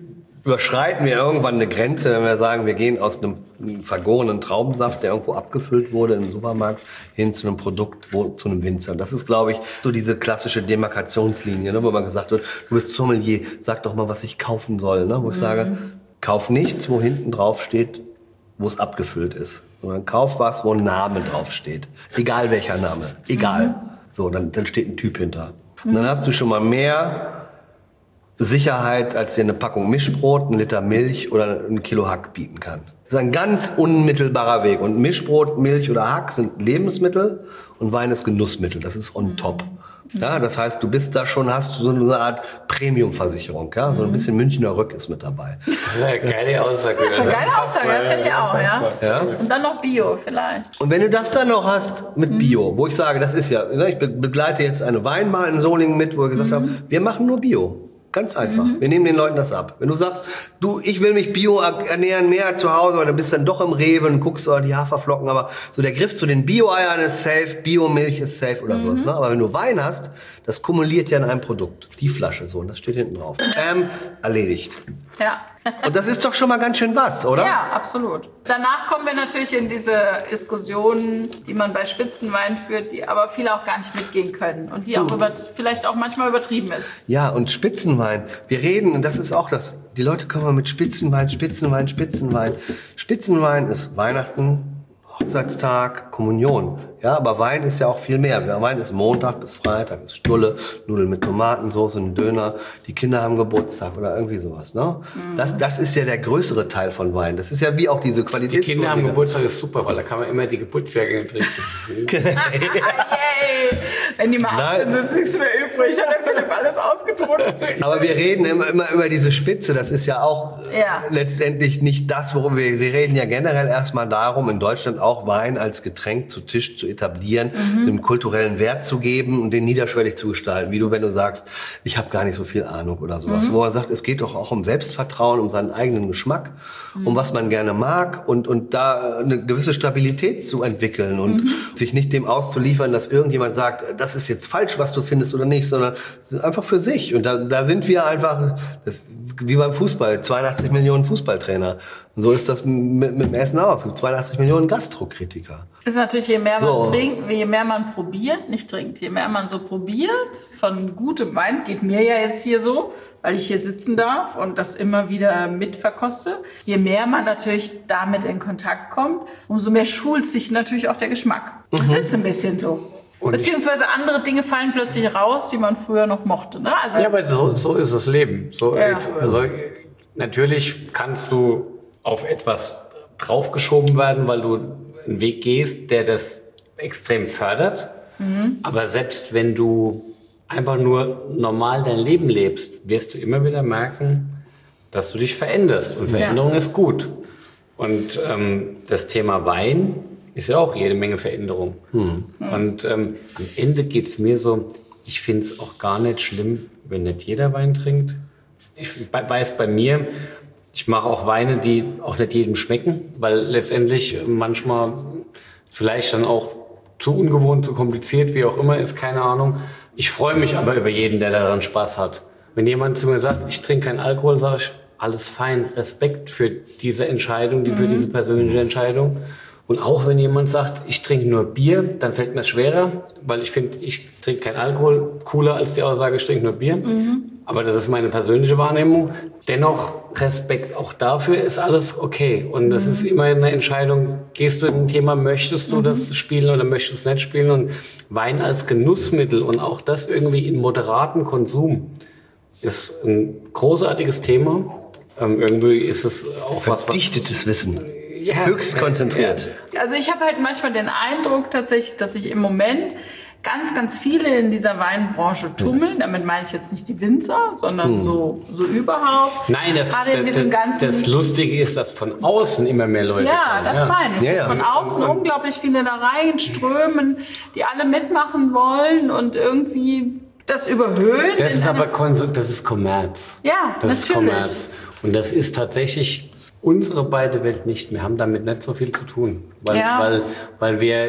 Speaker 3: überschreiten wir irgendwann eine Grenze, wenn wir sagen, wir gehen aus einem vergorenen Traubensaft, der irgendwo abgefüllt wurde im Supermarkt, hin zu einem Produkt, wo, zu einem Winzer. Und das ist, glaube ich, so diese klassische Demarkationslinie, ne, wo man gesagt wird, du bist Sommelier, sag doch mal, was ich kaufen soll. Ne? Wo ich mhm. sage, kauf nichts, wo hinten drauf steht, wo es abgefüllt ist. Sondern kauf was, wo ein Name drauf steht. Egal welcher Name. Egal. Mhm. So, dann, dann steht ein Typ hinter. Und dann hast du schon mal mehr Sicherheit, als dir eine Packung Mischbrot, ein Liter Milch oder ein Kilo Hack bieten kann. Das ist ein ganz unmittelbarer Weg. Und Mischbrot, Milch oder Hack sind Lebensmittel und Wein ist Genussmittel. Das ist on top. Ja, das heißt, du bist da schon, hast du so eine Art Premium-Versicherung. Ja? So ein bisschen Münchner Rück ist mit dabei.
Speaker 1: Das ist eine geile Aussage.
Speaker 2: Das ist eine geile Aussage, finde ich auch. Ja? Ja? Und dann noch Bio vielleicht.
Speaker 3: Und wenn du das dann noch hast mit Bio, wo ich sage, das ist ja, ich begleite jetzt eine Weinmal in Solingen mit, wo wir gesagt mhm. haben, wir machen nur Bio. Ganz einfach. Mhm. Wir nehmen den Leuten das ab. Wenn du sagst, du, ich will mich bio ernähren, mehr zu Hause, oder dann bist du dann doch im Rewe und guckst oh, die Haferflocken, aber so der Griff zu den Bio-Eiern ist safe, Biomilch ist safe oder mhm. sowas. Ne? Aber wenn du Wein hast, das kumuliert ja in einem Produkt. Die Flasche so, und das steht hinten drauf. Ähm, erledigt.
Speaker 2: Ja.
Speaker 3: Und das ist doch schon mal ganz schön was, oder?
Speaker 2: Ja, absolut. Danach kommen wir natürlich in diese Diskussionen, die man bei Spitzenwein führt, die aber viele auch gar nicht mitgehen können und die auch über, vielleicht auch manchmal übertrieben ist.
Speaker 3: Ja, und Spitzenwein. Wir reden, und das ist auch das, die Leute kommen mal mit Spitzenwein, Spitzenwein, Spitzenwein. Spitzenwein ist Weihnachten, Hochzeitstag, Kommunion. Ja, aber Wein ist ja auch viel mehr. Wein ist Montag bis Freitag, ist Stulle, Nudeln mit Tomatensauce, ein Döner. Die Kinder haben Geburtstag oder irgendwie sowas. Ne? Mhm. Das, das ist ja der größere Teil von Wein. Das ist ja wie auch diese Qualitäts.
Speaker 1: Die Kinder haben Geburtstag, ist super, weil da kann man immer die Geburtsjahrgänge trinken.
Speaker 2: Wenn die mal ab sind, ist nichts mehr übrig. Hat der Philipp alles ausgedruckt.
Speaker 3: Aber wir reden immer, immer über diese Spitze. Das ist ja auch
Speaker 2: ja.
Speaker 3: letztendlich nicht das, worum wir, wir reden ja generell erstmal darum, in Deutschland auch Wein als Getränk zu Tisch zu etablieren, mhm. einen kulturellen Wert zu geben und den niederschwellig zu gestalten. Wie du, wenn du sagst, ich habe gar nicht so viel Ahnung oder sowas. Mhm. Wo man sagt, es geht doch auch um Selbstvertrauen, um seinen eigenen Geschmack, mhm. um was man gerne mag und, und da eine gewisse Stabilität zu entwickeln und mhm. sich nicht dem auszuliefern, dass irgendjemand sagt, das ist jetzt falsch, was du findest oder nicht, sondern einfach für sich. Und da, da sind wir einfach, das, wie beim Fußball, zweiundachtzig Millionen Fußballtrainer. Und so ist das mit, mit dem Essen auch. Es gibt zweiundachtzig Millionen Gastrokritiker.
Speaker 2: Das ist natürlich, je mehr
Speaker 3: so.
Speaker 2: man trinkt, je mehr man probiert, nicht trinkt, je mehr man so probiert von gutem Wein, geht mir ja jetzt hier so, weil ich hier sitzen darf und das immer wieder mitverkoste. Je mehr man natürlich damit in Kontakt kommt, umso mehr schult sich natürlich auch der Geschmack. Mhm. Das ist ein bisschen so. Und beziehungsweise andere Dinge fallen plötzlich raus, die man früher noch mochte. Ne? Also
Speaker 1: ja, aber so, so ist das Leben. So, ja. jetzt, also, natürlich kannst du auf etwas draufgeschoben werden, weil du einen Weg gehst, der das extrem fördert. Mhm. Aber selbst wenn du einfach nur normal dein Leben lebst, wirst du immer wieder merken, dass du dich veränderst. Und Veränderung ja. ist gut. Und ähm, das Thema Wein ist ja auch jede Menge Veränderung. Mhm. Und ähm, am Ende geht es mir so, ich finde es auch gar nicht schlimm, wenn nicht jeder Wein trinkt. Ich weiß bei mir, ich mache auch Weine, die auch nicht jedem schmecken, weil letztendlich manchmal vielleicht dann auch zu ungewohnt, zu kompliziert, wie auch immer ist, keine Ahnung. Ich freue mich aber über jeden, der daran Spaß hat. Wenn jemand zu mir sagt, ich trinke keinen Alkohol, sage ich, alles fein, Respekt für diese Entscheidung, die, für diese persönliche Entscheidung. Und auch wenn jemand sagt, ich trinke nur Bier, dann fällt mir es schwerer, weil ich finde, ich trinke keinen Alkohol, cooler als die Aussage, ich trinke nur Bier. Mhm. Aber das ist meine persönliche Wahrnehmung. Dennoch Respekt auch dafür, ist alles okay. Und das mhm. ist immer eine Entscheidung, gehst du in ein Thema, möchtest du mhm. das spielen oder möchtest du es nicht spielen? Und Wein als Genussmittel und auch das irgendwie in moderatem Konsum ist ein großartiges Thema. Ähm, irgendwie ist es auch was...
Speaker 3: Verdichtetes Wissen.
Speaker 2: Ja,
Speaker 3: höchst konzentriert.
Speaker 2: Also ich habe halt manchmal den Eindruck tatsächlich, dass sich im Moment ganz, ganz viele in dieser Weinbranche tummeln. Damit meine ich jetzt nicht die Winzer, sondern hm. so, so überhaupt.
Speaker 1: Nein, das, das, das, das Lustige ist, dass von außen immer mehr Leute
Speaker 2: Ja,
Speaker 1: kommen.
Speaker 2: das ja. meine ich. Ja, dass ja. von außen und, unglaublich viele da reinströmen, die alle mitmachen wollen und irgendwie das überhöhen.
Speaker 1: Das ist aber Kon- das ist Kommerz.
Speaker 2: Ja,
Speaker 1: das
Speaker 2: natürlich.
Speaker 1: ist Kommerz. Und das ist tatsächlich unsere beide Welt nicht. Wir haben damit nicht so viel zu tun, weil,
Speaker 2: ja.
Speaker 1: weil, weil wir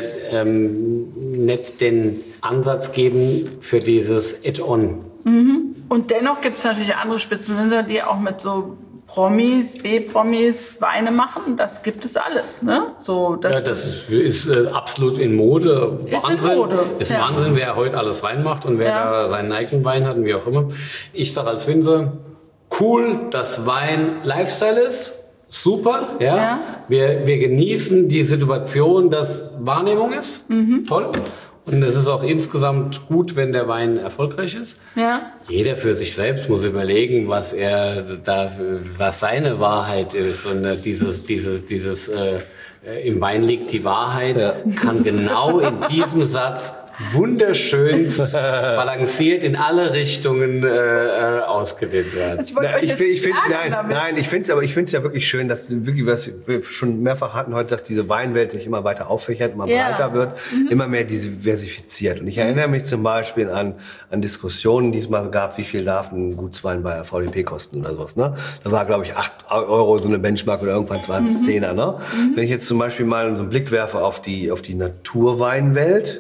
Speaker 1: ähm, nicht den Ansatz geben für dieses Add-on.
Speaker 2: Mhm. Und dennoch gibt es natürlich andere Spitzenwinzer, die auch mit so Promis, B-Promis Weine machen, das gibt es alles, ne? So, das,
Speaker 1: ja, das ist, ist äh, absolut in Mode.
Speaker 2: Ist
Speaker 1: Wahnsinn.
Speaker 2: in Mode.
Speaker 1: Ist
Speaker 2: ja.
Speaker 1: Wahnsinn, wer heute alles Wein macht und wer
Speaker 2: ja.
Speaker 1: da seinen eigenen Wein hat und wie auch immer. Ich sage als Winzer, cool, dass Wein Lifestyle ist. Super, ja.
Speaker 2: ja.
Speaker 1: Wir, wir genießen die Situation, dass Wahrnehmung ist. Mhm. Toll. Und es ist auch insgesamt gut, wenn der Wein erfolgreich ist.
Speaker 2: Ja.
Speaker 1: Jeder für sich selbst muss überlegen, was er da, was seine Wahrheit ist. Und äh, dieses, dieses, dieses äh, im Wein liegt die Wahrheit, ja. kann genau in diesem Satz wunderschönst balanciert in alle Richtungen äh, ausgedehnt werden.
Speaker 2: Ich wollte
Speaker 3: Na,
Speaker 2: euch
Speaker 3: ich,
Speaker 2: jetzt
Speaker 3: ich find,
Speaker 2: ärgern
Speaker 3: nein,
Speaker 2: damit.
Speaker 3: nein, ich finde es aber ich finde es ja wirklich schön, dass wirklich was wir schon mehrfach hatten heute, dass diese Weinwelt sich immer weiter auffächert, immer
Speaker 2: Ja.
Speaker 3: breiter wird,
Speaker 2: Mhm.
Speaker 3: immer mehr diversifiziert. Und ich erinnere mich zum Beispiel an an Diskussionen, die es mal gab, wie viel darf ein Gutswein bei V D P kosten oder sowas. Ne? Da war glaube ich acht Euro so eine Benchmark oder irgendwann waren es Zehner. Ne? Mhm. Wenn ich jetzt zum Beispiel mal so einen Blick werfe auf die auf die Naturweinwelt.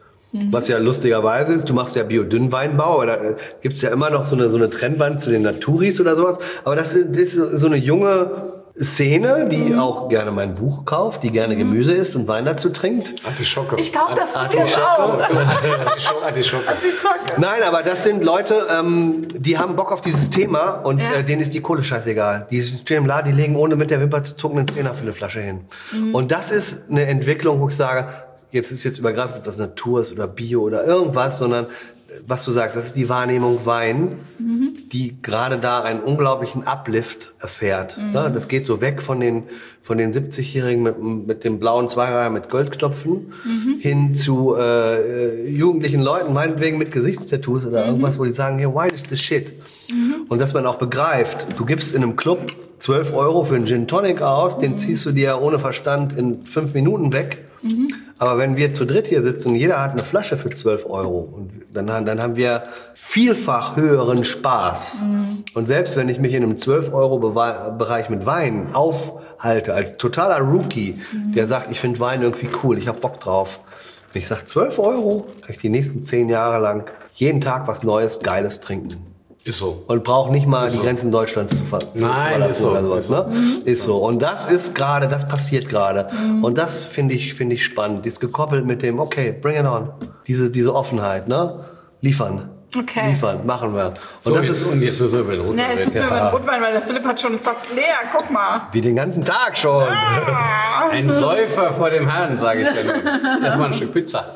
Speaker 3: Was ja lustigerweise ist, du machst ja Bio-Dünnweinbau, aber da gibt's ja immer noch so eine, so eine Trendwand zu den Naturis oder sowas. Aber das ist, das ist so eine junge Szene, die mhm. auch gerne mein Buch kauft, die gerne Gemüse isst und Wein dazu trinkt.
Speaker 1: Artischocke.
Speaker 2: Ich kaufe das Buch jetzt
Speaker 1: Artischocke.
Speaker 2: auch.
Speaker 1: Artischocke. Artischocke.
Speaker 2: Artischocke.
Speaker 3: Nein, aber das sind Leute, ähm, die haben Bock auf dieses Thema und
Speaker 2: Ja.
Speaker 3: äh, denen ist die Kohle scheißegal. Die stehen im Laden, die legen ohne mit der Wimper zu zucken einen Zehner für eine Flasche hin. Mhm. Und das ist eine Entwicklung, wo ich sage, jetzt ist jetzt übergreifend, ob das Natur ist oder Bio oder irgendwas, sondern was du sagst, das ist die Wahrnehmung Wein, mhm. die gerade da einen unglaublichen Uplift erfährt. Mhm. Ja, das geht so weg von den, von den siebzigjährigen mit, mit dem blauen Zweireiher mit Goldknöpfen mhm. hin zu äh, jugendlichen Leuten, meinetwegen mit Gesichtstattoos oder mhm. irgendwas, wo die sagen, hey, wine is the shit. Mhm. Und dass man auch begreift, du gibst in einem Club zwölf Euro für einen Gin Tonic aus, mhm. den ziehst du dir ohne Verstand in fünf Minuten weg. Mhm. Aber wenn wir zu dritt hier sitzen und jeder hat eine Flasche für zwölf Euro, und dann, dann haben wir vielfach höheren Spaß. Mhm. Und selbst wenn ich mich in einem zwölf Euro Bereich mit Wein aufhalte, als totaler Rookie, mhm. der sagt, ich finde Wein irgendwie cool, ich habe Bock drauf. Und ich sage, zwölf Euro kann ich die nächsten zehn Jahre lang jeden Tag was Neues, Geiles trinken.
Speaker 1: Ist so.
Speaker 3: Und braucht nicht mal
Speaker 1: ist
Speaker 3: die
Speaker 1: so.
Speaker 3: Grenzen Deutschlands zu, ver zu
Speaker 1: Nein,
Speaker 3: verlassen
Speaker 1: ist so.
Speaker 3: oder sowas.
Speaker 1: Ist so.
Speaker 3: Ne? Mhm. Ist so. Und das ist gerade, das passiert gerade. Mhm. Und das finde ich, finde ich spannend. Die ist gekoppelt mit dem, okay, bring it on. Diese, diese Offenheit, ne? Liefern.
Speaker 2: Okay.
Speaker 3: Liefern, machen wir. Und,
Speaker 1: So,
Speaker 3: das
Speaker 1: jetzt,
Speaker 3: ist
Speaker 1: und jetzt müssen wir über den Rotwein
Speaker 2: Ja, jetzt
Speaker 1: reden.
Speaker 2: müssen wir über den Rotwein, weil der Philipp hat schon fast leer. Guck mal.
Speaker 3: wie den ganzen Tag schon.
Speaker 2: Ah.
Speaker 1: Ein Säufer vor dem Herrn, sage ich dann. Erstmal ein Stück Pizza.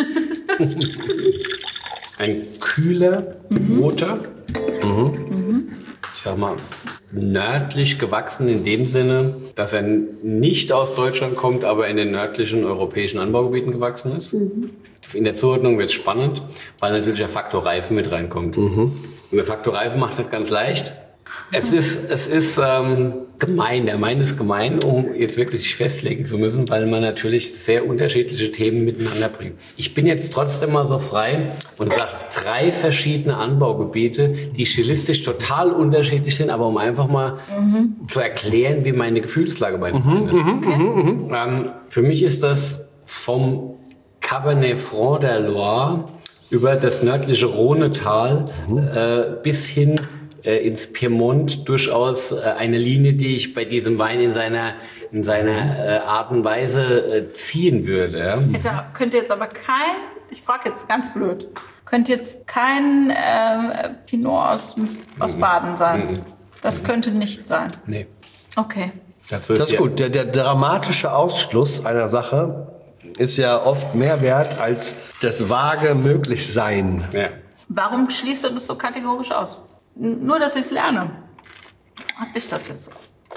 Speaker 1: Ein kühler, roter, mhm. ich sag mal, nördlich gewachsen in dem Sinne, dass er nicht aus Deutschland kommt, aber in den nördlichen europäischen Anbaugebieten gewachsen ist. Mhm. In der Zuordnung wird es spannend, weil natürlich der Faktor Reife mit reinkommt. Mhm. Und der Faktor Reife macht es nicht ganz leicht. Es ist, es ist ähm, gemein, der Main ist gemein, um jetzt wirklich sich festlegen zu müssen, weil man natürlich sehr unterschiedliche Themen miteinander bringt. Ich bin jetzt trotzdem mal so frei und sage drei verschiedene Anbaugebiete, die stilistisch total unterschiedlich sind, aber um einfach mal mhm. zu erklären, wie meine Gefühlslage bei den mhm, ist. Okay. Ähm, für mich ist das vom Cabernet Franc der Loire über das nördliche Rhonetal mhm. äh, bis hin ins Piemont durchaus eine Linie, die ich bei diesem Wein in seiner, in seiner Art und Weise ziehen würde.
Speaker 2: Hätte, könnte jetzt aber kein, ich frage jetzt ganz blöd, könnte jetzt kein äh, Pinot aus, aus Baden sein. Das könnte nicht sein.
Speaker 1: Nee.
Speaker 2: Okay.
Speaker 3: Das ist gut. Der, der dramatische Ausschluss einer Sache ist ja oft mehr wert als das vage Möglichsein.
Speaker 1: Ja.
Speaker 2: Warum schließt du das so kategorisch aus? Nur, dass ich es lerne. Hat dich das jetzt so?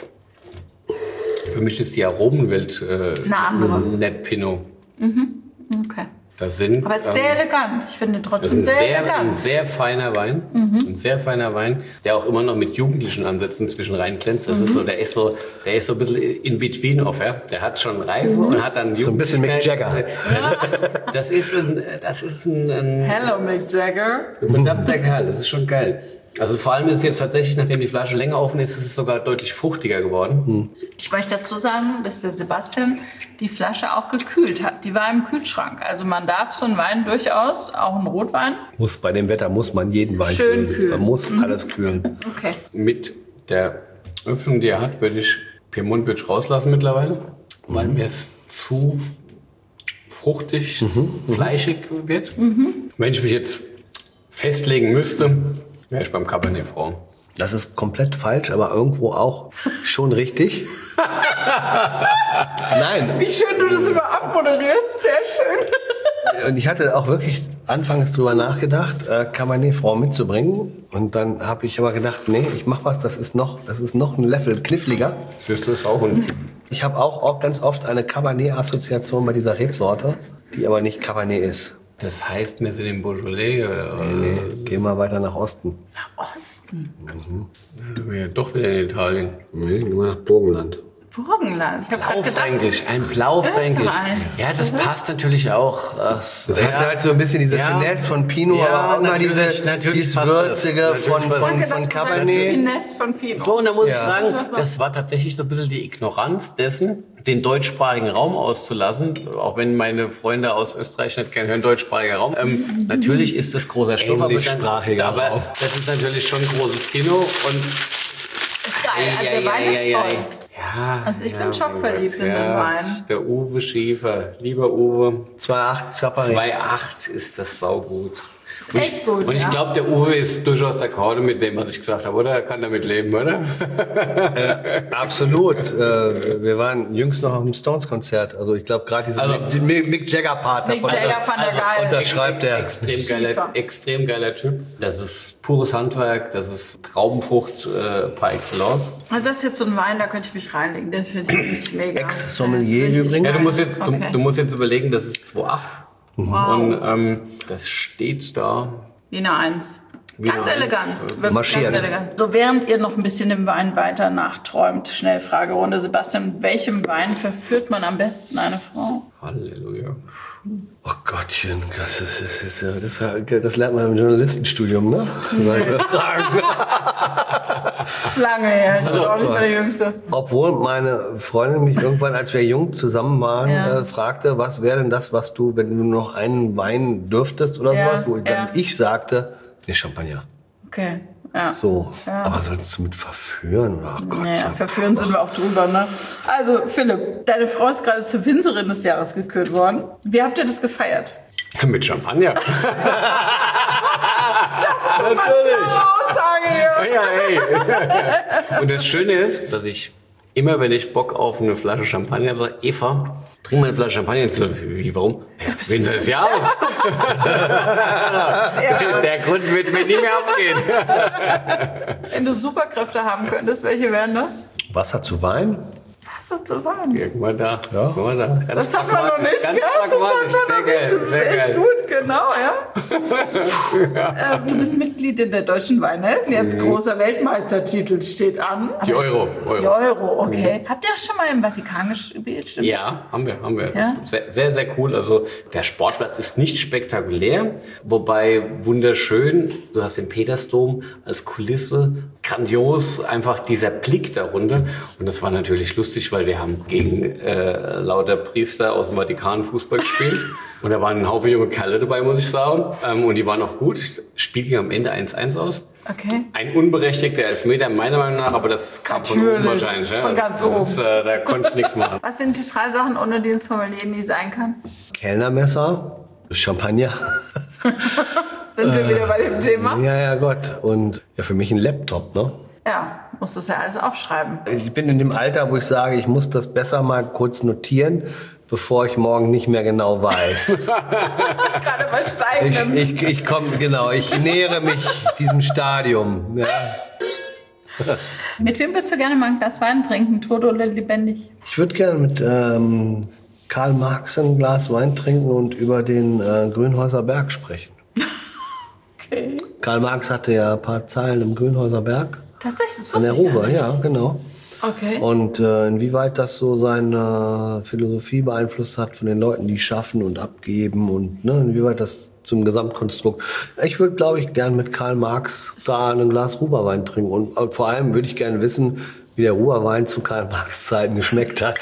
Speaker 1: Für mich ist die Aromenwelt äh, nicht Pinot.
Speaker 2: Mhm. Okay.
Speaker 1: Das sind,
Speaker 2: aber es ist sehr ähm, elegant. Ich finde trotzdem
Speaker 1: das ist
Speaker 2: sehr,
Speaker 1: sehr
Speaker 2: elegant.
Speaker 1: Ein sehr feiner Wein. Mhm. Ein sehr feiner Wein, der auch immer noch mit jugendlichen Ansätzen zwischen rein glänzt. Das mhm. ist so, der ist so, der ist so ein bisschen in between off, ja. Der hat schon Reife mhm. und hat dann
Speaker 3: so ein bisschen Mick Jagger.
Speaker 1: Das ist ein, das ist ein, ein
Speaker 2: Hello Mick Jagger.
Speaker 1: Ein verdammter Kerl. Das ist schon geil. Also vor allem ist es jetzt tatsächlich, nachdem die Flasche länger offen ist, ist es sogar deutlich fruchtiger geworden. Hm.
Speaker 2: Ich möchte dazu sagen, dass der Sebastian die Flasche auch gekühlt hat. Die war im Kühlschrank. Also man darf so einen Wein durchaus, auch einen Rotwein.
Speaker 3: Muss, bei dem Wetter muss man jeden Wein
Speaker 2: schön
Speaker 3: kühlen.
Speaker 2: kühlen.
Speaker 3: Man muss
Speaker 2: mhm.
Speaker 3: alles kühlen.
Speaker 2: Okay.
Speaker 1: Mit der Öffnung, die er hat, würde ich, Piemont würde ich rauslassen mittlerweile, weil mir es zu fruchtig, mhm. fleischig wird. Mhm. Wenn ich mich jetzt festlegen müsste, wäre ich beim Cabernet Franc.
Speaker 3: Das ist komplett falsch, aber irgendwo auch schon richtig. Nein.
Speaker 2: Wie schön du das immer abmoderierst, sehr schön.
Speaker 3: Und ich hatte auch wirklich anfangs drüber nachgedacht, äh, Cabernet Franc mitzubringen. Und dann habe ich aber gedacht, nee, ich mach was, das ist noch, das ist noch ein Level kniffliger.
Speaker 1: Siehst du, ist auch ein...
Speaker 3: Ich habe auch, auch ganz oft eine Cabernet-Assoziation bei dieser Rebsorte, die aber nicht Cabernet ist.
Speaker 1: Das heißt, wir sind im Beaujolais oder?
Speaker 3: Nee, nee, gehen wir weiter nach Osten.
Speaker 2: Nach Osten?
Speaker 1: Mhm. Dann sind wir doch wieder in Italien.
Speaker 3: Nee, gehen wir nach Burgenland.
Speaker 2: Burgenland. Ich habe
Speaker 1: Blaufränkisch, ein Blaufränkisch. Ja, das passt natürlich auch.
Speaker 3: Das, das ja. hat halt so ein bisschen diese ja. Finesse von Pinot, ja, aber auch immer diese dieses Würzige von, von, von, von Cabernet.
Speaker 2: Finesse von Pinot.
Speaker 1: So, und da muss ja. ich sagen, das war tatsächlich so ein bisschen die Ignoranz dessen, den deutschsprachigen Raum auszulassen, auch wenn meine Freunde aus Österreich nicht gerne hören, deutschsprachiger Raum. Ähm, natürlich ist das großer Stoff, aber, dann, aber das ist natürlich schon ein großes Kino. Und
Speaker 2: ist geil, also der Wein ist toll.
Speaker 1: Ja,
Speaker 2: also ich
Speaker 1: ja,
Speaker 2: bin schockverliebt in den
Speaker 1: ja,
Speaker 2: Wein.
Speaker 1: Der Uwe Schiefer, lieber Uwe.
Speaker 3: zwei Komma acht Chaparral.
Speaker 1: zwei Komma acht ist das saugut.
Speaker 2: Ist echt
Speaker 1: ich,
Speaker 2: gut.
Speaker 1: Und ich
Speaker 2: ja.
Speaker 1: glaube, der Uwe ist durchaus d'accord mit dem, was ich gesagt habe, oder? Er kann damit leben, oder?
Speaker 3: Äh, absolut. Äh, wir waren jüngst noch auf dem Stones-Konzert. Also ich glaube, gerade diese
Speaker 1: also,
Speaker 3: Mick, Mick Jagger-Part
Speaker 2: Mick
Speaker 3: davon.
Speaker 2: Jagger fand
Speaker 3: also,
Speaker 2: er geil.
Speaker 3: Unterschreibt er.
Speaker 1: Extrem geiler, extrem geiler Typ. Das ist pures Handwerk, das ist Traubenfrucht äh, par excellence.
Speaker 2: Also das ist jetzt so ein Wein, da könnte ich mich reinlegen. Das finde ich richtig mega.
Speaker 3: Ex-Sommelier übrigens.
Speaker 1: Ja, du musst jetzt,
Speaker 2: okay.
Speaker 1: du, du musst jetzt überlegen, das ist zwei Komma acht.
Speaker 2: Wow.
Speaker 1: Und ähm, das steht da.
Speaker 2: Wiener eins.
Speaker 1: Wiener
Speaker 2: Ganz
Speaker 1: eins.
Speaker 2: elegant.
Speaker 3: Marschiert.
Speaker 2: Ganz elegant. So, während ihr noch ein bisschen im Wein weiter nachträumt, Schnellfragerunde. Sebastian, mit welchem Wein verführt man am besten eine Frau?
Speaker 1: Halleluja.
Speaker 3: Oh Gottchen, das, ist, das, ist, das, ist, das lernt man im Journalistenstudium, ne?
Speaker 2: Das ist lange her, ich bin auch nicht mehr der Jüngste.
Speaker 3: Obwohl meine Freundin mich irgendwann, als wir jung zusammen waren,
Speaker 2: ja.
Speaker 3: äh, fragte, was wäre denn das, was du, wenn du noch einen Wein dürftest oder
Speaker 2: ja,
Speaker 3: sowas, wo
Speaker 2: ja.
Speaker 3: dann ich sagte, nee, Champagner.
Speaker 2: Okay. Ja.
Speaker 3: So,
Speaker 2: ja.
Speaker 3: aber sollst du mit verführen? Oder? Oh Gott,
Speaker 2: naja, verführen sind wir auch drüber, ne? Also, Philipp, deine Frau ist gerade zur Winzerin des Jahres gekürt worden. Wie habt ihr das gefeiert?
Speaker 1: Mit Champagner.
Speaker 2: Das ist doch mal eine Aussage hier.
Speaker 1: Ja, hey. Und das Schöne ist, dass ich immer, wenn ich Bock auf eine Flasche Champagner habe, sage, Eva, trink mal eine Flasche Champagner. Und so, wie, warum? Ja, Winzer des Jahres. der, der Grund wird mir nie mehr abgehen.
Speaker 2: Wenn du Superkräfte haben könntest, welche wären das?
Speaker 3: Wasser zu Wein?
Speaker 2: Wasser zu Wein.
Speaker 1: Ja, guck mal da. Ja. Guck mal da. Ganz
Speaker 2: das haben wir noch nicht
Speaker 1: ganz
Speaker 2: gehabt.
Speaker 1: pragmatisch.
Speaker 2: Das haben wir
Speaker 1: Sehr
Speaker 2: noch
Speaker 1: geil.
Speaker 2: nicht. Das
Speaker 1: Sehr
Speaker 2: ist echt
Speaker 1: geil.
Speaker 2: gut, genau, ja. ja. Äh, du bist Mitglied in der Deutschen Weinhelden. Jetzt mhm. großer Weltmeistertitel steht an.
Speaker 1: Die Euro.
Speaker 2: Euro. Die Euro, okay. Mhm. Habt ihr schon mal im Vatikan gespielt? Stimmt
Speaker 1: ja, haben wir, haben wir.
Speaker 2: Ja?
Speaker 1: Sehr, sehr, sehr cool. Also der Sportplatz ist nicht spektakulär, wobei wunderschön. Du hast den Petersdom als Kulisse, grandios, einfach dieser Blick darunter. Und das war natürlich lustig, weil wir haben gegen äh, lauter Priester aus dem Vatikan Fußball gespielt. Und da waren ein Haufen junge Kerle dabei, muss ich sagen. Ähm, und die waren auch gut. Spiel ging am Ende eins eins aus.
Speaker 2: Okay.
Speaker 1: Ein unberechtigter Elfmeter, meiner Meinung nach, aber das kam von oben wahrscheinlich. Ja.
Speaker 2: Von ganz
Speaker 1: das
Speaker 2: oben.
Speaker 1: Ist, äh, da konntest du nichts machen.
Speaker 2: Was sind die drei Sachen, ohne die ein Sommelier nie sein kann?
Speaker 3: Kellnermesser, Champagner.
Speaker 2: Sind wir wieder bei dem Thema?
Speaker 3: Ja, ja, Gott. Und ja, für mich ein Laptop, ne?
Speaker 2: Ja, musst du das ja alles aufschreiben.
Speaker 3: Ich bin in dem Alter, wo ich sage, ich muss das besser mal kurz notieren, bevor ich morgen nicht mehr genau weiß.
Speaker 2: Gerade bei steigendem.
Speaker 3: Ich, ich, ich komme, genau, ich nähere mich diesem Stadium. Ja.
Speaker 2: Mit wem würdest du gerne mal ein Glas Wein trinken, tot oder lebendig?
Speaker 3: Ich würde gerne mit ähm, Karl Marx ein Glas Wein trinken und über den äh, Grünhäuser Berg sprechen.
Speaker 2: Okay.
Speaker 3: Karl Marx hatte ja ein paar Zeilen im Grünhäuser Berg.
Speaker 2: Tatsächlich, das
Speaker 3: An
Speaker 2: wusste
Speaker 3: der
Speaker 2: ich gar
Speaker 3: Ruhr,
Speaker 2: nicht.
Speaker 3: ja, genau.
Speaker 2: Okay.
Speaker 3: Und äh, inwieweit das so seine Philosophie beeinflusst hat von den Leuten, die schaffen und abgeben und ne, inwieweit das zum Gesamtkonstrukt. Ich würde, glaube ich, gern mit Karl Marx da ein Glas Ruhrwein trinken und, und vor allem würde ich gerne wissen, wie der Ruhrwein zu Karl Marx Zeiten geschmeckt hat.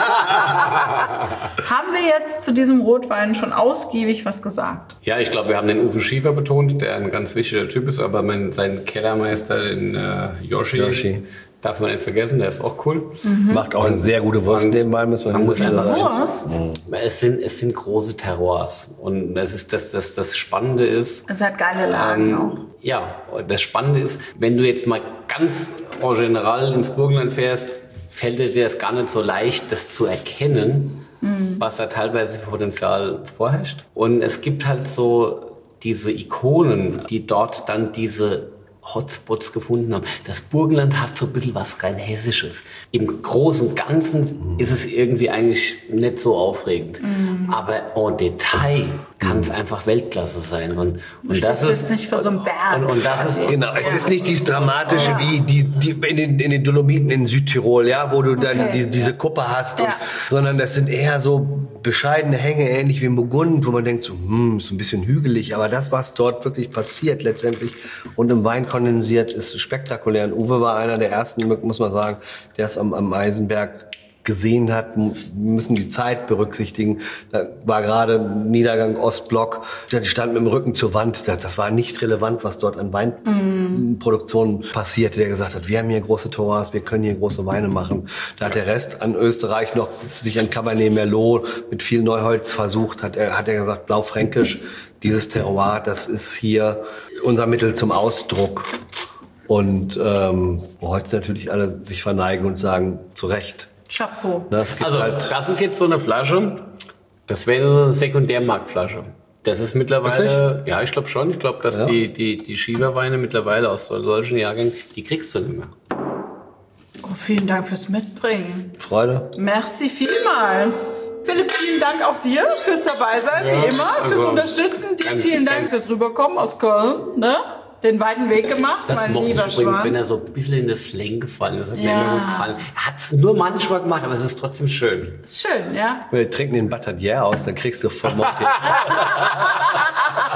Speaker 2: Haben wir jetzt zu diesem Rotwein schon ausgiebig was gesagt?
Speaker 1: Ja, ich glaube, wir haben den Uwe Schiefer betont, der ein ganz wichtiger Typ ist, aber mein, sein Kellermeister, den äh, Yoshi,
Speaker 3: Yoshi,
Speaker 1: Darf man nicht vergessen, der ist auch cool.
Speaker 3: Mhm. Macht auch eine sehr gute Wurst nebenbei, müssen wir
Speaker 1: man muss
Speaker 3: sagen.
Speaker 2: Wurst?
Speaker 1: Es sind, es sind große Terroirs. Und das, ist, das, das, das Spannende ist...
Speaker 2: Es hat geile Lagen
Speaker 1: ähm,
Speaker 2: auch.
Speaker 1: Ja, das Spannende ist, wenn du jetzt mal ganz en general ins Burgenland fährst, fällt dir das gar nicht so leicht, das zu erkennen, mhm. was da teilweise für Potenzial vorherrscht. Und es gibt halt so diese Ikonen, die dort dann diese Hotspots gefunden haben. Das Burgenland hat so ein bisschen was rein Hessisches. Im Großen und Ganzen ist es irgendwie eigentlich nicht so aufregend. Mm. Aber en Detail kann es einfach Weltklasse sein. Und, und das ist
Speaker 2: nicht für so einen Berg.
Speaker 1: Und, und das ist
Speaker 3: genau, es ist nicht dieses Dramatische ja. wie die, die in, den, in den Dolomiten in Südtirol, ja, wo du dann
Speaker 2: okay.
Speaker 3: die, diese Kuppe hast,
Speaker 2: ja.
Speaker 3: und, sondern das sind eher so bescheidene Hänge, ähnlich wie im Burgund, wo man denkt, so, hm, ist so ein bisschen hügelig, aber das, was dort wirklich passiert letztendlich und im Wein kondensiert, ist spektakulär. Und Uwe war einer der ersten, muss man sagen, der es am, am Eisenberg gesehen hat. Wir müssen die Zeit berücksichtigen. Da war gerade Niedergang Ostblock, der stand mit dem Rücken zur Wand. Das war nicht relevant, was dort an Weinproduktion mm. passierte. Der gesagt hat, wir haben hier große Terroirs, wir können hier große Weine machen. Da hat der Rest an Österreich noch sich an Cabernet Merlot mit viel Neuholz versucht. Hat er, hat er gesagt, Blaufränkisch, dieses Terroir, das ist hier unser Mittel zum Ausdruck. Und ähm, wo heute natürlich alle sich verneigen und sagen, zu Recht.
Speaker 2: Chapeau.
Speaker 1: Das also halt das ist jetzt so eine Flasche, das wäre so eine Sekundärmarktflasche. Das ist mittlerweile, wirklich? Ja, ich glaube schon. Ich glaube, dass ja. die, die, die Schieberweine mittlerweile aus solchen Jahrgängen, die kriegst du nicht mehr.
Speaker 2: Oh, vielen Dank fürs Mitbringen.
Speaker 3: Freude.
Speaker 2: Merci vielmals. Philipp, vielen Dank auch dir fürs Dabeisein, ja, wie immer, fürs also, Unterstützen. Dir vielen Dank fürs Rüberkommen aus Köln. Ne? Den weiten Weg gemacht,
Speaker 1: das
Speaker 2: mein
Speaker 1: mochte
Speaker 2: lieber
Speaker 1: ich übrigens,
Speaker 2: Schwan.
Speaker 1: wenn er so ein bisschen in das Slang gefallen ist. Das hat
Speaker 2: ja.
Speaker 1: mir immer gut gefallen. Er hat es nur manchmal gemacht, aber es ist trotzdem schön.
Speaker 2: Ist schön, ja.
Speaker 3: Wir trinken den Batadier aus, dann kriegst du vom